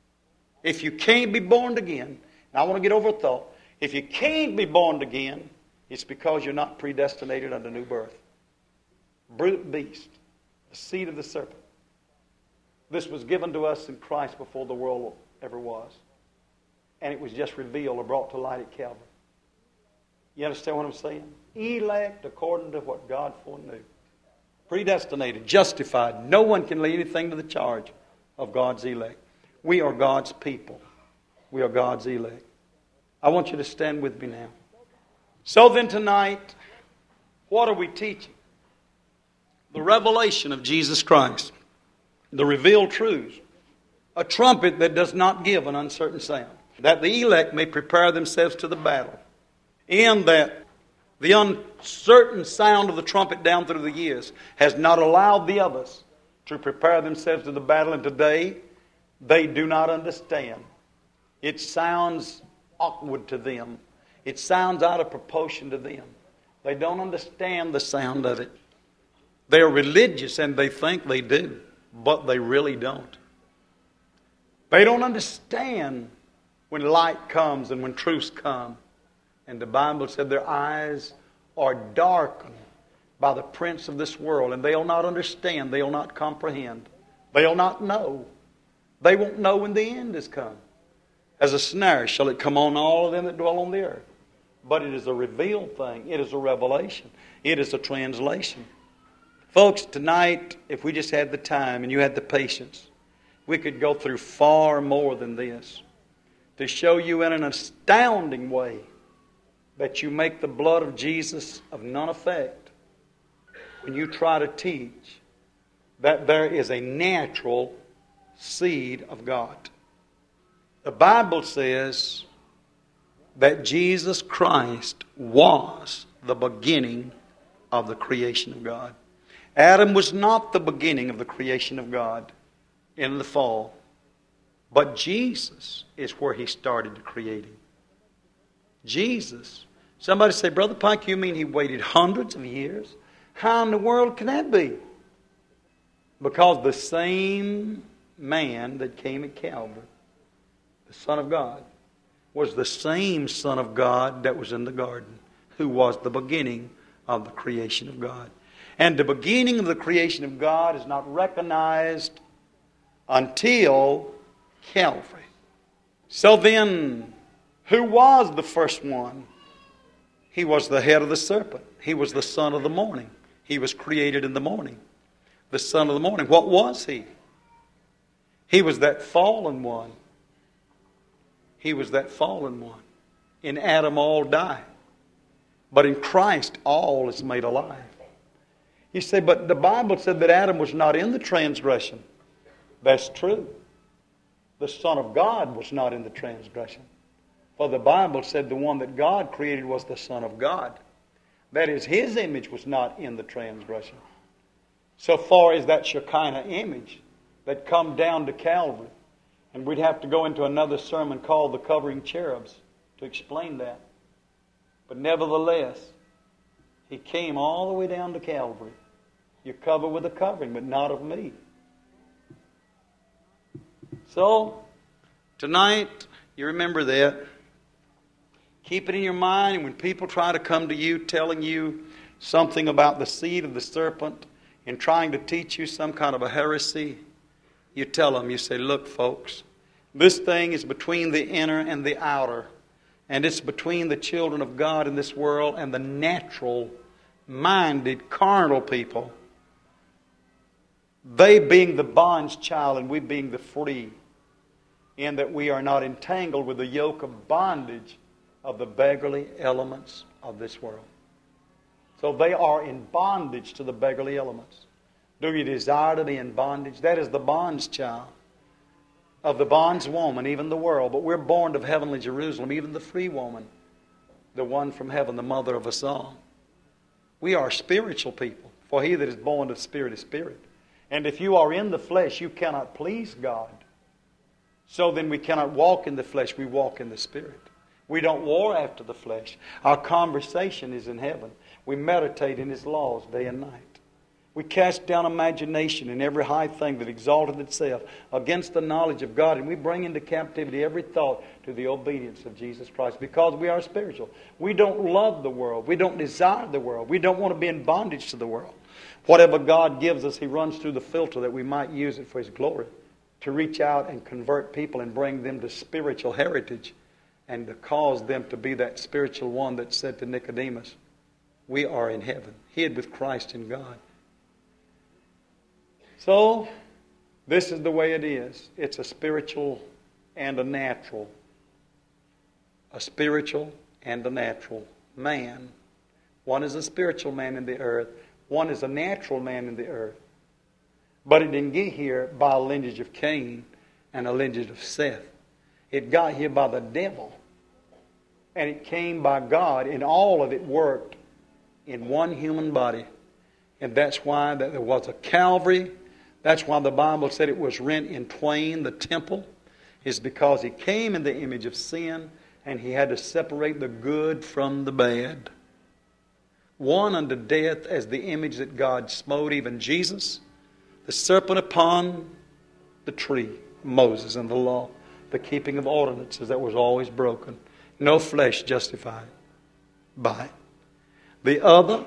if you can't be born again, and I want to get over a thought. If you can't be born again, it's because you're not predestinated unto new birth. Brute beast, the seed of the serpent. This was given to us in Christ before the world ever was. And it was just revealed or brought to light at Calvary. You understand what I'm saying? Elect according to what God foreknew. Predestinated, justified. No one can lay anything to the charge of God's elect. We are God's people. We are God's elect. I want you to stand with me now. So then tonight, what are we teaching? The revelation of Jesus Christ. The revealed truths. A trumpet that does not give an uncertain sound. That the elect may prepare themselves to the battle. And that the uncertain sound of the trumpet down through the years has not allowed the others to prepare themselves to the battle. And today, they do not understand. It sounds awkward to them. It sounds out of proportion to them. They don't understand the sound of it. They're religious and they think they do, but they really don't. They don't understand when light comes and when truths come. And the Bible said their eyes are darkened by the prince of this world, and they'll not understand, they'll not comprehend, they'll not know. They won't know when the end is come. As a snare shall it come on all of them that dwell on the earth. But it is a revealed thing. It is a revelation. It is a translation. Folks, tonight, if we just had the time and you had the patience, we could go through far more than this to show you in an astounding way that you make the blood of Jesus of none effect when you try to teach that there is a natural seed of God. The Bible says that Jesus Christ was the beginning of the creation of God. Adam was not the beginning of the creation of God in the fall, but Jesus is where He started creating. Jesus. Somebody say, Brother Pike, you mean He waited hundreds of years? How in the world can that be? Because the same man that came at Calvary, the Son of God, was the same Son of God that was in the garden, who was the beginning of the creation of God. And the beginning of the creation of God is not recognized until Calvary. So then, who was the first one? He was the head of the serpent. He was the son of the morning. He was created in the morning. The son of the morning. What was he? He was that fallen one. He was that fallen one. In Adam all die. But in Christ all is made alive. You say, but the Bible said that Adam was not in the transgression. That's true. The Son of God was not in the transgression. For the Bible said the one that God created was the Son of God. That is, His image was not in the transgression. So far as that Shekinah image that come down to Calvary And we'd have to go into another sermon called The Covering Cherubs to explain that. But nevertheless, He came all the way down to Calvary. You're covered with a covering, but not of me. So, tonight, you remember that. Keep it in your mind, and when people try to come to you telling you something about the seed of the serpent and trying to teach you some kind of a heresy, you tell them, you say, look, folks, this thing is between the inner and the outer. And it's between the children of God in this world and the natural-minded, carnal people. They being the bond's child and we being the free. In that we are not entangled with the yoke of bondage of the beggarly elements of this world. So they are in bondage to the beggarly elements. Do you desire to be in bondage? That is the bond's child. Of the bondswoman, even the world. But we're born of heavenly Jerusalem, even the free woman. The one from heaven, the mother of us all. We are spiritual people. For he that is born of the Spirit is spirit. And if you are in the flesh, you cannot please God. So then we cannot walk in the flesh, we walk in the Spirit. We don't war after the flesh. Our conversation is in heaven. We meditate in His laws day and night. We cast down imagination and every high thing that exalted itself against the knowledge of God. And we bring into captivity every thought to the obedience of Jesus Christ. Because we are spiritual. We don't love the world. We don't desire the world. We don't want to be in bondage to the world. Whatever God gives us, He runs through the filter that we might use it for His glory. To reach out and convert people and bring them to spiritual heritage. And to cause them to be that spiritual one that said to Nicodemus, we are in heaven, hid with Christ in God. So, this is the way it is. It's a spiritual and a natural. A spiritual and a natural man. One is a spiritual man in the earth. One is a natural man in the earth. But it didn't get here by a lineage of Cain and a lineage of Seth. It got here by the devil. And it came by God, and all of it worked in one human body. And that's why that there was a Calvary. That's why the Bible said it was rent in twain, the temple, is because He came in the image of sin and He had to separate the good from the bad. One unto death as the image that God smote, even Jesus, the serpent upon the tree, Moses and the law, the keeping of ordinances that was always broken. No flesh justified by it. The other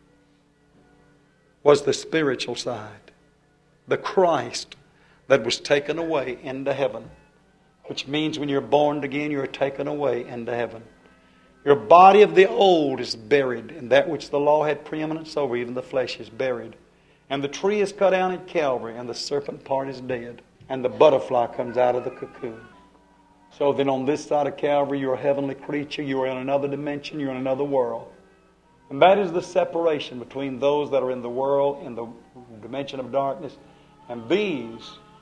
was the spiritual side. The Christ that was taken away into heaven. Which means when you're born again, you're taken away into heaven. Your body of the old is buried, and that which the law had preeminence over, even the flesh, is buried. And the tree is cut down at Calvary, and the serpent part is dead. And the butterfly comes out of the cocoon. So then on this side of Calvary, you're a heavenly creature. You're in another dimension. You're in another world. And that is the separation between those that are in the world, in the dimension of darkness, and these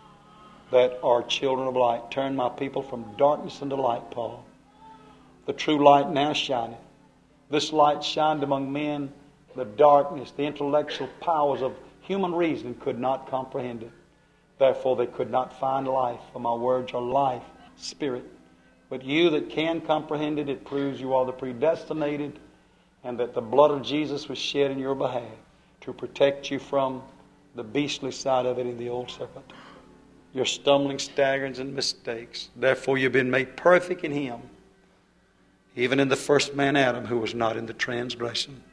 that are children of light. Turn my people from darkness into light, Paul. The true light now shineth. This light shined among men. The darkness, the intellectual powers of human reason could not comprehend it. Therefore they could not find life. For my words are life, spirit. But you that can comprehend it, it proves you are the predestinated, and that the blood of Jesus was shed in your behalf to protect you from the beastly side of it in the old serpent. Your stumbling, staggerings, and mistakes. Therefore you've been made perfect in Him. Even in the first man Adam, who was not in the transgression.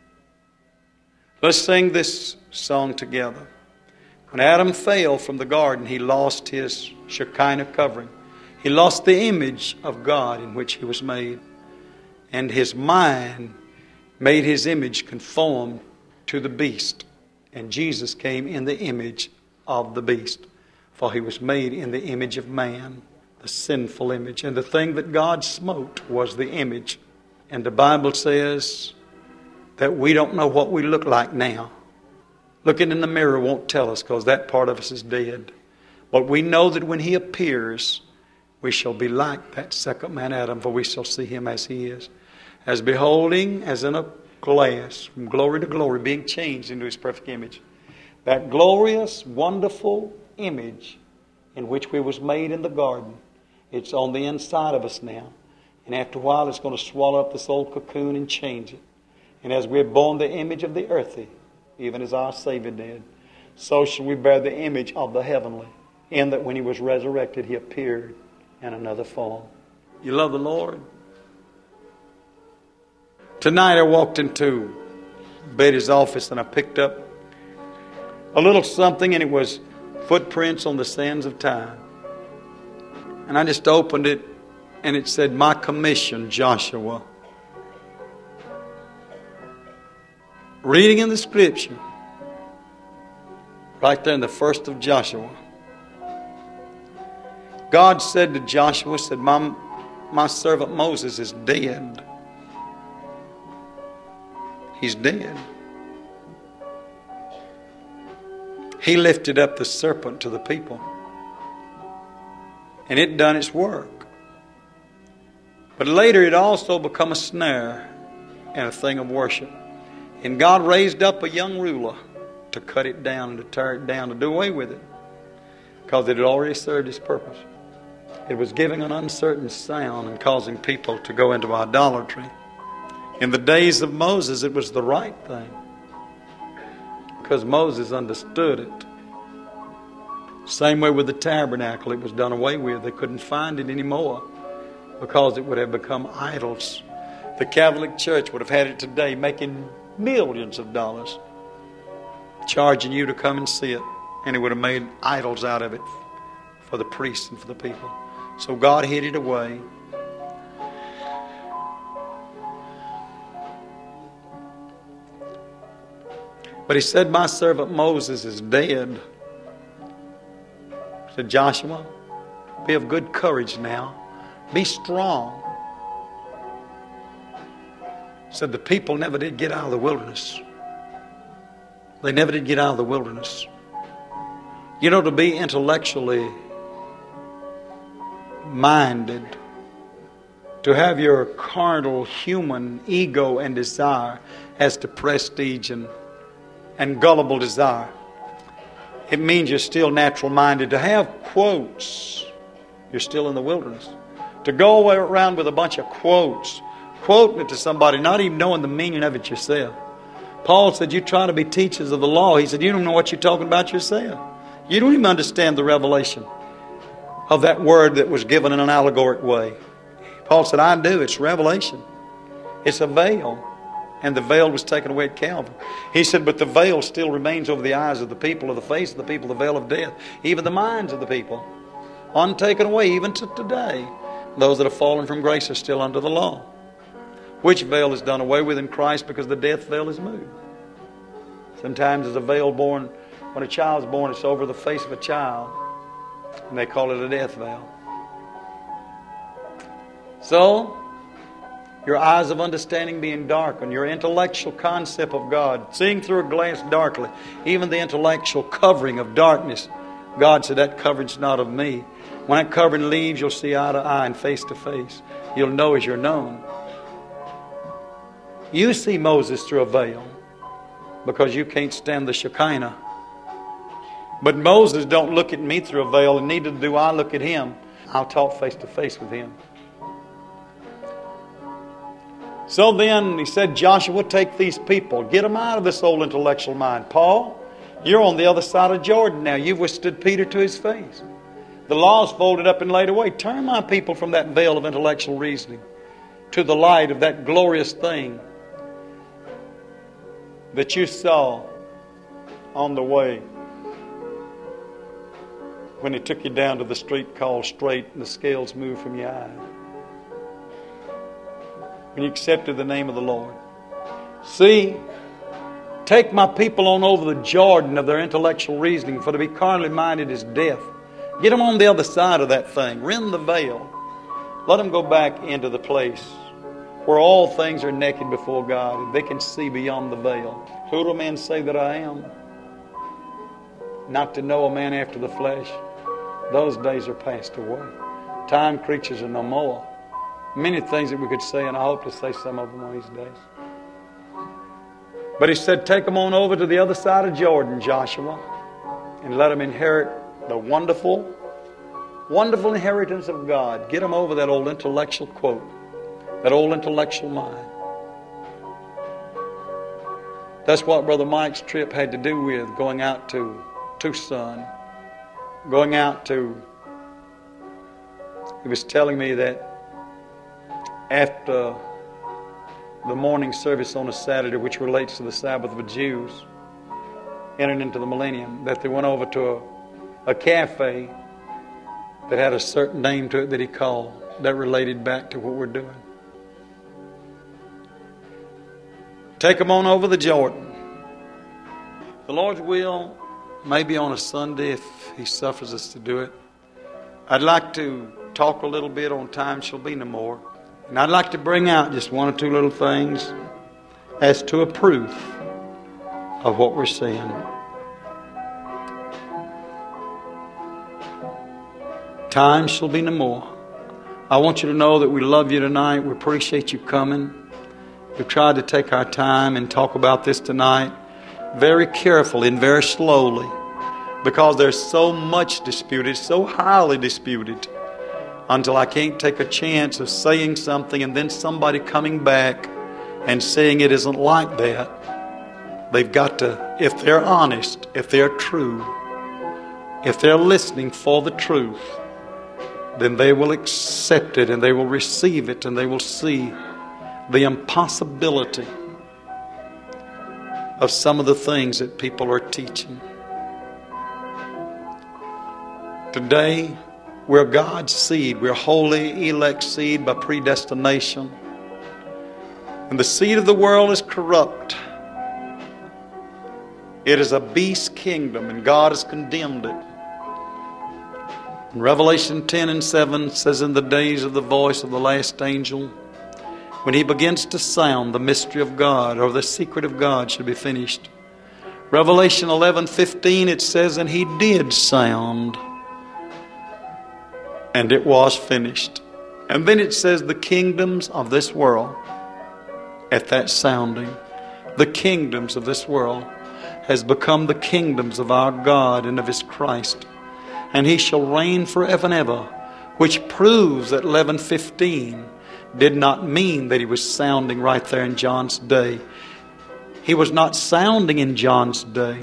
Let's sing this song together. When Adam fell from the garden, he lost his Shekinah covering. He lost the image of God in which he was made. And his mind made his image conform to the beast. And Jesus came in the image of the beast. For He was made in the image of man, the sinful image. And the thing that God smote was the image. And the Bible says that we don't know what we look like now. Looking in the mirror won't tell us, because that part of us is dead. But we know that when He appears, we shall be like that second man Adam, for we shall see Him as He is. As beholding, as in a glass, from glory to glory, being changed into His perfect image. That glorious, wonderful image in which we was made in the garden It's on the inside of us now. And after a while, it's going to swallow up this old cocoon and change it. And as we're born the image of the earthy, even as our Savior did, so shall we bear the image of the heavenly, in that when He was resurrected, He appeared in another form. You love the Lord? Tonight I walked into Betty's office and I picked up a little something, and it was footprints on the sands of time. And I just opened it, and it said, "My commission, Joshua." Reading in the Scripture, right there in the first of Joshua, God said to Joshua, said, my servant Moses is dead. He's dead. He lifted up the serpent to the people, and it done its work. But later it also become a snare and a thing of worship. And God raised up a young ruler to cut it down and to tear it down, to do away with it, because it had already served its purpose. It was giving an uncertain sound and causing people to go into idolatry. In the days of Moses, it was the right thing, because Moses understood it. Same way with the tabernacle, it was done away with. They couldn't find it anymore because it would have become idols. The Catholic Church would have had it today, making millions of dollars, charging you to come and see it, and it would have made idols out of it for the priests and for the people. So God hid it away. But He said, "My servant Moses is dead." He said, "Joshua, be of good courage now. Be strong." He said, "The people never did get out of the wilderness. They never did get out of the wilderness." You know, to be intellectually minded, to have your carnal human ego and desire as to prestige and gullible desire, it means you're still natural minded. To have quotes, you're still in the wilderness. To go around with a bunch of quotes, quoting it to somebody, not even knowing the meaning of it yourself. Paul said, you try to be teachers of the law. He said, you don't know what you're talking about yourself. You don't even understand the revelation of that word that was given in an allegoric way. Paul said, I do. It's revelation. It's a veil. And the veil was taken away at Calvary. He said, but the veil still remains over the eyes of the people, of the face of the people, the veil of death. Even the minds of the people. Untaken away even to today. Those that have fallen from grace are still under the law. Which veil is done away with in Christ because the death veil is moved. Sometimes there's a veil born, when a child's born, it's over the face of a child. And they call it a death veil. So, your eyes of understanding being darkened, your intellectual concept of God, seeing through a glass darkly, even the intellectual covering of darkness. God said, that covering's not of me. When that covering leaves, you'll see eye to eye and face to face. You'll know as you're known. You see Moses through a veil because you can't stand the Shekinah. But Moses don't look at me through a veil, and neither do I look at him. I'll talk face to face with him. So then he said, Joshua, take these people. Get them out of this old intellectual mind. Paul, you're on the other side of Jordan now. You've withstood Peter to his face. The law's folded up and laid away. Turn my people from that veil of intellectual reasoning to the light of that glorious thing that you saw on the way when he took you down to the street called Straight and the scales moved from your eyes. When you accepted the name of the Lord. See, take my people on over the Jordan of their intellectual reasoning, for to be carnally minded is death. Get them on the other side of that thing. Rend the veil. Let them go back into the place where all things are naked before God and they can see beyond the veil. Who do men say that I am? Not to know a man after the flesh. Those days are passed away. Time creatures are no more. Many things that we could say, and I hope to say some of them one of these days. But he said, take them on over to the other side of Jordan, Joshua, and let them inherit the wonderful Wonderful inheritance of God. Get them over that old intellectual quote, that old intellectual mind. That's what Brother Mike's trip had to do with going out to Tucson. Going out to... He was telling me that after the morning service on a Saturday, which relates to the Sabbath of the Jews, entering into the millennium, that they went over to a cafe that had a certain name to it that he called, that related back to what we're doing. Take them on over the Jordan. The Lord's will, maybe on a Sunday if He suffers us to do it. I'd like to talk a little bit on Time Shall Be No More. And I'd like to bring out just one or two little things as to a proof of what we're seeing. Time shall be no more. I want you to know that we love you tonight. We appreciate you coming. We've tried to take our time and talk about this tonight very carefully and very slowly, because there's so much disputed, so highly disputed, until I can't take a chance of saying something and then somebody coming back and saying it isn't like that. They've got to, if they're honest, if they're true, if they're listening for the truth, then they will accept it and they will receive it and they will see the impossibility of some of the things that people are teaching. Today, we're God's seed. We're holy, elect seed by predestination. And the seed of the world is corrupt. It is a beast kingdom, and God has condemned it. In Revelation 10:7 says, in the days of the voice of the last angel, when he begins to sound, the mystery of God or the secret of God should be finished. Revelation 11:15, it says, and he did sound, and it was finished. And then it says, the kingdoms of this world, at that sounding, the kingdoms of this world has become the kingdoms of our God and of His Christ. And He shall reign forever and ever, which proves that 11:15 did not mean that He was sounding right there in John's day. He was not sounding in John's day.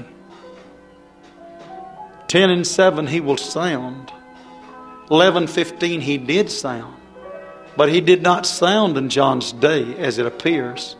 10:7 He will sound. 11:15 He did sound. But He did not sound in John's day as it appears.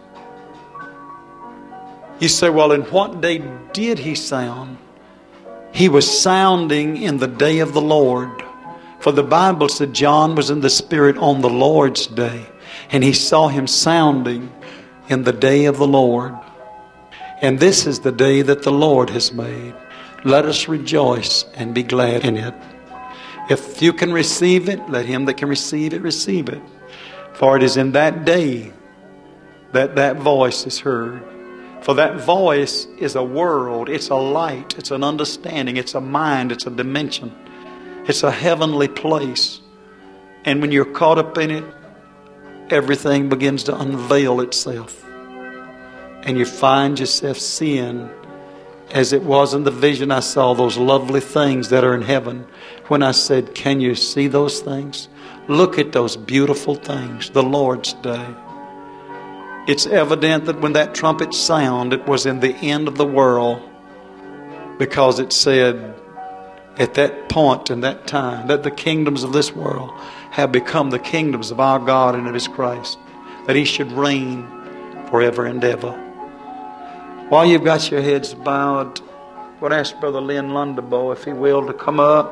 You say, well, in what day did He sound? He was sounding in the day of the Lord. For the Bible said John was in the Spirit on the Lord's day, and he saw Him sounding in the day of the Lord. And this is the day that the Lord has made. Let us rejoice and be glad in it. If you can receive it, let him that can receive it, receive it. For it is in that day that that voice is heard. For that voice is a world, it's a light, it's an understanding, it's a mind, it's a dimension. It's a heavenly place. And when you're caught up in it, everything begins to unveil itself. And you find yourself seeing, as it was in the vision I saw, those lovely things that are in heaven. When I said, can you see those things? Look at those beautiful things, the Lord's day. It's evident that when that trumpet sounded, it was in the end of the world, because it said at that point in that time that the kingdoms of this world have become the kingdoms of our God and of His Christ, that He should reign forever and ever. While you've got your heads bowed, I would ask Brother Lynn Lundabo, if he will, to come up.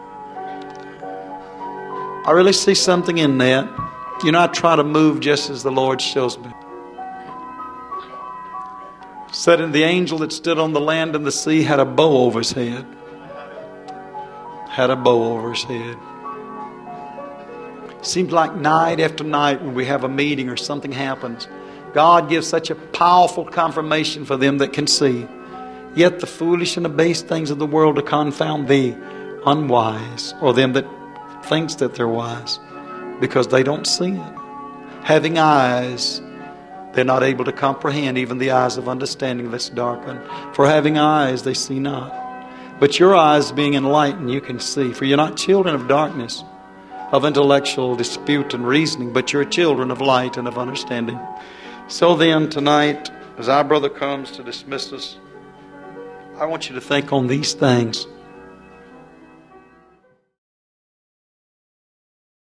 I really see something in that. You know, I try to move just as the Lord shows me. Said, and the angel that stood on the land and the sea had a bow over his head. Had a bow over his head. Seems like night after night when we have a meeting or something happens, God gives such a powerful confirmation for them that can see. Yet the foolish and the base things of the world to confound the unwise, or them that thinks that they're wise, because they don't see it. Having eyes, they're not able to comprehend, even the eyes of understanding that's darkened. For having eyes, they see not. But your eyes being enlightened, you can see. For you're not children of darkness, of intellectual dispute and reasoning, but you're children of light and of understanding. So then, tonight, as our brother comes to dismiss us, I want you to think on these things.